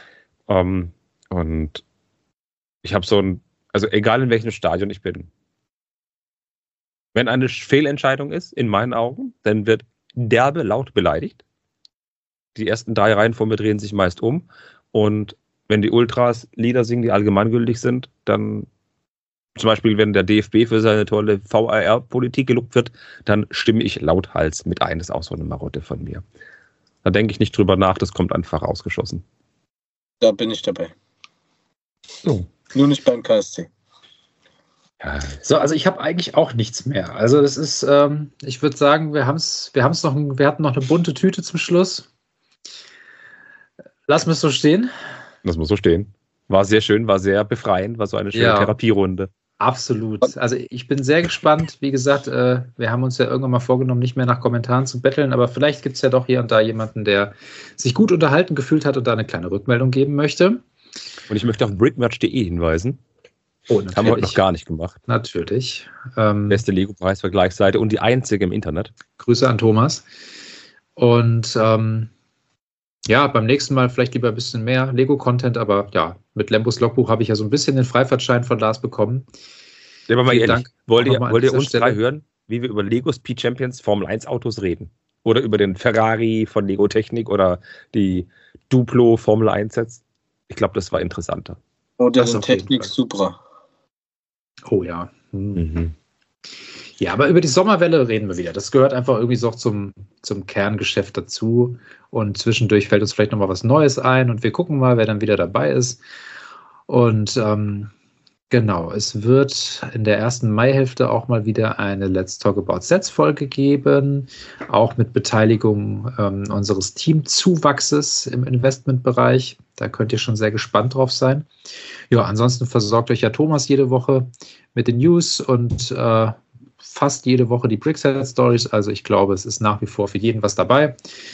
Und ich habe also egal in welchem Stadion ich bin, wenn eine Fehlentscheidung ist, in meinen Augen, dann wird derbe laut beleidigt. Die ersten 3 Reihen vor mir drehen sich meist um. Und wenn die Ultras Lieder singen, die allgemeingültig sind, dann zum Beispiel, wenn der DFB für seine tolle VAR-Politik gelobt wird, dann stimme ich lauthals mit ein. Das ist auch so eine Marotte von mir. Da denke ich nicht drüber nach, das kommt einfach rausgeschossen. Da bin ich dabei. So. Nur nicht beim KSC. Ja. So, also ich habe eigentlich auch nichts mehr. Also das ist, ich würde sagen, wir hatten noch eine bunte Tüte zum Schluss. Lassen wir es so stehen. Lassen wir so stehen. War sehr schön, war sehr befreiend, war so eine schöne Therapierunde. Absolut. Also ich bin sehr gespannt. Wie gesagt, wir haben uns ja irgendwann mal vorgenommen, nicht mehr nach Kommentaren zu betteln, aber vielleicht gibt es ja doch hier und da jemanden, der sich gut unterhalten gefühlt hat und da eine kleine Rückmeldung geben möchte. Und ich möchte auf brickmatch.de hinweisen. Oh, natürlich. Haben wir heute noch gar nicht gemacht. Natürlich. Beste Lego-Preisvergleichsseite und die einzige im Internet. Grüße an Thomas. Und ja, beim nächsten Mal vielleicht lieber ein bisschen mehr Lego-Content, aber ja, mit Lembos Logbuch habe ich ja so ein bisschen den Freifahrtschein von Lars bekommen. Ja, aber mal Vielen ehrlich, Dank wollt nochmal an ihr dieser uns Stelle. drei hören, wie wir über Lego Speed Champions Formel 1 Autos reden? Oder über den Ferrari von Lego Technik oder die Duplo Formel 1 Sets? Ich glaube, das war interessanter. Oder Das den auf jeden Technik Fall. Supra. Oh ja. Mhm. Ja, aber über die Sommerwelle reden wir wieder. Das gehört einfach irgendwie so zum Kerngeschäft dazu. Und zwischendurch fällt uns vielleicht nochmal was Neues ein und wir gucken mal, wer dann wieder dabei ist. Und genau, es wird in der ersten Maihälfte auch mal wieder eine Let's Talk About Sets Folge geben, auch mit Beteiligung unseres Teamzuwachses im Investmentbereich. Da könnt ihr schon sehr gespannt drauf sein. Ja, ansonsten versorgt euch ja Thomas jede Woche mit den News und fast jede Woche die Brickset Stories. Also ich glaube, es ist nach wie vor für jeden was dabei.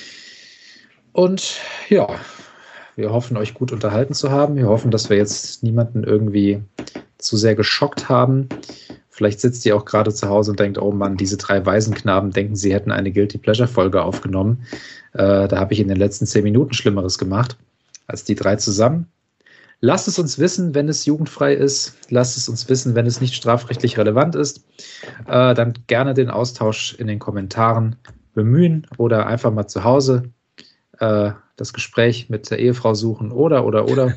Und ja, wir hoffen, euch gut unterhalten zu haben. Wir hoffen, dass wir jetzt niemanden irgendwie zu sehr geschockt haben. Vielleicht sitzt ihr auch gerade zu Hause und denkt, oh Mann, diese 3 Waisenknaben denken, sie hätten eine Guilty Pleasure Folge aufgenommen. Da habe ich in den letzten 10 Minuten Schlimmeres gemacht als die 3 zusammen. Lasst es uns wissen, wenn es jugendfrei ist. Lasst es uns wissen, wenn es nicht strafrechtlich relevant ist. Dann gerne den Austausch in den Kommentaren bemühen oder einfach mal zu Hause das Gespräch mit der Ehefrau suchen oder.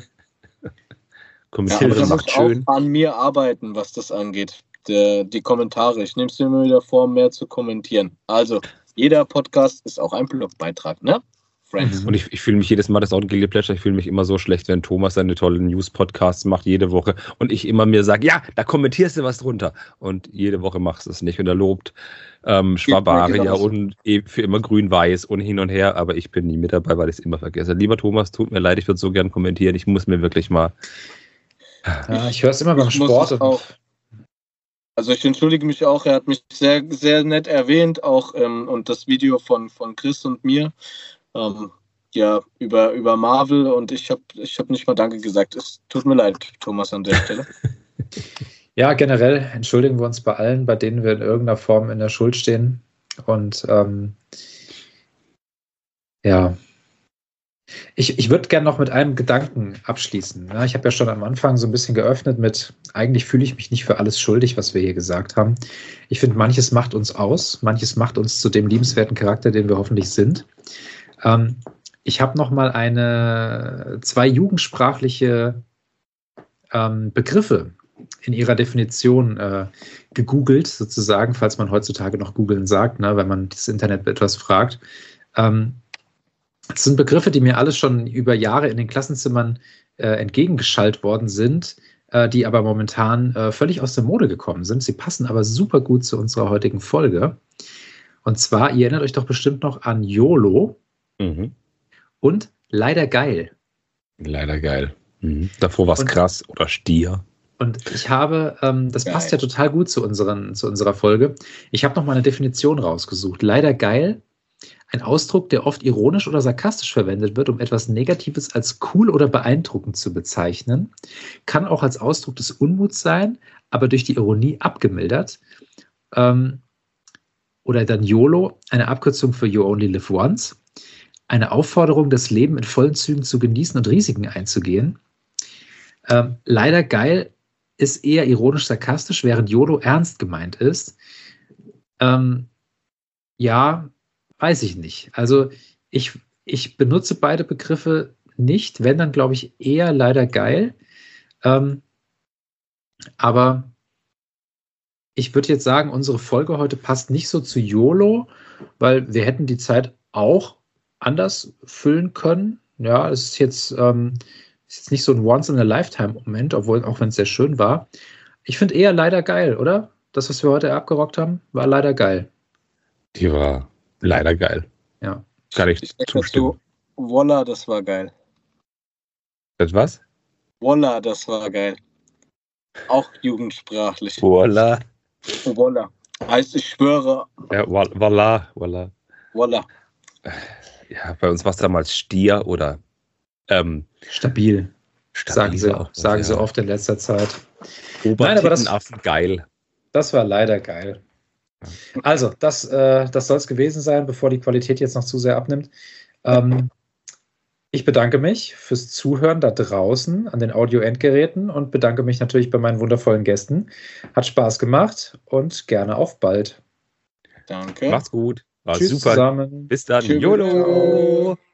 Kommentieren aber macht muss schön. auch an mir arbeiten, was das angeht. Die Kommentare. Ich nehme es mir immer wieder vor, mehr zu kommentieren. Also, jeder Podcast ist auch ein Blogbeitrag, ne? Friends. Und ich fühle mich jedes Mal, das ist auch ein Guilty Pleasure, ich fühle mich immer so schlecht, wenn Thomas seine tollen News-Podcasts macht jede Woche und ich immer mir sage, ja, da kommentierst du was drunter. Und jede Woche machst du es nicht und er lobt Schwabaria und für immer grün-weiß und hin und her, aber ich bin nie mit dabei, weil ich es immer vergesse. Lieber Thomas, tut mir leid, ich würde so gern kommentieren, ich muss mir wirklich mal... Ja, ich höre es immer beim Sport. Also ich entschuldige mich auch, er hat mich sehr, sehr nett erwähnt, auch und das Video von Chris und mir, ja, über Marvel und ich hab nicht mal Danke gesagt. Es tut mir leid, Thomas, an der Stelle. Ja, generell entschuldigen wir uns bei allen, bei denen wir in irgendeiner Form in der Schuld stehen. Und ja, ich würde gerne noch mit einem Gedanken abschließen. Ja, ich habe ja schon am Anfang so ein bisschen geöffnet mit, eigentlich fühle ich mich nicht für alles schuldig, was wir hier gesagt haben. Ich finde, manches macht uns aus, manches macht uns zu dem liebenswerten Charakter, den wir hoffentlich sind. Ich habe noch mal 2 jugendsprachliche Begriffe in ihrer Definition gegoogelt, sozusagen, falls man heutzutage noch googeln sagt, ne, wenn man das Internet etwas fragt. Das sind Begriffe, die mir alle schon über Jahre in den Klassenzimmern entgegengeschallt worden sind, die aber momentan völlig aus der Mode gekommen sind. Sie passen aber super gut zu unserer heutigen Folge. Und zwar, ihr erinnert euch doch bestimmt noch an YOLO und leider geil. Leider geil. Davor war es krass oder Stier. Und ich habe, das passt ja total gut zu unserer Folge, ich habe noch mal eine Definition rausgesucht. Leider geil, ein Ausdruck, der oft ironisch oder sarkastisch verwendet wird, um etwas Negatives als cool oder beeindruckend zu bezeichnen, kann auch als Ausdruck des Unmuts sein, aber durch die Ironie abgemildert. Oder dann YOLO, eine Abkürzung für You Only Live Once, eine Aufforderung, das Leben in vollen Zügen zu genießen und Risiken einzugehen. Leider geil ist eher ironisch-sarkastisch, während YOLO ernst gemeint ist. Ja, weiß ich nicht. Also ich benutze beide Begriffe nicht, wenn dann glaube ich eher leider geil. Aber ich würde jetzt sagen, unsere Folge heute passt nicht so zu YOLO, weil wir hätten die Zeit auch anders füllen können. Ja, es ist jetzt nicht so ein Once-in-a-Lifetime-Moment, obwohl, auch wenn es sehr schön war. Ich finde eher leider geil, oder? Das, was wir heute abgerockt haben, war leider geil. Die war leider geil. Ja. Kann ich zustimmen. Voila, das war geil. Das was? Voila, das war geil. Auch jugendsprachlich. Voila. Voila. Heißt, ich schwöre. Ja, voila. Voila. Ja, bei uns war es damals Stier oder Stabil. Sagen sie oft in letzter Zeit. Nein, aber das geil. Das war leider geil. Also, das soll es gewesen sein, bevor die Qualität jetzt noch zu sehr abnimmt. Ich bedanke mich fürs Zuhören da draußen an den Audio-Endgeräten und bedanke mich natürlich bei meinen wundervollen Gästen. Hat Spaß gemacht und gerne auf bald. Danke. Macht's gut. War Tschüss super. zusammen. Bis dann. Tschüss. YOLO.